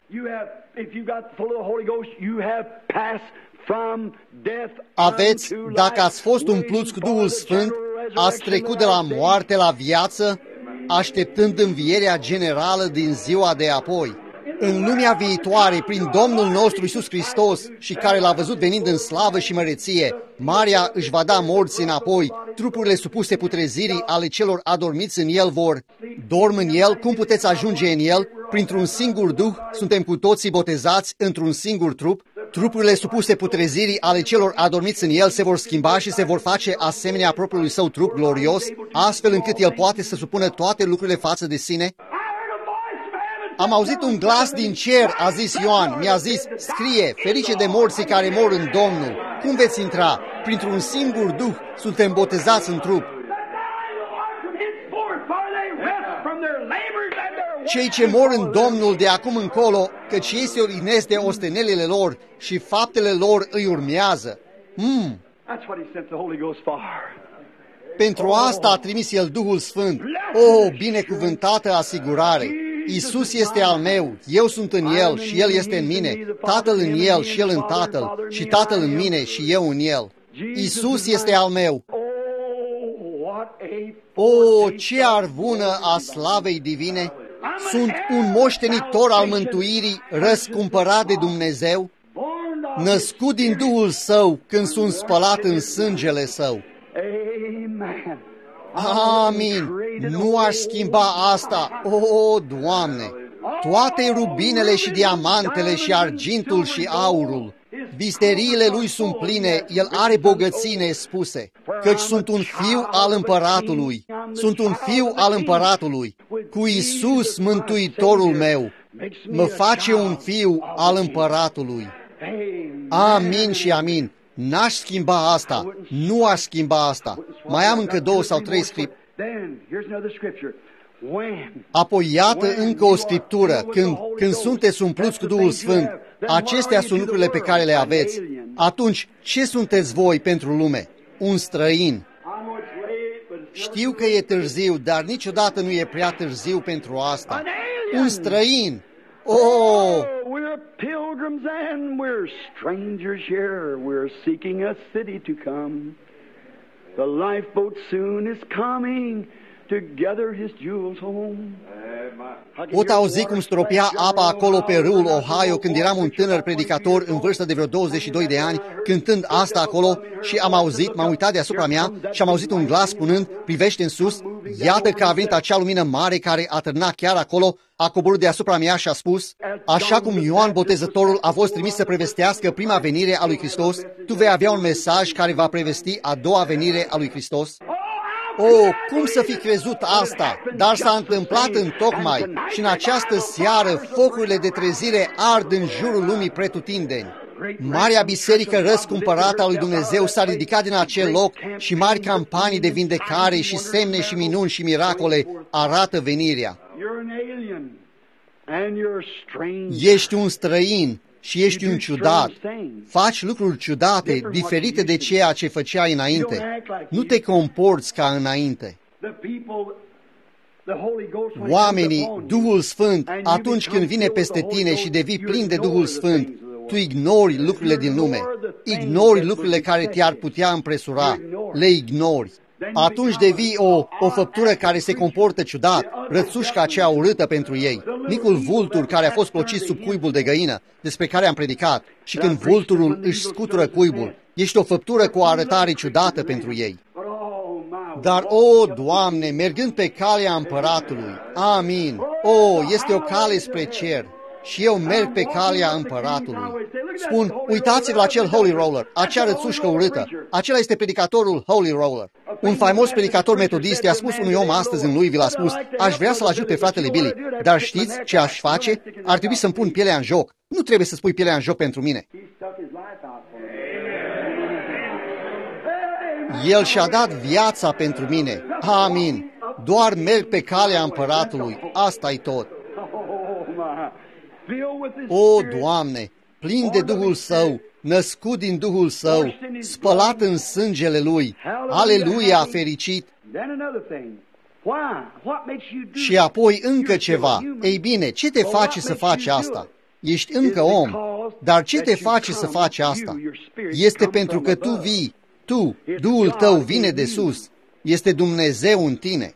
Aveți, dacă ați fost umpluți cu Duhul Sfânt, ați trecut de la moarte la viață, așteptând învierea generală din ziua de apoi. În lumea viitoare, prin Domnul nostru Iisus Hristos și care l-a văzut venind în slavă și măreție, Marea își va da morții înapoi, trupurile supuse putrezirii ale celor adormiți în El vor. Dorm în El, cum puteți ajunge în El? Printr-un singur Duh, suntem cu toții botezați într-un singur trup. Trupurile supuse putrezirii ale celor adormiți în El se vor schimba și se vor face asemenea propriului său trup glorios, astfel încât El poate să supună toate lucrurile față de sine. Am auzit un glas din cer, a zis Ioan, mi-a zis, scrie, ferice de morții care mor în Domnul. Cum veți intra? Printr-un singur Duh suntem botezați în trup. Cei ce mor în Domnul de acum încolo, căci ei se odinesc de ostenelile lor și faptele lor îi urmează. Mm. Pentru asta a trimis El Duhul Sfânt. O, binecuvântată asigurare! Iisus este al meu, eu sunt în El și El este în mine, Tatăl în El și El în Tatăl și Tatăl în mine și eu în El. Iisus este al meu. O, ce arvună a slavei divine! Sunt un moștenitor al mântuirii, răscumpărat de Dumnezeu, născut din Duhul Său când sunt spălat în sângele Său. Amin. Nu aș schimba asta. O, Doamne! Toate rubinele și diamantele și argintul și aurul, visteriile Lui sunt pline, El are bogății nespuse. căci sunt un fiu al împăratului, sunt un fiu al împăratului, cu Iisus Mântuitorul meu, mă face un fiu al împăratului. Amin și amin. N-aș schimba asta, nu aș schimba asta. Mai am încă două sau trei scripturi. Apoi iată încă o scriptură, când, când sunteți umpluți cu Duhul Sfânt, acestea sunt lucrurile pe care le aveți. Atunci, ce sunteți voi pentru lume? Un străin. Știu că e târziu, dar niciodată nu e prea târziu pentru asta. Un străin. Oh! We're pilgrims and we're strangers here. We're seeking a city to come. The lifeboat soon is coming to gather his jewels home. Pot auzi cum stropea apa acolo pe râul Ohio când eram un tânăr predicator în vârstă de vreo douăzeci și doi de ani, cântând asta acolo, și am auzit, m-am uitat deasupra mea și am auzit un glas spunând, privește în sus, iată că a venit acea lumină mare care atârna chiar acolo, a coborât deasupra mea și a spus, așa cum Ioan Botezătorul a fost trimis să prevestească prima venire a lui Hristos, tu vei avea un mesaj care va prevesti a doua venire a lui Hristos. Oh, cum să fi crezut asta? Dar s-a întâmplat întocmai și în această seară focurile de trezire ard în jurul lumii pretutindeni. Marea biserică răscumpărată a lui Dumnezeu s-a ridicat din acel loc și mari campanii de vindecare și semne și minuni și miracole arată venirea. Ești un străin și ești un ciudat. Faci lucruri ciudate, diferite de ceea ce făceai înainte. Nu te comporți ca înainte. Oamenii, Duhul Sfânt, atunci când vine peste tine și devii plin de Duhul Sfânt, tu ignori lucrurile din lume, ignori lucrurile care te-ar putea împresura, le ignori. Atunci devii o, o făptură care se comportă ciudat, rățușca aceea urâtă pentru ei, micul vultur care a fost plocit sub cuibul de găină, despre care am predicat, și când vulturul își scutură cuibul, ești o făptură cu o arătare ciudată pentru ei. Dar, o, Doamne, mergând pe calea împăratului, amin, o, este o cale spre cer, și eu merg pe calea împăratului. Spun, uitați-vă la acel Holy Roller, acea rățușcă urâtă, acela este predicatorul Holy Roller. Un faimos predicator metodist i-a spus unui om astăzi în Louisville, a spus, aș vrea să-l ajut pe fratele Billy, dar știți ce aș face? Ar trebui să-mi pun pielea în joc. Nu trebuie să spui pielea în joc pentru mine. El și-a dat viața pentru mine. Amin. Doar merg pe calea împăratului. Asta-i tot. O, Doamne, plin de Duhul Său, născut din Duhul Său, spălat în sângele Lui. Aleluia, fericit! Și apoi încă ceva. Ei bine, ce te face să faci asta? Ești încă om, dar ce te face să faci asta? Este pentru că tu vii, tu, Duhul tău vine de sus. Este Dumnezeu în tine.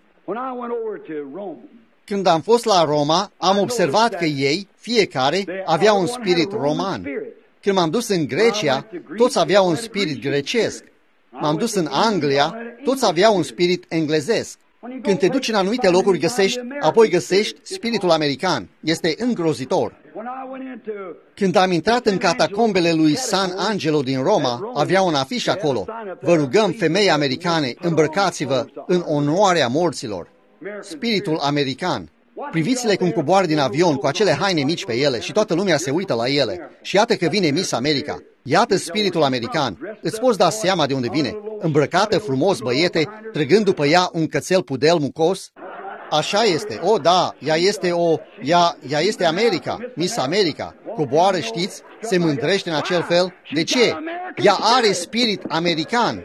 Când am fost la Roma, am observat că ei, fiecare, avea un spirit roman. Când m-am dus în Grecia, toți aveau un spirit grecesc. M-am dus în Anglia, toți aveau un spirit englezesc. Când te duci în anumite locuri, găsești, apoi găsești spiritul american. Este îngrozitor. Când am intrat în catacombele lui San Angelo din Roma, avea un afiș acolo. Vă rugăm, femei americane, îmbrăcați-vă în onoarea morților. Spiritul american. Priviți-le cum coboară din avion cu acele haine mici pe ele și toată lumea se uită la ele. Și iată că vine Miss America. Iată spiritul american. Îți poți da seama de unde vine. Îmbrăcată frumos, băiete, trăgând după ea un cățel pudel mucos. Așa este. O, da, ea este o... Ea, ea este America. Miss America. Coboară, știți? Se mândrește în acel fel. De ce? Ea are spirit american.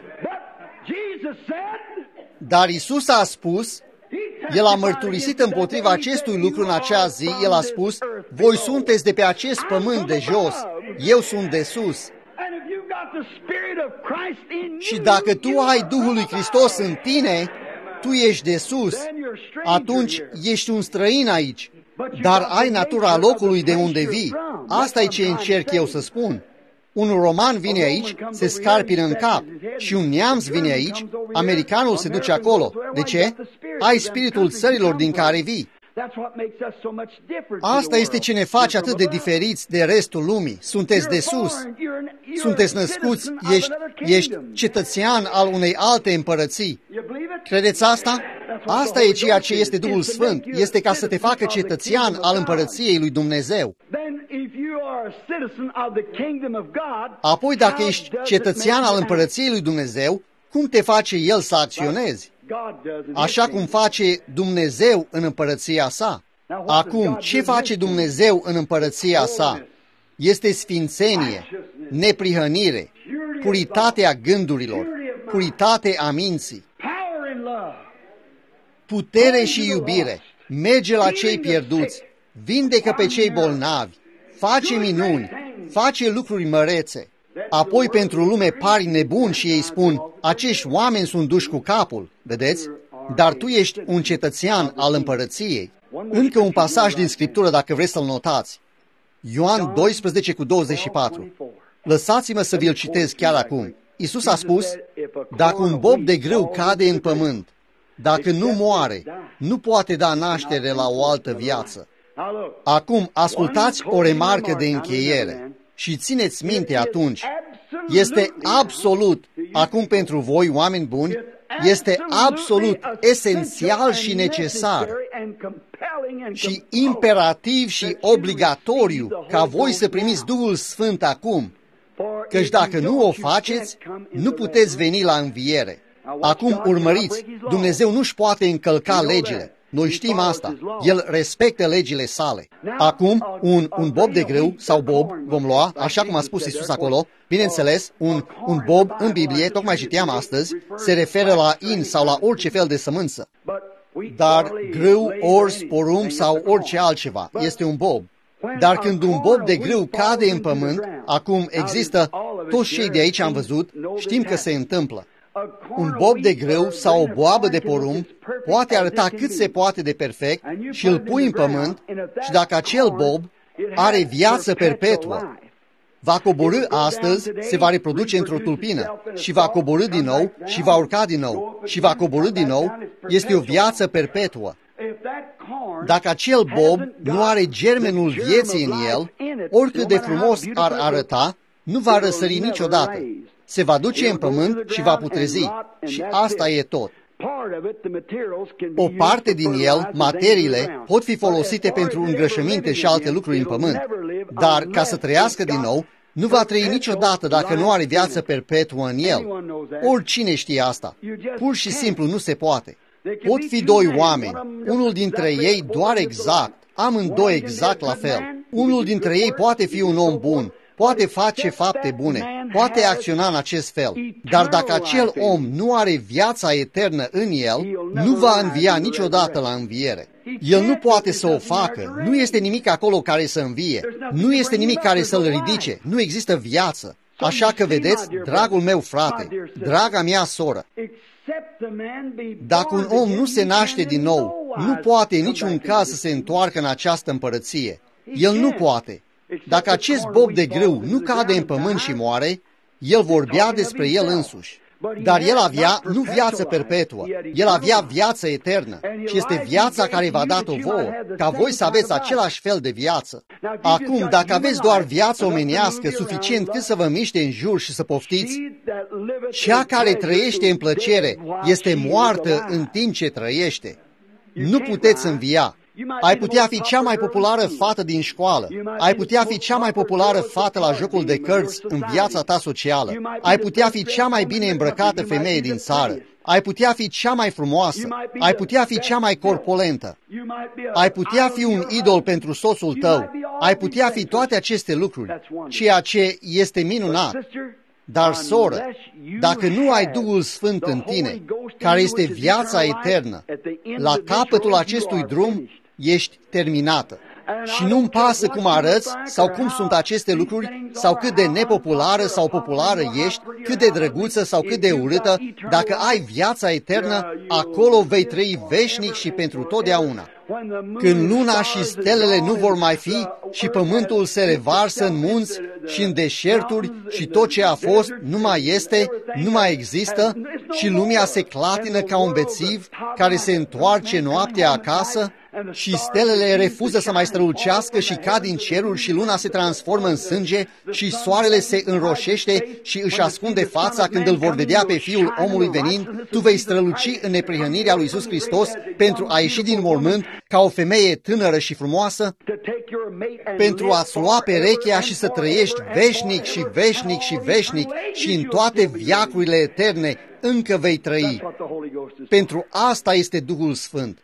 Dar Isus a spus... El a mărturisit împotriva acestui lucru în acea zi, el a spus, voi sunteți de pe acest pământ de jos, eu sunt de sus. Și dacă tu ai Duhul lui Hristos în tine, tu ești de sus, atunci ești un străin aici, dar ai natura locului de unde vii. Asta e ce încerc eu să spun. Un roman vine aici, se scarpină în cap, și un neamț vine aici, americanul se duce acolo. De ce? Ai spiritul țărilor din care vii. Asta este ce ne face atât de diferiți de restul lumii. Sunteți de sus, sunteți născuți, ești, ești cetățean al unei alte împărății. Credeți asta? Asta e ceea ce este Duhul Sfânt, este ca să te facă cetățean al împărăției lui Dumnezeu. Apoi, dacă ești cetățean al împărăției lui Dumnezeu, cum te face El să acționezi? Așa cum face Dumnezeu în împărăția sa. Acum, ce face Dumnezeu în împărăția sa? Este sfințenie, neprihănire, puritatea gândurilor, puritate a minții, putere și iubire, merge la cei pierduți, vindecă pe cei bolnavi, face minuni, face lucruri mărețe. Apoi pentru lume pari nebuni și ei spun, acești oameni sunt duși cu capul, vedeți? Dar tu ești un cetățean al împărăției. Încă un pasaj din Scriptură, dacă vreți să-l notați. Ioan doisprezece cu douăzeci și patru. Lăsați-mă să vi-l citez chiar acum. Iisus a spus, dacă un bob de grâu cade în pământ, dacă nu moare, nu poate da naștere la o altă viață. Acum, ascultați o remarcă de încheiere și țineți minte atunci. Este absolut, acum pentru voi, oameni buni, este absolut esențial și necesar și imperativ și obligatoriu ca voi să primiți Duhul Sfânt acum, căci dacă nu o faceți, nu puteți veni la înviere. Acum urmăriți, Dumnezeu nu-și poate încălca legile. Noi știm asta. El respectă legile sale. Acum, un, un bob de grâu sau bob vom lua, așa cum a spus Iisus acolo, bineînțeles, un, un bob în Biblie, tocmai citeam astăzi, se referă la in sau la orice fel de sămânță. Dar grâu, ors, porumb sau orice altceva este un bob. Dar când un bob de grâu cade în pământ, acum există, toți cei de aici am văzut, știm că se întâmplă. Un bob de grâu sau o boabă de porumb poate arăta cât se poate de perfect și îl pui în pământ și dacă acel bob are viață perpetuă, va coborî astăzi, se va reproduce într-o tulpină și va coborî din nou și va urca din nou și va coborî din nou, este o viață perpetuă. Dacă acel bob nu are germenul vieții în el, oricât de frumos ar arăta, nu va răsări niciodată. Se va duce în pământ și va putrezi. Și asta e tot. O parte din el, materiile, pot fi folosite pentru îngrășăminte și alte lucruri în pământ. Dar, ca să trăiască din nou, nu va trăi niciodată dacă nu are viață perpetuă în el. Oricine știe asta. Pur și simplu nu se poate. Pot fi doi oameni, unul dintre ei doar exact, amândoi exact la fel. Unul dintre ei poate fi un om bun, poate face fapte bune, poate acționa în acest fel, dar dacă acel om nu are viața eternă în el, nu va învia niciodată la înviere. El nu poate să o facă, nu este nimic acolo care să învie, nu este nimic care să-l ridice, nu există viață. Așa că vedeți, dragul meu frate, draga mea soră, dacă un om nu se naște din nou, nu poate în niciun caz să se întoarcă în această împărăție. El nu poate. Dacă acest bob de grâu nu cade în pământ și moare, el vorbea despre el însuși. Dar el avea nu viață perpetuă, el avea viață eternă și este viața care v-a dat-o vouă, ca voi să aveți același fel de viață. Acum, dacă aveți doar viață omenească suficient cât să vă miște în jur și să poftiți, cea care trăiește în plăcere este moartă în timp ce trăiește. Nu puteți învia. Ai putea fi cea mai populară fată din școală. Ai putea fi cea mai populară fată la jocul de cărți în viața ta socială. Ai putea fi cea mai bine îmbrăcată femeie din țară. Ai putea fi cea mai frumoasă. Ai putea fi cea mai corpulentă. Ai putea fi un idol pentru soțul tău. Ai putea fi toate aceste lucruri, ceea ce este minunat. Dar, soră, dacă nu ai Duhul Sfânt în tine, care este viața eternă, la capătul acestui drum ești terminată. Și nu-mi pasă cum arăți sau cum sunt aceste lucruri sau cât de nepopulară sau populară ești, cât de drăguță sau cât de urâtă, dacă ai viața eternă, acolo vei trăi veșnic și pentru totdeauna. Când luna și stelele nu vor mai fi și pământul se revarsă în munți și în deșerturi și tot ce a fost nu mai este, nu mai există și lumea se clatină ca un bețiv care se întoarce noaptea acasă, și stelele refuză să mai strălucească și cad din ceruri și luna se transformă în sânge și soarele se înroșește și își ascunde fața când îl vor vedea pe Fiul omului venind, tu vei străluci în neprihănirea lui Iisus Hristos pentru a ieși din mormânt ca o femeie tânără și frumoasă, pentru a-ți lua perechea și să trăiești veșnic și veșnic și veșnic și în toate veacurile eterne încă vei trăi. Pentru asta este Duhul Sfânt.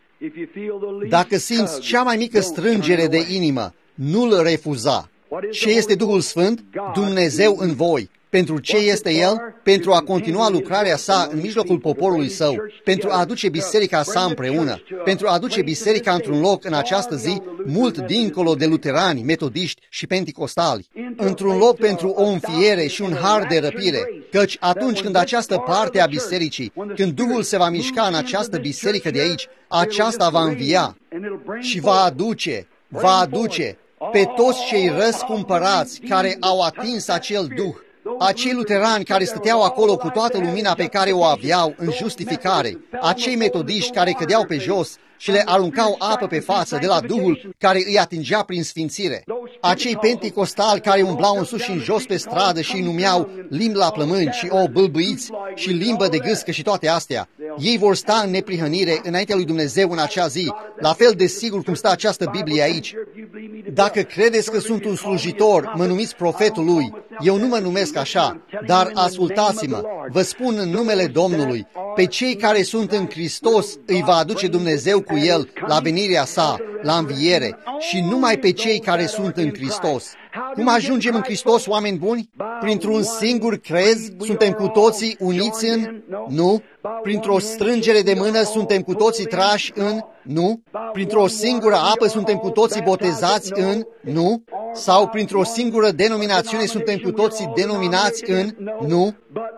Dacă simți cea mai mică strângere de inimă, nu-l refuza. Ce este Duhul Sfânt? Dumnezeu în voi. Pentru ce este El? Pentru a continua lucrarea sa în mijlocul poporului său, pentru a aduce biserica sa împreună, pentru a aduce biserica într-un loc în această zi mult dincolo de luterani, metodiști și penticostali, într-un loc pentru o înfiere și un har de răpire, căci atunci când această parte a bisericii, când Duhul se va mișca în această biserică de aici, aceasta va învia și va aduce, va aduce pe toți cei răscumpărați care au atins acel Duh, acei luterani care stăteau acolo cu toată lumina pe care o aveau în justificare, acei metodiști care cădeau pe jos și le aruncau apă pe față de la Duhul care îi atingea prin sfințire, acei penticostali care umblau în sus și în jos pe stradă și îi numeau limbi la plămâni și o bâlbâiți și limbă de gâscă și toate astea, ei vor sta în neprihănire înaintea lui Dumnezeu în acea zi, la fel de sigur cum stă această Biblie aici. Dacă credeți că sunt un slujitor, mă numiți profetul lui. Eu nu mă numesc așa, dar ascultați-mă, vă spun în numele Domnului, pe cei care sunt în Hristos îi va aduce Dumnezeu cu El la venirea sa, la înviere, și numai pe cei care sunt în Hristos. Cum ajungem în Hristos, oameni buni? Printr-un singur crez suntem cu toții uniți în? Nu. Printr-o strângere de mână suntem cu toții trași în? Nu. Printr-o singură apă suntem cu toții botezați în? Nu. Sau printr-o singură denominațiune suntem cu toții denominați în? Nu.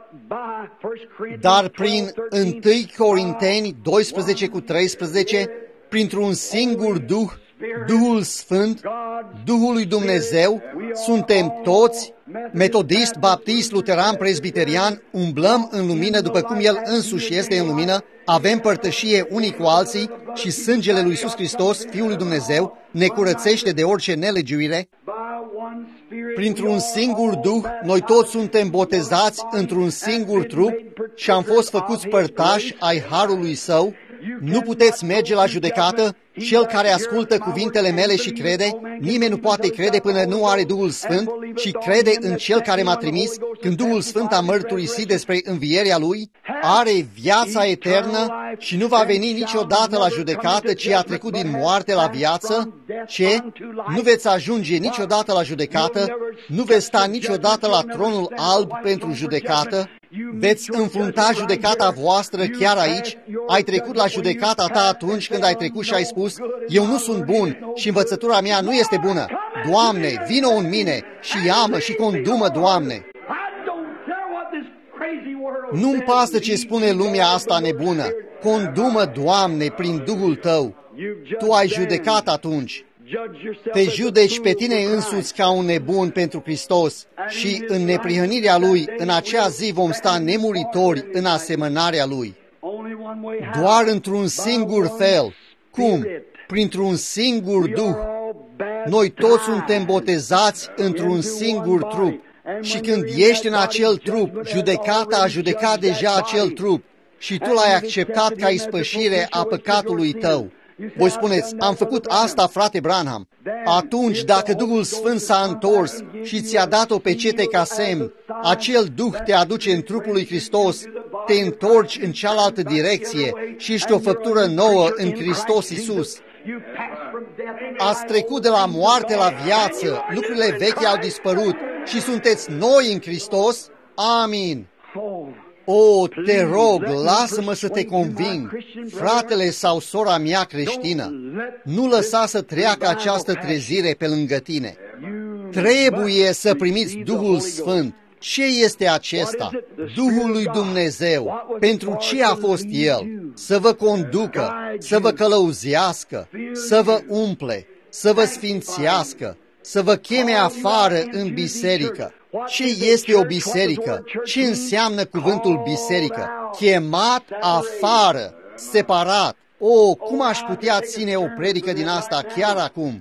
Dar prin întâi Corinteni doisprezece cu treisprezece, printr-un singur Duh, Duhul Sfânt, Duhul lui Dumnezeu, suntem toți, metodist, baptist, luteran, presbiterian, umblăm în lumină după cum El însuși este în lumină, avem părtășie unii cu alții și sângele lui Iisus Hristos, Fiul lui Dumnezeu, ne curățește de orice nelegiuire. Printr-un singur Duh, noi toți suntem botezați într-un singur trup și am fost făcuți părtași ai harului Său. Nu puteți merge la judecată. Cel care ascultă cuvintele mele și crede, nimeni nu poate crede până nu are Duhul Sfânt și crede în Cel care m-a trimis. Când Duhul Sfânt a mărturisit despre învierea Lui, are viața eternă și nu va veni niciodată la judecată, ci a trecut din moarte la viață. Ce? Nu veți ajunge niciodată la judecată, nu veți sta niciodată la tronul alb pentru judecată, veți înfrunta judecata voastră chiar aici. Ai trecut la judecata ta atunci când ai trecut și ai spus, eu nu sunt bun și învățătura mea nu este bună. Doamne, vină în mine și ia-mă și condu-mă, Doamne. Nu-mi pasă ce spune lumea asta nebună. Condu-mă, Doamne, prin Duhul Tău. Tu ai judecat atunci. Te judeci pe tine însuți ca un nebun pentru Hristos și în neprihănirea Lui, în acea zi vom sta nemuritori în asemănarea Lui. Doar într-un singur fel. Cum? Printr-un singur Duh. Noi toți suntem botezați într-un singur trup. Și când ești în acel trup, judecata a judecat deja acel trup și tu l-ai acceptat ca ispășire a păcatului tău. Voi spuneți, am făcut asta, frate Branham. Atunci, dacă Duhul Sfânt s-a întors și ți-a dat o pecete ca semn, acel Duh te aduce în trupul lui Hristos, te întorci în cealaltă direcție și ești o făptură nouă în Hristos Iisus. Ați trecut de la moarte la viață, lucrurile vechi au dispărut și sunteți noi în Hristos. Amin. O, te rog, lasă-mă să te conving, fratele sau sora mea creștină, nu lăsa să treacă această trezire pe lângă tine. Trebuie să primiți Duhul Sfânt. Ce este acesta? Duhul lui Dumnezeu. Pentru ce a fost El? Să vă conducă, să vă călăuzească, să vă umple, să vă sfințească, să vă cheme afară în biserică. Ce este o biserică? Ce înseamnă cuvântul biserică? Chemat afară, separat, O, cum aș putea ține o predică din asta chiar acum?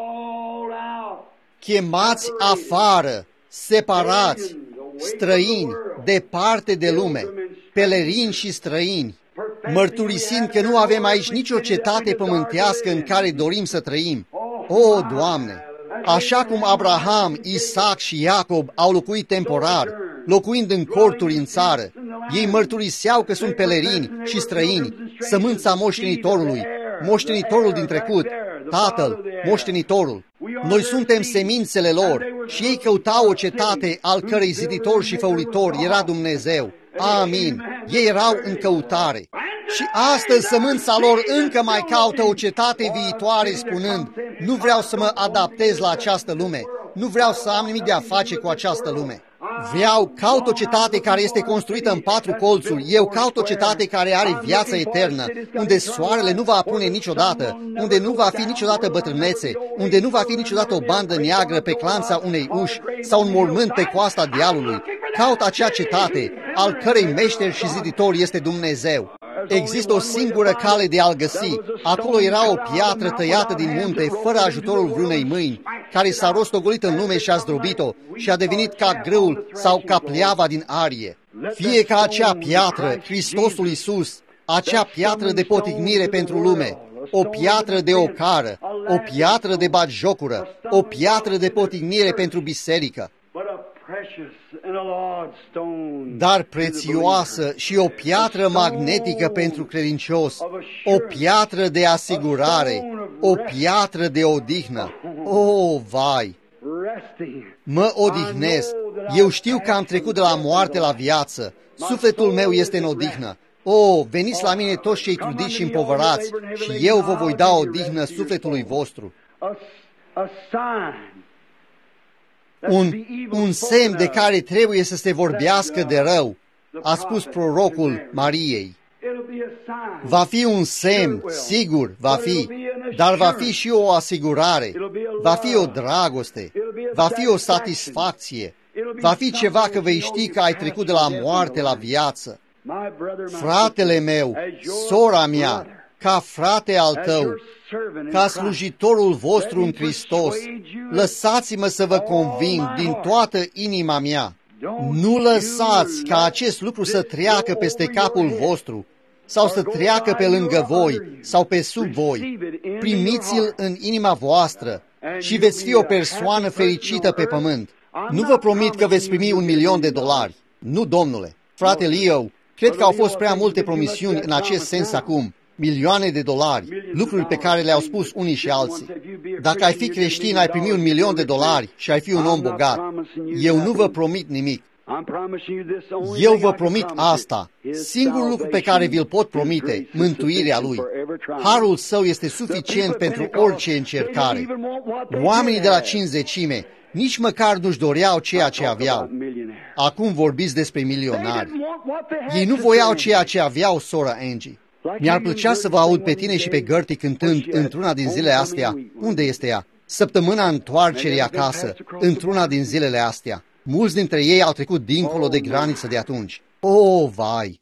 Chemați afară, separați, străini, departe de lume, pelerini și străini, mărturisind că nu avem aici nicio cetate pământească în care dorim să trăim. O, Doamne! Așa cum Abraham, Isaac și Iacob au locuit temporar, locuind în corturi în țară, ei mărturiseau că sunt pelerini și străini, sămânța moștenitorului, moștenitorul din trecut, tatăl, moștenitorul. Noi suntem semințele lor și ei căutau o cetate al cărei ziditor și făuritor era Dumnezeu. Amin. Ei erau în căutare. Și astăzi sămânța lor încă mai caută o cetate viitoare, spunând, nu vreau să mă adaptez la această lume, nu vreau să am nimic de a face cu această lume. Vreau, caut o cetate care este construită în patru colțuri, eu caut o cetate care are viața eternă, unde soarele nu va apune niciodată, unde nu va fi niciodată bătrânețe, unde nu va fi niciodată o bandă neagră pe clanța unei uși sau un mormânt pe coasta dealului. Caut acea cetate, al cărei meșter și ziditor este Dumnezeu. Există o singură cale de a-l găsi. Acolo era o piatră tăiată din munte, fără ajutorul vreunei mâini, care s-a rostogolit în lume și a zdrobit-o și a devenit ca grâul sau ca pleava din arie. Fie ca acea piatră, Hristosul Iisus, acea piatră de potignire pentru lume, o piatră de ocară, o piatră de batjocură, o piatră de potignire pentru biserică, dar prețioasă și o piatră magnetică pentru credincios, o piatră de asigurare, o piatră de odihnă. O, vai! Mă odihnesc. Eu știu că am trecut de la moarte la viață. Sufletul meu este în odihnă. O, veniți la mine toți cei trudiți și împovărați și eu vă voi da odihnă sufletului vostru. Un, un semn de care trebuie să se vorbească de rău, a spus prorocul Mariei. Va fi un semn, sigur, va fi, dar va fi și o asigurare, va fi o dragoste, va fi o satisfacție, va fi ceva că vei ști că ai trecut de la moarte la viață. Fratele meu, sora mea, ca frate al tău, ca slujitorul vostru în Hristos, lăsați-mă să vă conving din toată inima mea. Nu lăsați ca acest lucru să treacă peste capul vostru sau să treacă pe lângă voi sau pe sub voi. Primiți-l în inima voastră și veți fi o persoană fericită pe pământ. Nu vă promit că veți primi un milion de dolari. Nu, domnule. Frate Leo, cred că au fost prea multe promisiuni în acest sens acum. Milioane de dolari, lucruri pe care le-au spus unii și alții. Dacă ai fi creștin, ai primi un milion de dolari și ai fi un om bogat. Eu nu vă promit nimic. Eu vă promit asta. Singurul lucru pe care vi-l pot promite, mântuirea Lui. Harul Său este suficient pentru orice încercare. Oamenii de la cincizecime nici măcar nu-și doreau ceea ce aveau. Acum vorbiți despre milionari. Ei nu voiau ceea ce aveau, sora Angie. Mi-ar plăcea să vă aud pe tine și pe Gertie cântând într-una din zilele astea. Unde este ea? Săptămâna întoarcerii acasă, într-una din zilele astea. Mulți dintre ei au trecut dincolo de graniță de atunci. O, vai!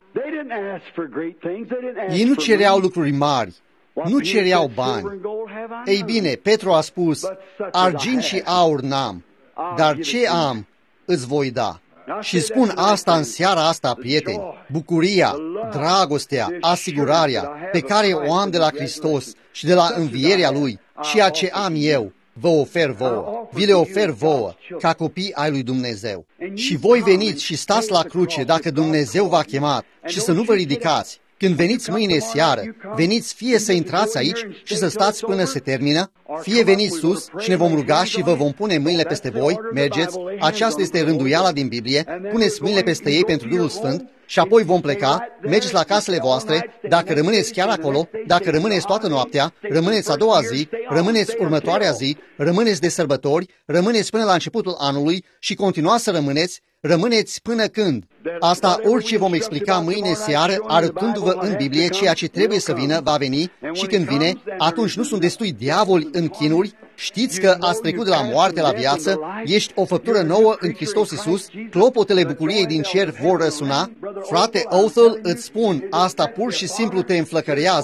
Ei nu cereau lucruri mari, nu cereau bani. Ei bine, Petru a spus, argint și aur n-am, dar ce am îți voi da. Și spun asta în seara asta, prieteni, bucuria, dragostea, asigurarea pe care o am de la Hristos și de la învierea Lui, ceea ce am eu, vă ofer vouă, vi le ofer vouă, ca copii ai lui Dumnezeu. Și voi veniți și stați la cruce dacă Dumnezeu v-a chemat și să nu vă ridicați. Când veniți mâine seară, veniți fie să intrați aici și să stați până se termină, fie veniți sus și ne vom ruga și vă vom pune mâinile peste voi, mergeți, aceasta este rânduiala din Biblie, puneți mâinile peste ei pentru Duhul Sfânt și apoi vom pleca, mergeți la casele voastre, dacă rămâneți chiar acolo, dacă rămâneți toată noaptea, rămâneți a doua zi, rămâneți următoarea zi, rămâneți de sărbători, rămâneți până la începutul anului și continuați să rămâneți, rămâneți până când. Asta orice vom explica mâine seară, arătându-vă în Biblie ceea ce trebuie să vină, va veni și când vine, atunci nu sunt destui diavoli în chinuri, știți că ați trecut de la moarte la viață, ești o făptură nouă în Hristos Iisus, clopotele bucuriei din cer vor răsuna. Frate Othel, îți spun, asta pur și simplu te înflăcărează.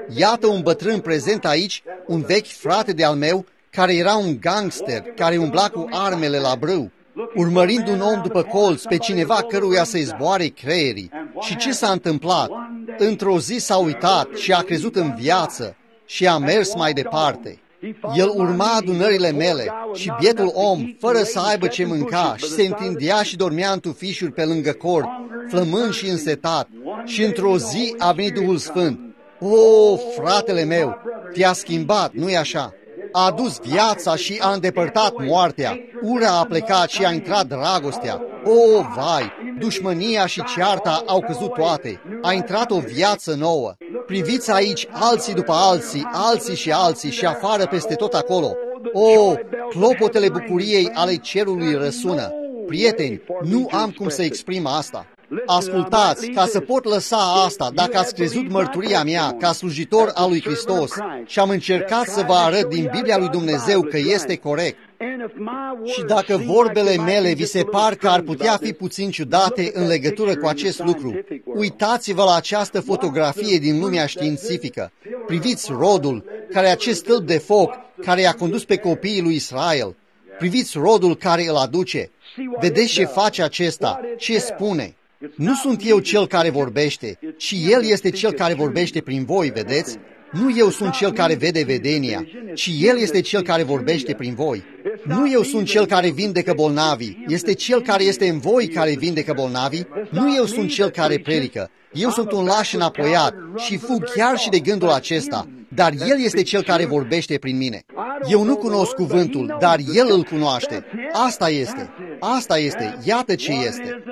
Iată un bătrân prezent aici, un vechi frate de-al meu, care era un gangster, care umbla cu armele la brâu, urmărind un om după colț, pe cineva căruia să-i zboare creierii. Și ce s-a întâmplat? Într-o zi s-a uitat și a crezut în viață și a mers mai departe. El urma adunările mele și bietul om, fără să aibă ce mânca, și se întindea și dormea în tufișuri pe lângă cort, flămând și însetat. Și într-o zi a venit Duhul Sfânt. O, fratele meu, te-a schimbat, nu-i așa? A adus viața și a îndepărtat moartea. Ura a plecat și a intrat dragostea. O, vai, dușmânia și cearta au căzut toate. A intrat o viață nouă. Priviți aici alții după alții, alții și alții și afară peste tot acolo. O, clopotele bucuriei ale cerului răsună. Prieteni, nu am cum să exprim asta. Ascultați, ca să pot lăsa asta, dacă ați crezut mărturia mea ca slujitor al lui Hristos și am încercat să vă arăt din Biblia lui Dumnezeu că este corect, și dacă vorbele mele vi se par că ar putea fi puțin ciudate în legătură cu acest lucru, uitați-vă la această fotografie din lumea științifică. Priviți rodul, care acest stâlp de foc care i-a condus pe copiii lui Israel. Priviți rodul care îl aduce. Vedeți ce face acesta, ce spune. Nu sunt eu cel care vorbește, ci El este cel care vorbește prin voi, vedeți? Nu eu sunt cel care vede vedenia, ci El este cel care vorbește prin voi. Nu eu sunt cel care vindecă bolnavii, este cel care este în voi care vindecă bolnavii. Nu eu sunt cel care predică, eu sunt un laș înapoiat și fug chiar și de gândul acesta, dar El este cel care vorbește prin mine. Eu nu cunosc cuvântul, dar El îl cunoaște. Asta este, asta este, iată ce este.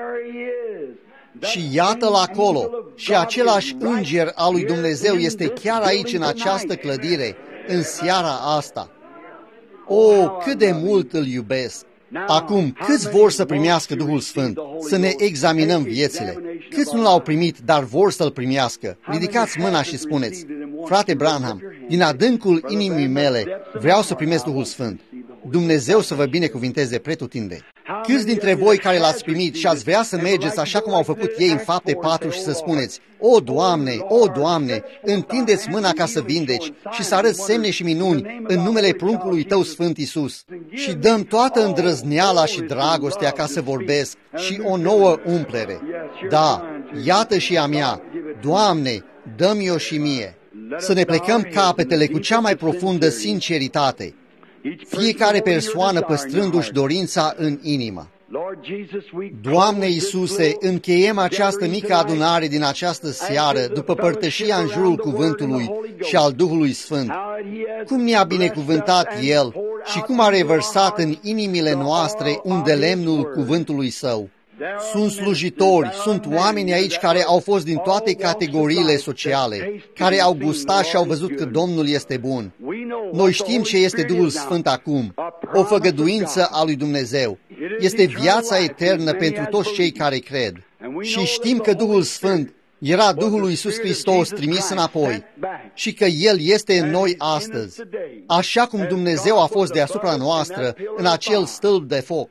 Și iată-l acolo, și același înger al lui Dumnezeu este chiar aici în această clădire, în seara asta. O, cât de mult îl iubesc! Acum, câți vor să primească Duhul Sfânt? Să ne examinăm viețile. Câți nu l-au primit, dar vor să-l primească? Ridicați mâna și spuneți: frate Branham, din adâncul inimii mele vreau să primesc Duhul Sfânt. Dumnezeu să vă binecuvinteze pretutindeni. Câți dintre voi care l-ați primit și ați vrea să mergeți așa cum au făcut ei în Fapte patru și să spuneți: o, Doamne, o, Doamne, întindeți mâna ca să vindeci și să arăți semne și minuni în numele pruncului Tău Sfânt Iisus, și dăm toată îndrăzneala și dragostea ca să vorbesc și o nouă umplere. Da, iată și a mea, Doamne, dă-mi-o și mie. Să ne plecăm capetele cu cea mai profundă sinceritate, fiecare persoană păstrându-și dorința în inimă. Doamne Iisuse, încheiem această mică adunare din această seară după părtășia în jurul cuvântului și al Duhului Sfânt. Cum ne-a binecuvântat El și cum a revărsat în inimile noastre unde lemnul cuvântului Său. Sunt slujitori, sunt oameni aici care au fost din toate categoriile sociale, care au gustat și au văzut că Domnul este bun. Noi știm ce este Duhul Sfânt acum, o făgăduință a lui Dumnezeu. Este viața eternă pentru toți cei care cred. Și știm că Duhul Sfânt era Duhul lui Iisus Hristos trimis înapoi și că El este în noi astăzi, așa cum Dumnezeu a fost deasupra noastră în acel stâlp de foc.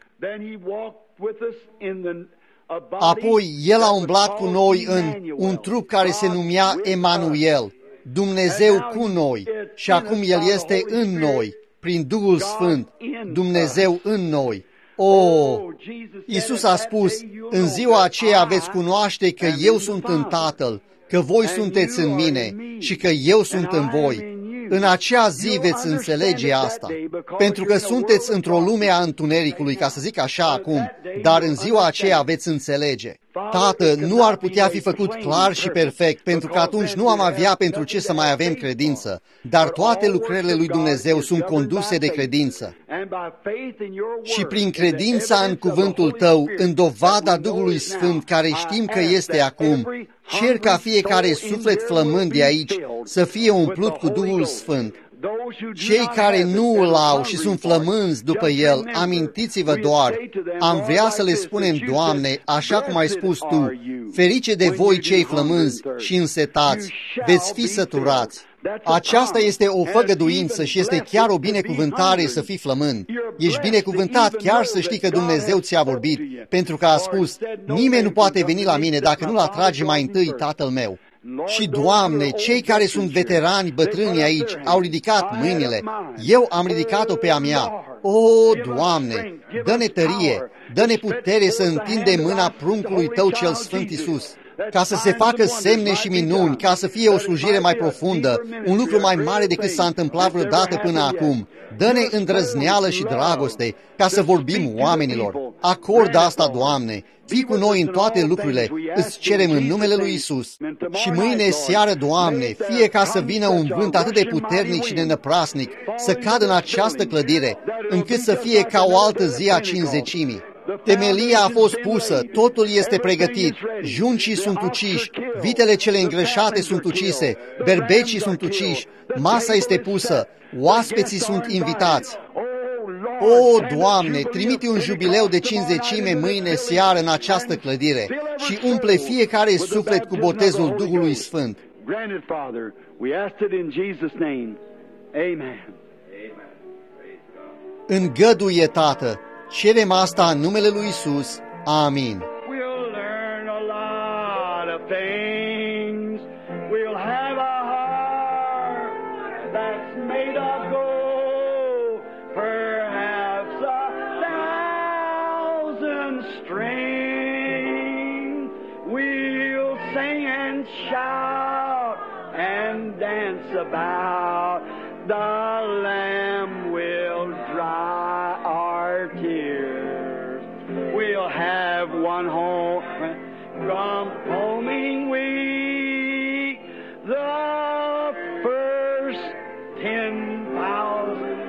Apoi El a umblat cu noi în un trup care se numea Emanuel, Dumnezeu cu noi, și acum El este în noi, prin Duhul Sfânt, Dumnezeu în noi. O, Iisus a spus: în ziua aceea veți cunoaște că eu sunt în Tatăl, că voi sunteți în mine și că eu sunt în voi. În acea zi veți înțelege asta, pentru că sunteți într-o lume a întunericului, ca să zic așa acum, dar în ziua aceea veți înțelege. Tată, nu ar putea fi făcut clar și perfect, pentru că atunci nu am avea pentru ce să mai avem credință, dar toate lucrările lui Dumnezeu sunt conduse de credință. Și prin credința în cuvântul Tău, în dovada Duhului Sfânt, care știm că este acum, cer ca fiecare suflet flămând de aici să fie umplut cu Duhul Sfânt. Cei care nu îl au și sunt flămânzi după el, amintiți-vă doar, am vrea să le spunem: Doamne, așa cum ai spus Tu, ferice de voi cei flămânzi și însetați, veți fi săturați. Aceasta este o făgăduință și este chiar o binecuvântare să fii flămând. Ești binecuvântat chiar să știi că Dumnezeu ți-a vorbit, pentru că a spus: nimeni nu poate veni la mine dacă nu-l atrage mai întâi Tatăl meu. Și, Doamne, cei care sunt veterani, bătrâni aici, au ridicat mâinile. Eu am ridicat-o pe a mea. O, Doamne, dă-ne tărie, dă-ne putere să întindem mâna pruncului Tău cel Sfânt Iisus, ca să se facă semne și minuni, ca să fie o slujire mai profundă, un lucru mai mare decât s-a întâmplat vreodată până acum. Dă-ne îndrăzneală și dragoste, ca să vorbim oamenilor. Acordă asta, Doamne. Fii cu noi în toate lucrurile, îți cerem în numele lui Iisus. Și mâine seară, Doamne, fie ca să vină un vânt atât de puternic și de năprasnic, să cadă în această clădire, încât să fie ca o altă zi a cincizecimii. Temelia a fost pusă, totul este pregătit, juncii sunt uciși, vitele cele îngrășate sunt ucise, berbecii sunt uciși, masa este pusă, oaspeții sunt invitați. O, Doamne, trimite un jubileu de cincizecime mâine seară în această clădire și umple fiecare suflet cu botezul Duhului Sfânt. Îngăduie, Tată, cerem asta în numele lui Iisus. Amin. Shout and dance about, the Lamb will dry our tears. We'll have one home from homing week, the first ten thousand.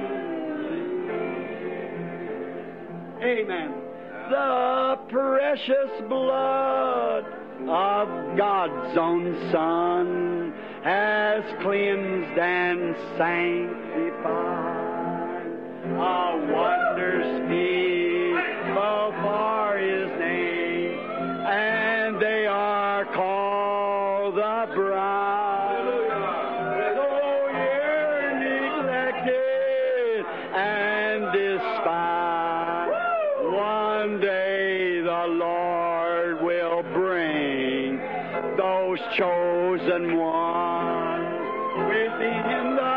Amen. The precious blood of God's own Son has cleansed and sanctified. A wonder speakable for His name, and they are called the bride. Though you're neglected and despised, one day the Lord will bring those chosen ones within the